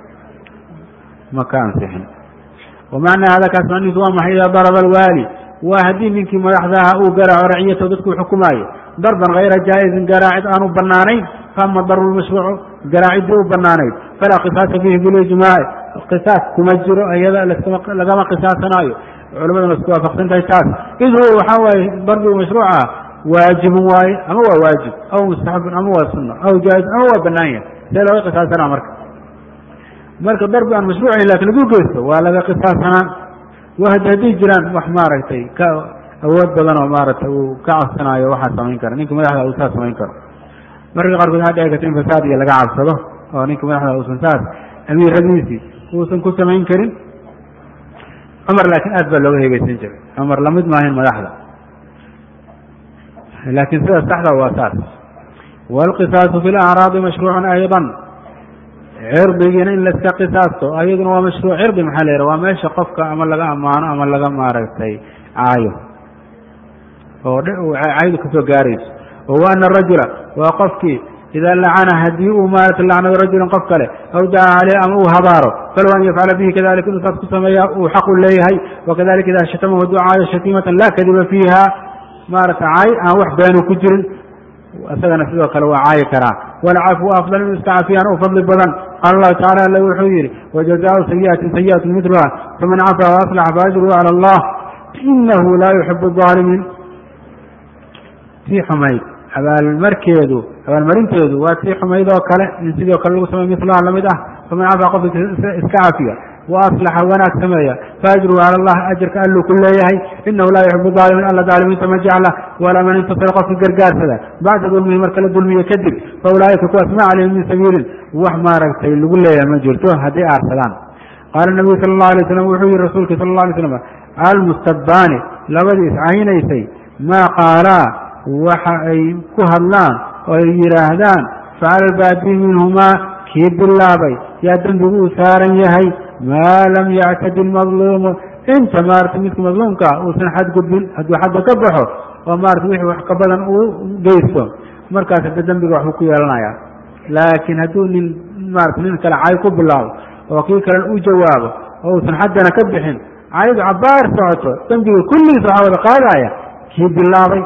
ma ka ansixin wamacnaa hada kaas macnihiisu waa maxay idaa daraba alwaali waa haddii ninkii madaxdaha uu garaaco raciyatahu dadku xukumaayo darban hayra jaa'izin garaacid aanu banaanayn faama darbu mashruucu garaaciddii u banaanayd falaa qisaasa fiihi bilijmaaci qisaas kuma jiro iyada lagama qisaasanaayo culamaduna isku waafaqsan tahay taas id huwa waxaa waaye darbigu mashruuca waajibun waaye ama waa waajib aw mustaxabun ama waa sunna aw jaa'iz ama waa banaan yahay see laga qisaasanaa marka marka darbi aan mashruucayn laakiin lagu geysto waa laga qisaasanaa wa hadday jiraan wax maaragtay ka awood badan oo maaragtay uu ka cabsanaayo waxaa samayn kara ninka madaxda uu saa samayn karo marka qaarkood waxaa dhici karta in fasaad iyo laga cabsado oo ninka madaxda uusan saas amiiradiisii uusan ku samayn karin cumar laakiin aad baa looga heegeysan jiray cumar lamid maahayn madaxda laakiin sida saxda waa saas waalqisaasu fi lacraadi mashruucun ayضa cirdigiina in laska qisaasto ayaduna waa mashruuc cirdi maxaa la yidhaha waa meesha qofka ama laga ammaano ama laga maaragtay caayo oo caydu kasoo gaarayso oo ana rajula waa qofkii idaa lacana haddii uu maarata lacnado rajulan qof kale aw daca caleyh ama uu habaaro falow an yafcala bihi kadalika inuu saas ku sameeya uu xaqu leeyahay wakadalika idaa shatamahu hadduu caayo shatiimatan laa kadiba fiiha maarata caay aan wax beenu ku jirin isagana sidoo kale waa caayi karaa walcafwu afdal inu iska cafiyaan u fadli badan qaala allahu tacala alla wuxuu yihi wajazaau sayi'atin sayi'atu midluha faman cafaa waaslaxa faajruhu cala allah inahu laa yuxibu الظaalimiin tii xumayd abaalmarkeedu abaalmarinteedu waa tii xumayd oo kale in sidoo kale lagu sameyo milaha lamid ah faman cafaa qofka iska cafiya وأصلح وناك سمية فأجره على الله أجرك قال له كل يهي إنه لا يحب الظالمين ألا ظالمين تمجع له ولا من انتصر قف القرقار سلا بعد ظلمه مركل الظلمية كذب فأولئك كواسماء عليهم من سبيل وحما ركتي اللي قل لي مجرته هدي أرسلان قال النبي صلى الله عليه وسلم وحوي رسولك صلى الله عليه وسلم المستبان لبديس عينيسي ما قالا وحي كهلان ويراهدان فعلى البادي منهما كيب اللابي يا دنبو سارا يهي ما لم يعتد المظلوم انت مارت مثل مظلومك وسن حد قبل حد حد كبحه ومارت وحي وحقبلا وقيسه مركز الدنبو وحكو يالنايا لكن هدون مارت منك العايكو بالله وكيل كلا الجواب او سن حدنا كبحين عايد عبار ساعته دنبو كل صحابه قالايا كيب اللابي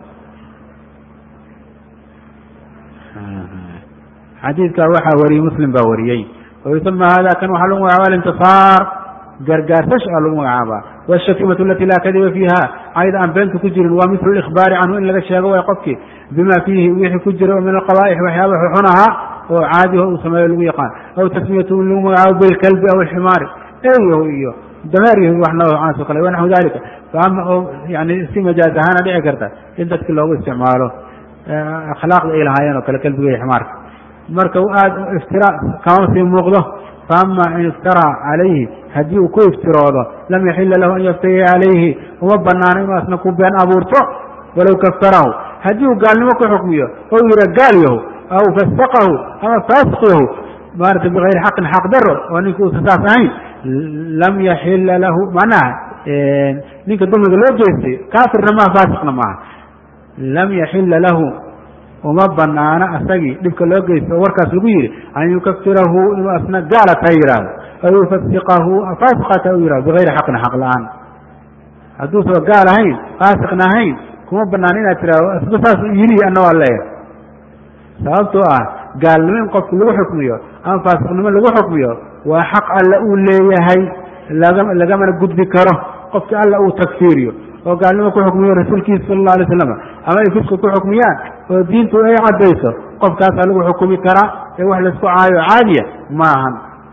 حديث كان وحى وري مسلم باوريين ويسمى هذا كان وحلو وعوال انتصار قرقار تشعل وعابا والشتيمة التي لا كذب فيها أيضا بنت كجر ومثل الإخبار عنه إن لك الشيء ويقفك بما فيه ويحي كجر ومن القبائح وحيابه حنها وعاده وسماء الويقان أو تسمية أو بالكلب أو الحمار أيوه أيوه دماره وحنا عاسق له ونحو ذلك فأما يعني سيما جازهانا لعكرته إن تتكلوا استعماله أخلاق إلهيان وكلا كلب وحمار marka uu aad iftira kama sii muuqdo fama in iftara alayhi hadii uu ku iftiroodo lam yahilla lahu an yaftari alayhi wa banaana inuu asna ku been abuurto walow kaftarahu hadii uu gaalnimo ku xukmiyo oo yira gaaliyo aw fasaqahu ama fasqihu maarta bighayr haqqin haqq daro oo ninku saas ahayn lam yahilla lahu mana ninka dulmiga loo jeestay kaafirna ma faasiqna ma lam yahilla lahu وما بنانا أسجي لبك لوجيس وركاس لغير أن يكفره إنه أثناء قال تيران أو يفسقه فاسقة تيران بغير حق حق الآن حدوث وقال هين فاسقنا هين كما بنانين أترى أسبساس يلي أنه الله سألته آه قال من قف له حكميه أم فاسقنا من له حكميه وحق ألا أولي هي لقم نقود بكره قفت ألا أو تكفيريه وقال لما كل حكميه رسول كيس صلى الله عليه وسلم أما يفسق كل حكميان ودينته أي عديسه قف كاس له حكمي كرا يوحل السعاية عادية ماهن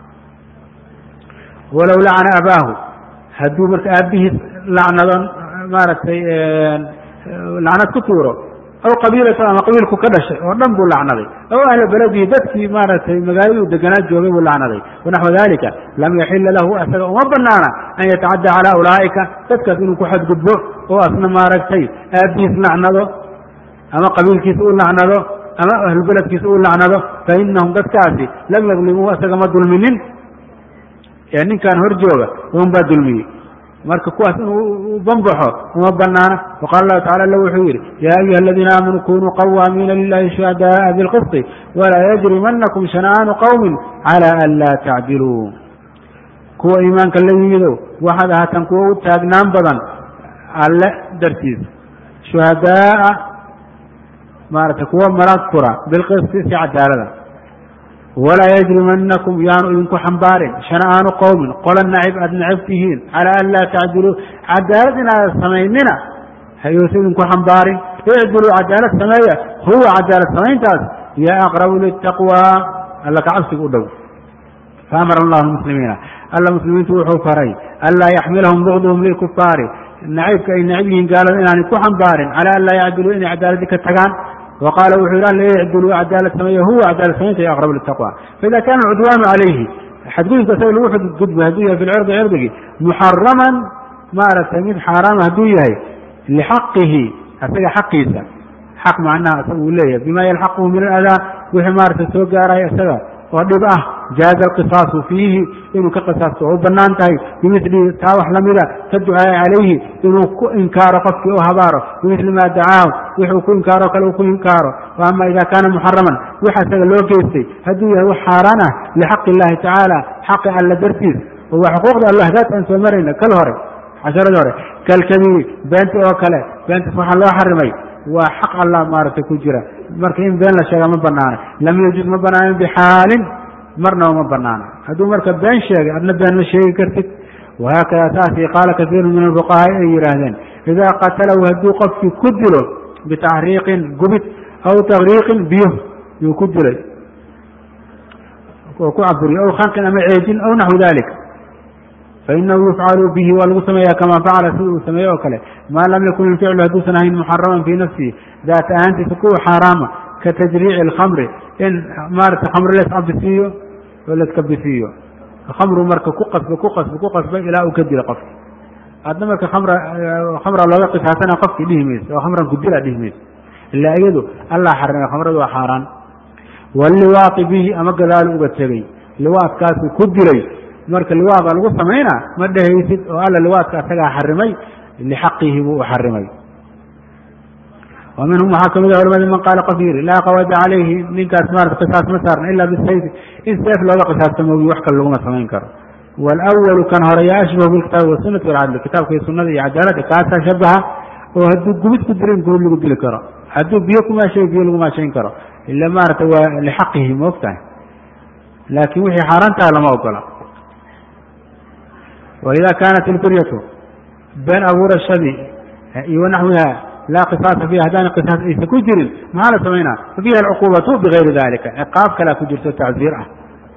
ولو لعن أباه هدو مرك أبيه لعنة مارت لعنة كتوره أو قبيلة أما قبيلك كدش ونبو لعنة أو أهل بلده دتي مارت مقايل ودقنات جوابه لعنة ونحو ذلك لم يحل له أسر ومبنانا أن يتعدى على أولئك تذكر إنه كحد قبه وأصنع مارتي أبيه لعنة أما قبيل كيسؤول لعنة أما أهل البلد كيسؤول لعنة فإنهم قد كاسي لم يظلموا أسر ما ظلمين يعني كان هرجوه وهم بظلمين marka kuwaas inuu banbaxo uma banaana وقال الله تعالى له وحير يا أيها الذين آمنوا كونوا قوامين لله شهداء بالقسط ولا يجرمنكم شنآن قوم على أن لا تعدلوا كو إيمانك الذي يدو وحدها تنكو تاقنان بضان على درتيز شهداء مارتكوا مراتكرا بالقسط سعدالة ولا يجرمنكم يانو إنكو حنبارين شنآن قوم قل النعب أدنعبتهين على أن لا تعدلوا عدالتنا السميننا هيوسي إنكو حنبارين اعدلوا عدالة سمية هو عدالة سمين تاس يا أقرب للتقوى ألك عبسك أدو فأمر الله المسلمين ألا المسلمين توحوا فري ألا يحملهم بغضهم للكفار النعيب كأن نعبهم قالوا إن إنكو حنبارين على أن لا يعدلوا إن عدالتك التقان وقال وحيران لا يعدلوا عدالة سمية هو عدالة سمية أقرب للتقوى فإذا كان العدوان عليه حتقول تسوي الوحد ضد هدوية في العرض عرضه محرما ما رتميد حرام هدوية لحقه أفضل حقه حق معناه أسوي ليه بما يلحقه من الأذى وحمارة السوق رأي أسوى وضبعه جاز القصاص فيه إنه كقصاص وبنان تاي بمثل تاوح لمدة تدعى عليه إنه إنكار قفك وهباره بمثل ما دعاه وحكو إنكاره كالوكو إنكاره وأما إذا كان محرما وحسن اللوكيستي هدوية وحارانة لحق الله تعالى حق على درتيز وهو حقوق الله ذات أن سمرنا كالهوري عشر دوري كالكبير بنت وكلا بنت سبحان الله حرمي وحق الله مارت كجرة مركين بين لا شيء ما بنانا لم يجد ما بنانا بحال مرنا وما بنانا هذو مركب بين شيء أدنى بين شيء كرتك وهكذا تأتي قال كثير من الفقهاء يراهدين إذا قتلوا هدو قف كدلوا بتحريق قبت أو تغريق بيه يكدلوا وكعبري أو خنق أم عيد أو نحو ذلك fainahu yufcalu bihi waa lagu sameeya kama facala sida uu sameeye oo kale maa lam yakun ilficlu hadduusan ahayn muxaraman fii nafsihi daat ahaantiisa kuwa xaaraama ka tajriici alkhamri in maarata khamri laiscabisiiyo oo laiskabisiiyo khamru marka ku qasba ku qasba ku qasba ilaa uu ka dila qofki hadna marka khamra khamra looga qisaasana qofkii dhihi mayso oo khamran ku dila dhihi mayso ilaa iyadu allah xarimay khamradu waa xaaraan walliwaaqi bihi ama gadaal uga tegey liwaadkaasi ku dilay marka liwaada lagu samaynaa ma dhehaysid oo alla liwaadka asagaa xarimay lixaqihi buu u xarimay wa minhum waxaa kamid ah culamadi man qaala qof yiri laa qawada calayhi ninkaas maarata qisaas ma saarna ila bisayfi in seef looga qisaasto moogi wax kale laguma samayn karo walawalu kan horeya ashbahu bilkitaabi wasunati walcadli kitaabka iyo sunada iyo cadaalada kaasaa shabaha oo hadduu gubid ku dirin gubid lagu dili karo hadduu biyo kumaashay biyo lagu maashayn karo ila maarata waa lixaqihi ma og tahay laakin wixii xaaraantaha lama ogola waida kaanat ilfiryatu been abuurashadii iyo wanaxwiha laa qisaasa fiiha haddaan qisaas aysa ku jirin maxaa la samaynaa fafiiha alcuquubatu bigayri dalika ciqaab kalea ku jirto tacziir ah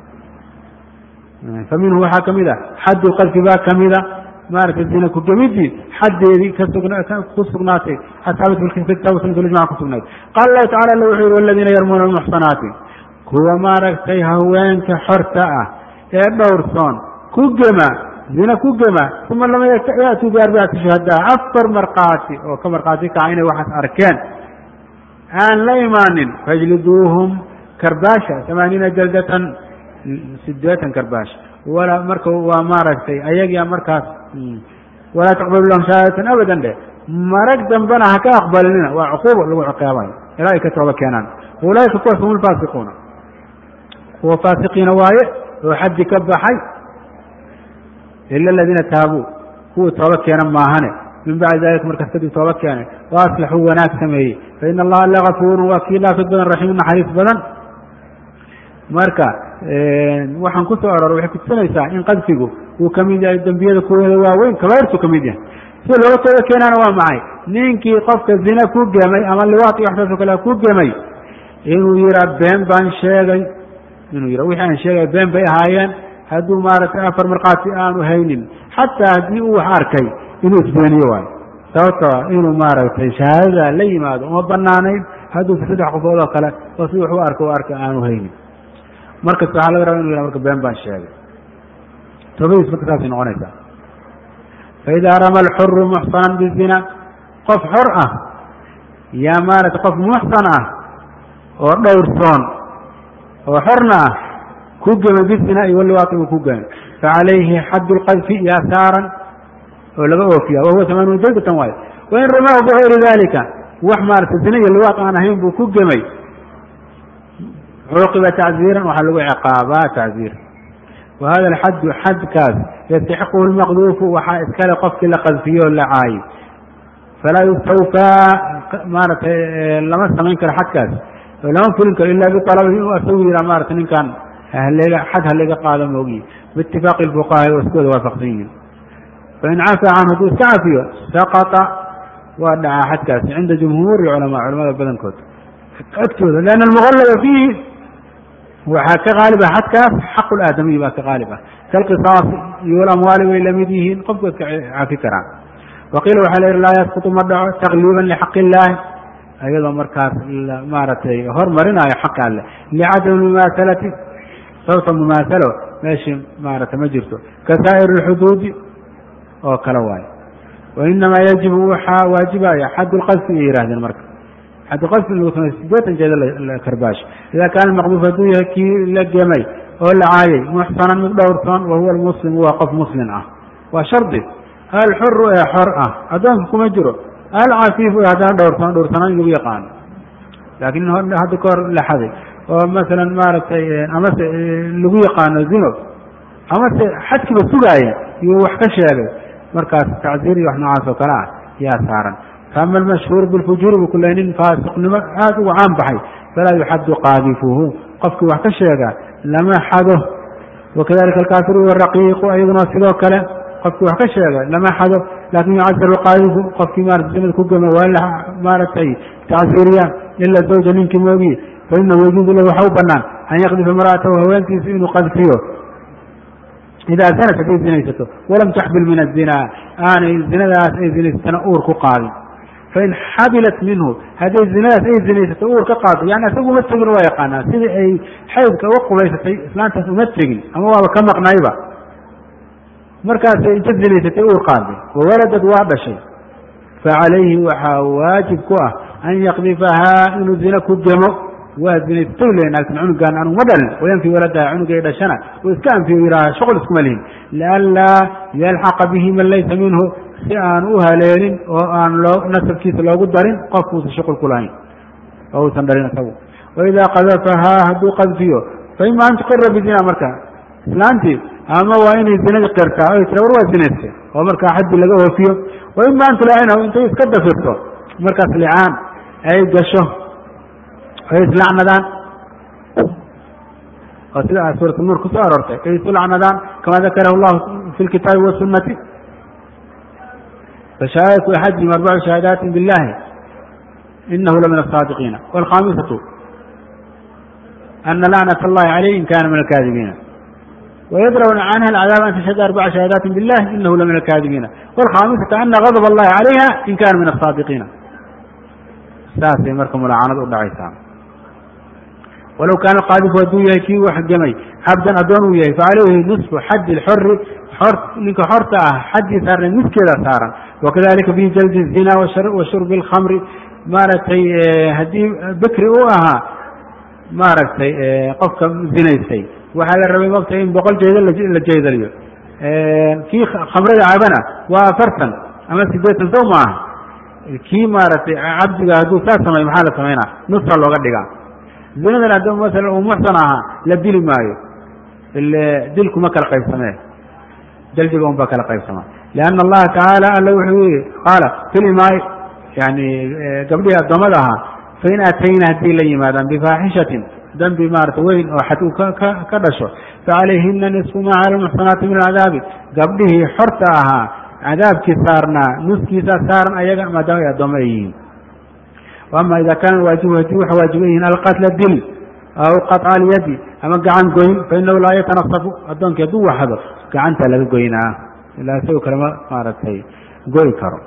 fa minhu waxaa kamid ah xaddu qadfi baa kamida maarata zina kugemidii xaddeedii ku sugnaatay asxaabit kitaab sunat ijmac ku sugnaatay qaala allahu tacala alla wuxuu yihi waladiina yarmuuna almuxsanaati kuwa maaragtay haweenka xorta ah ee dhowrsoon ku gema zina ku gema uma lama yaatuu biarbacati shuhadaa afar markaati oo ka markaati kaca inay waxaas arkeen aan la imaanin fajliduuhum karbaasha amaaniina jaldatan sideetan karbaash wala marka waa maaragtay ayagia markaas walaa taqbalu lahum shahaadatan abadan dheh marag dambana ha ka aqbalinina waa cuquubo lagu ciqaabayo ilaa ay ka tooba keenaan ulaaika kuwaas hum lfaasiquuna kuwa faasiqiina waaye oo xaddi ka baxay ila aladiina taabuu kuwii tooba keena maahane min bacdi dalika markaas kadib tooba keenay wa aslaxuu wanaag sameeyey faina allaha lagafuurun waa kii laafid badan raxiim naxariis badan marka waxaan ku soo arooray waxay kutusinaysaa in qadfigu uu kamid yahay dembiyada kuwooda waaweyn kabairtu kamid yahay sida looga tooba keenaana waa maxay ninkii qofka zina ku gemay ama liwaad iyo waxsaas oo kale ku gemay inuu yihaa been baan sheegay inuu yiha wixii aan sheegay been bay ahaayeen hadduu maaragtay afar markaati aanu haynin xataa haddii uu wax arkay inuu isbeeniyo waayo sababto inuu maaragtay shahaadada la yimaado uma banaanayn hadduu saddex qofood oo kale oo si wax u arko u arka aanu haynin markasta waxaa laga raba inu yihah marka been baan sheegay toobadiis marka saasay noqonaysaa faidaa rama alxuru muxsanan bizina qof xor ah yaa maaragtay qof muxsan ah oo dhowrsoon oo xorna ah ku gemay bizina iyo waliwaati uu ku gemay facalayhi xaddu lqadfi yaa saaran oo laga oofiya wahuwa tamaanuna jaldatan waayo wain ramahu bigayri dalika wax maaragtay zina iyo liwaad aan ahayn buu ku gemay cuuqiba tacziiran waxaa lagu ciqaabaa tacziir wa hada alxaddu xadkaas yastaxiquhu lmaqduufu waxaa iskale qofkii la qadfiyo o la caayay falaa yustawfaa maaragtay lama samayn karo xadkaas oo lama fulin karo ila bialabihi inuu asagu yihaa maarata ninkan haleega xad halaga qaado moogiye biitifaaqi lfuqahaa oo iskooda waafaqsan yihiin fain cafaa canhu hadduu iska cafiyo saqata waa dhacaa xadkaasi cinda jumhuuri culamaa culamada badankood agtooda lianna almuqallaba fiihi waxaa ka qaalib ah xadkaas xaqu laadamiyi baa ka qaalib ah kalqisaas iyo walamwaali way lamid yihiin qofku iska cafi karaan waqiila waxaa la yihi laa yasqutu ma dhaco takliiban lixaqi illaahi ayadoo markaas maaragtay hormarinayo xaqa alle licadami mumaahalati sababta mumaahalo meeshii maaragtay ma jirto ka saa'ir alxuduudi oo kale waayo wainamaa yajibu waxaa waajibaya xad lqadfi ay yihaahdeen marka xad qadfi in lagu samey sideetan jeeda karbaash ida kaana maqduuf hadduu yahay kii la gemay oo la caayay muxsanan mid dhowrsoon wahuwa almuslim waa qof muslim ah waa shardi alxuru ee xor ah addoonka kuma jiro alcafiifu ee haddana dhowrsoon dhowrsanaan lagu yaqaano laakiin hadda ka hor la xaday oo masalan maaragtay amase lagu yaqaano zino amase xadkiiba sugaaya iyuu wax ka sheegay markaas tacziir iyo wax noocaas oo kale ah yaa saaran faama almashhuur bilfujuuri bu kule nin faasiqnimo aada ugu caan baxay falaa yuxaddu qaadifuhu qofkii wax ka sheega lama xado wakadalika alkaafiru waraqiiqu ayaduna sidoo kale qofkii wax ka sheega lama xado laakin yucazaru qaadifu qofkii maarata zinada ku gema waa la maaragtay tacziiriya ila zawja ninkii moogiye fainahu yajuuzu lahu waxa u banaan an yaqdifa imra'atahu haweentiisa inuu qadfiyo إذا زنت هذه زنيته ولم تحبل من الزنا أنا الزنا أي زنيتنا أور كقاضي فإن حبلت منه هذه الزنا أي زنيته أور كقاضي يعني أسوق متجر ويقانا سيد أي حيث كوقف ليس إسلام تمتجي أما هو كم قنايبة مركز جد زنيته أور قاضي وولدت واحد شيء فعليه واجب كوه أن يقذفها إنه زنا كجمع وزني تولين لكن عنق كان عنق مدل وينفي ولدها عنق إلى سنة وإسكان في وراء شغل اسمه لألا يلحق به من ليس منه سيان أهلين وأن لو نسب كيس لو قدرين قفوا الشغل كلين أو سندرين سووا وإذا قذفها هدو قذفيه فإما أن تقر بزنا مركا لانتي أما وإن الزنا قرتا أو يترور وزنته ومركا حد لقوه فيه وإما أن تلاعينه وإنت يسكد فيه مركا سلعان أي قشه فيسلع ندان قصيدة سورة النور كسار أرتي فيسلع ندان كما ذكره الله في الكتاب والسنة فشهادة أحد من أربع شهادات بالله إنه لمن الصادقين والخامسة أن لعنة الله عليه إن كان من الكاذبين ويدرون عنها العذاب أن تشهد أربع شهادات بالله إنه لمن الكاذبين والخامسة أن غضب الله عليها إن كان من الصادقين ساسي مركم العناد ودعيسان ولو كان القاذف ودويه كي وحجمي عبدا أدون وياه فعليه نصف حد الحر حر لك حرته حد صار نصف كذا صار وكذلك في جلد الزنا وشرب, وشرب الخمر مارتي هدي بكر اوها مارتي قفك زنيتي وهذا الربي مبتين بقول جيدا لجيدا اليوم كي خمر عبنا وفرسا أما سيدات الزومة كي مارتي عبد هدو ساسما محالة سمينا نصف الله قد زنادنا عندهم مثلا ومحسنها لبدل مايو دلكم مكر قيب سماه دلجبهم بكر قيب سماه لأن الله تعالى قال في الماء يعني قبلها ضمدها فإن أتينا هدي لي ماذا بفاحشة ذنب مارت وين وحتو كدشو فعليهن نصف ما على المحصنات من العذاب قبله حرتها عذاب كسارنا نسكي سارنا أيضا ما دام يضمئين وأما إذا كان واجبه وجوح واجبين القتل الدل أو قطع اليد أما قعان قوين فإنه لا يتنصف أدونك يدو حذر قعنت لك قوينا لا سوى كلمة مارتهي قوي كرم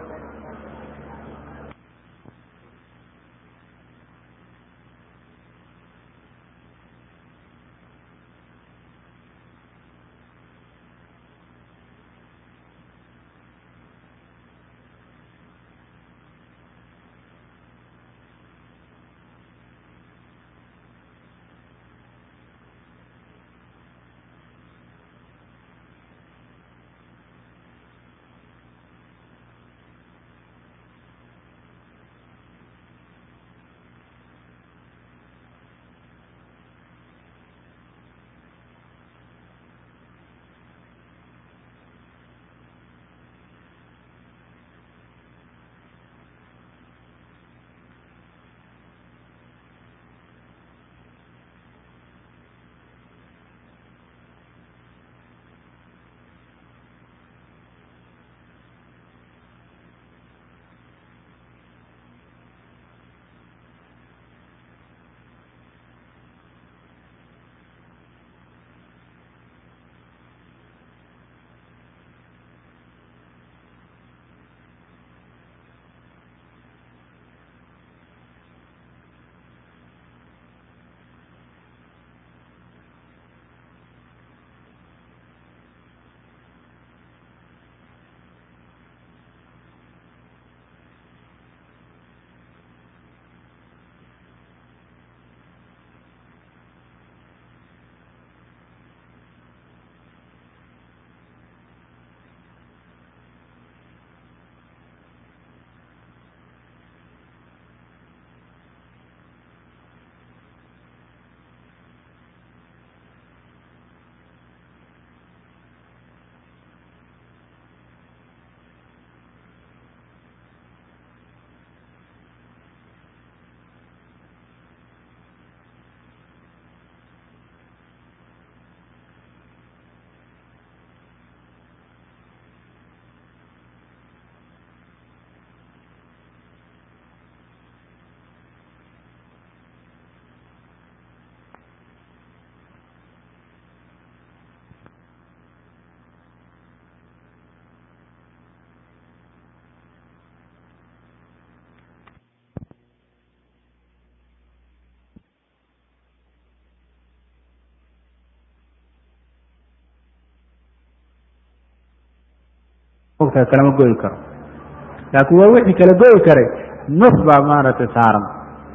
xuquuqta kalama goyi karo laakiin waa wixii kala goyi karay nus baa maaragtay saaran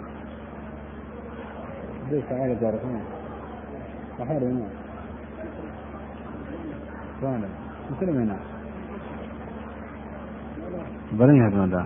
badan yahay doontaa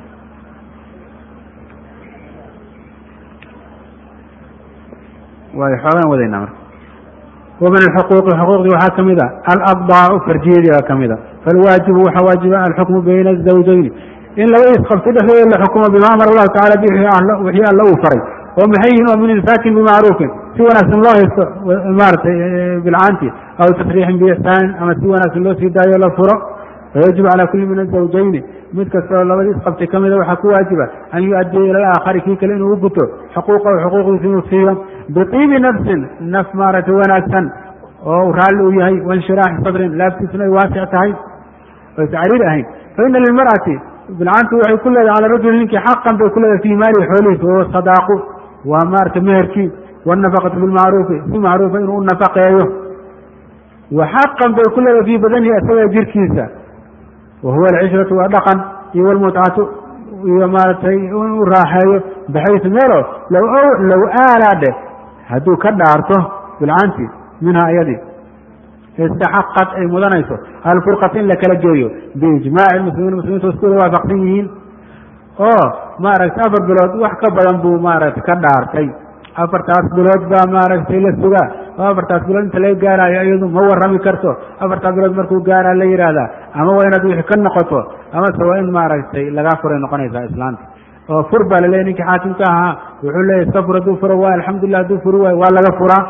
way xoogaan wadaynaa marka ومن الحقوق حقوق waxaa kamid a alabdaacu farjiyadii kamida falwaajibu waxaa waajiba alxukmu bayna الزawjayn in laba isqabto dhexdooda la xukumo bima amara allahu tacala bi wixii alla uu faray oo maxay yihiin oo min imsaakin bimacruufin si wanaagsan loo haysto maaratay bilcaanti aw tasriixin biixsaanin ama si wanaagsan loo sii daayo la furo fayajibu calى kuli min الزawjayni mid kastoo labadii isqabtay kamida waxaa ku waajiba an yu-adiya ila alaakhari kii kale inuu u guto xuquuqahu xuquuqdiisa inuu siiyo biطiibi nafsin naf maaragtay wanaagsan oo raalli uu yahay wainshiraaxi sadrin laabtiisna ay waasic tahay oo iscariir ahayn faina lilmar'ati bilcaantu waxay ku leedahay cala rajuli ninkii xaqan bay ku leedahay fii maalihi xoolihiisa wahuwa sadaaqu waa maaragtay meherkii waannafaqatu bilmacruufi si macruufa inuu u nafaqeeyo wa xaqan bay ku leedahay fii badanihi isaga jirkiisa wahuwa alcishratu waa dhaqan iyo walmutcatu iyo maaragtay u raaxeeyo baxaysu meelo low low aalaadhe hadduu ka dhaarto bilcaanti minhaa iyadii istaxaqad ay mudanayso alfurqata in la kala geeyo biijmaaci muslimiin muslimiinta isku wada waafaqsan yihiin oo maaragtay afar bilood wax ka badan buu maaragtay ka dhaartay afartaas bilood baa maaragtay la sugaa oo afartaas bilood inta laga gaarayo iyadu ma warrami karto afartaas bilood markuu gaaraa la yidhaahdaa ama waa inaad wixii ka noqoto amase waa in maaragtay lagaa furay noqonaysaa islaanta oo fur baa laleeyahy ninkii xaakimka ahaa wuxuu leeyahy iska fur hadduu furo waay alxamdulilah hadduu furi waayo waa laga furaa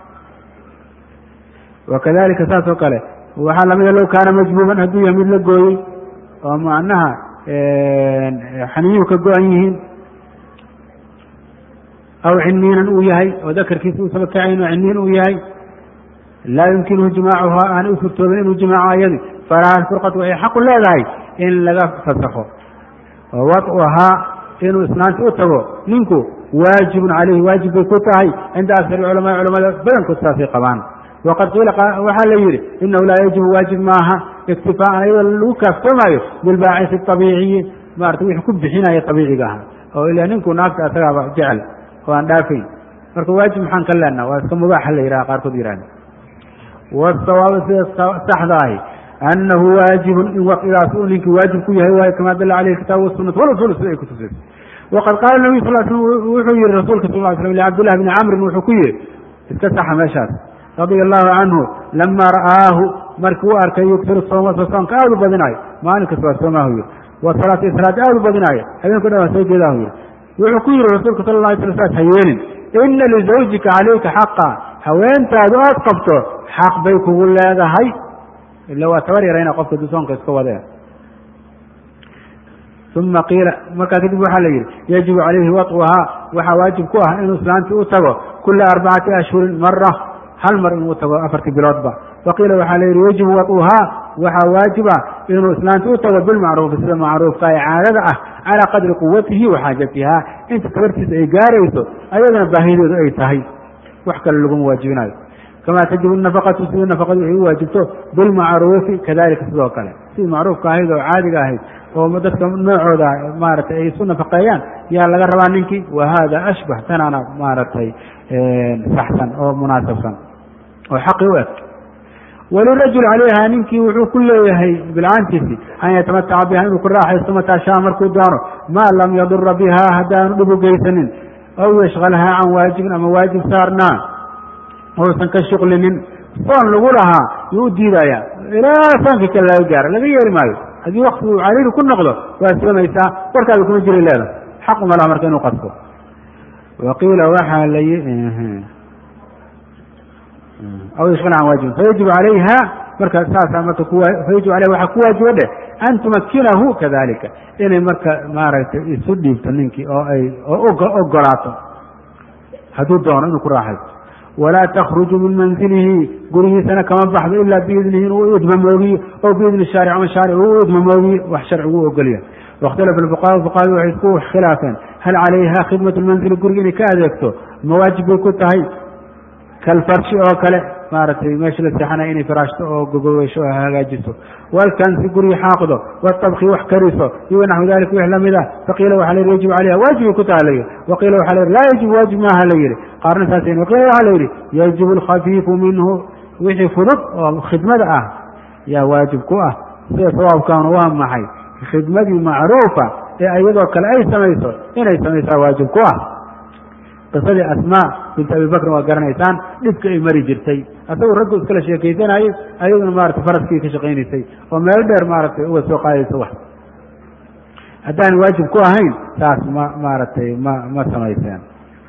wakadalika saas oo kale waxaa lamida low kaana majbuuban hadduu yahay mid la gooyey oo macnaha xaniyuhu ka go-an yihiin aw ciniinan uu yahay oo dakarkiisa uusaba kacayn oo ciniin uu yahay laa yumkinuhu jimaacuhaa aanay u suurtoobin inuu jimaaco ayadi falaha alfurqatu waxay xaqu leedahay in laga fasaxo oo wadcuhaa inuu islaanta u tago ninku waajibun caleyhi waajib bay ku tahay cinda aksari culamaa culamada badankood saasay qabaan waqad qiila waxaa la yidhi inahu laa yajibu waajib maaha iktifaaan iyadoo lagu kaaftoomayo bilbaacisi abiiciyi maarata wixii ku bixinaya abiiciga ahaa oo ila ninku naagta asagaaba jecel oo aan dhaafayn marka waajib maxaan ka leenaha waa iska mubaaxa la yidhaha qaarkood yihahda wasawaaba sida saxda ahi anahu waajibun in waqtigaas uu ninkii waajib ku yahay waayo kamaa dalla caleyhi kitaabu wasunatu walasul sida ay ku tusayso waqad qaala nabiy sal slam wuxuu yihi rasuulka sal ly slam licabdillahi bni camrin wuxuu ku yihi iska saxa meeshaas radia allahu canhu lama ra'aahu markii u arkay yugtiru sooma soo soonka aada u badinaayo maalin kasta waa soomaahu yihi wa salaata iyo salaada aada u badinaayo habeenko dhan waa soo jeedaahu yihi wuxuu ku yihi rasuulka sala la alay sla saas hayeenin ina lizawjika calayka xaqa haweentaadu aad qabto xaq bay kugu leedahay ila waa tabar yarayna qofka duu soonka iska wadee uma qiila markaa kadib waxaa la yidhi yajibu calayhi waطuhaa waxaa waajib ku ah inuu islaantii u tago kula arbacati ashhurin mara hal mar inuu tago afartii biloodba waqiila waxaa la yidhi yajibu waطuhaa waxaa waajiba inuu islaantii u tago bilmacruufi sida macruufka ee caadada ah calaa qadri quwatihi wa xaajatihaa inta tabartiisa ay gaarayso ayadana baahideedu ay tahay wax kale laguma waajibinayo kamaa tajibu nafaqatu sidii nafaqadu ay u waajibto bilmacruufi kadalika sidoo kale sidii macruufka ahayd oo caadiga ahayd oo dadka noocooda maaragtay ay isu nafaqeeyaan yaa laga rabaa ninkii wa hada ashbax tanaana maaragtay saxsan oo munaasabsan oo xaqi u eg walirajul calayha ninkii wuxuu ku leeyahay bilcaantiisi an yatamataca biha inuu ku raaxaysto mataashaa markuu doono maa lam yadura biha haddaanu dhib u geysanin aw yashqalhaa can waajibin ama waajib saarnaa ousan ka shuqlinin soon lagu lahaa yuu u diidayaa ilaa soonka kale laga gaaro laga yeeri maayo haddii wakti uu cariiri ku noqdo waa soomaysaa warkaada kuma jiri leeda xaq uma laha marka inuu qasbo waqiila waxaa la aw yashqal can waajibin fayajib calayha marka saasaa marka fayajib alayha waxaa ku waajiba dheh an tumakinahu kadalika inay marka maaragtay isu dhiibto ninkii oo ay oo ogolaato hadduu doono inuu ku raaxaysto walaa takhruju min manzilihi gurigiisana kama baxdo ilaa biidnihi inuu idmamoogiyo oo biidni shaaric ama shaaric uu idmamoogiyo wax sharcigu u ogolya waikhtalafa alfuqahaa fuqahadu waxay isku khilaafeen hal calayha khidmat lmanzili guriga inay ka adeegto mawaajib bay ku tahay kalfarshi oo kale maaragtay meesha la seexanaya inay firaashto oo gogowesho oo hagaajiso walkansi guri xaaqdo watabki wax kariso iyo naxwu dalika wix lamid ah faqiila waxaa la yidhi yajibu calayha waajibay ku taha la yidhi waqiila waxaa la yidhi laa yajibu waajib maaha la yidhi qaarna saasn waqiila waxaa la yidhi yajibu alkhafiifu minhu wixii fudud oo khidmada ah yaa waajib ku ah sida sawaabkaana waa maxay khidmadii macruufa ee iyadoo kale ay samayso inay samaysaa waajib ku ah qisadii asmaa bint abi bakrin waa garanaysaan dhibka ay mari jirtay asagu raggu iskala sheekaysanayey ayaduna maaragtay faraskii ka shaqaynaysay oo meel dheer maaragtay uga soo qaadaysa wax haddaan waajib ku ahayn taas ma maaragtay ma ma samayseen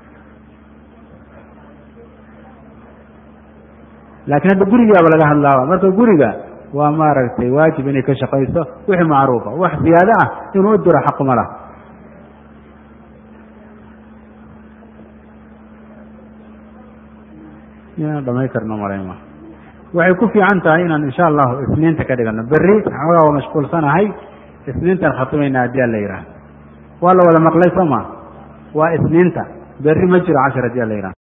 laakiin hadda gurigaaba laga hadlaaba marka guriga waa maaragtay waajib inay ka shaqayso wixii macruufa wax siyaado ah inuu u diro xaquma lah inaan dhamay karno malayma waxay ku fiican tahay inaan insha allahu isniinta ka dhigano berri xoogaa waa mashquulsanahay isniintaan khatimayna haddii ala yidhaah waa la wada maqlay soo ma waa isniinta berri ma jiro cashar haddii ala yidhaha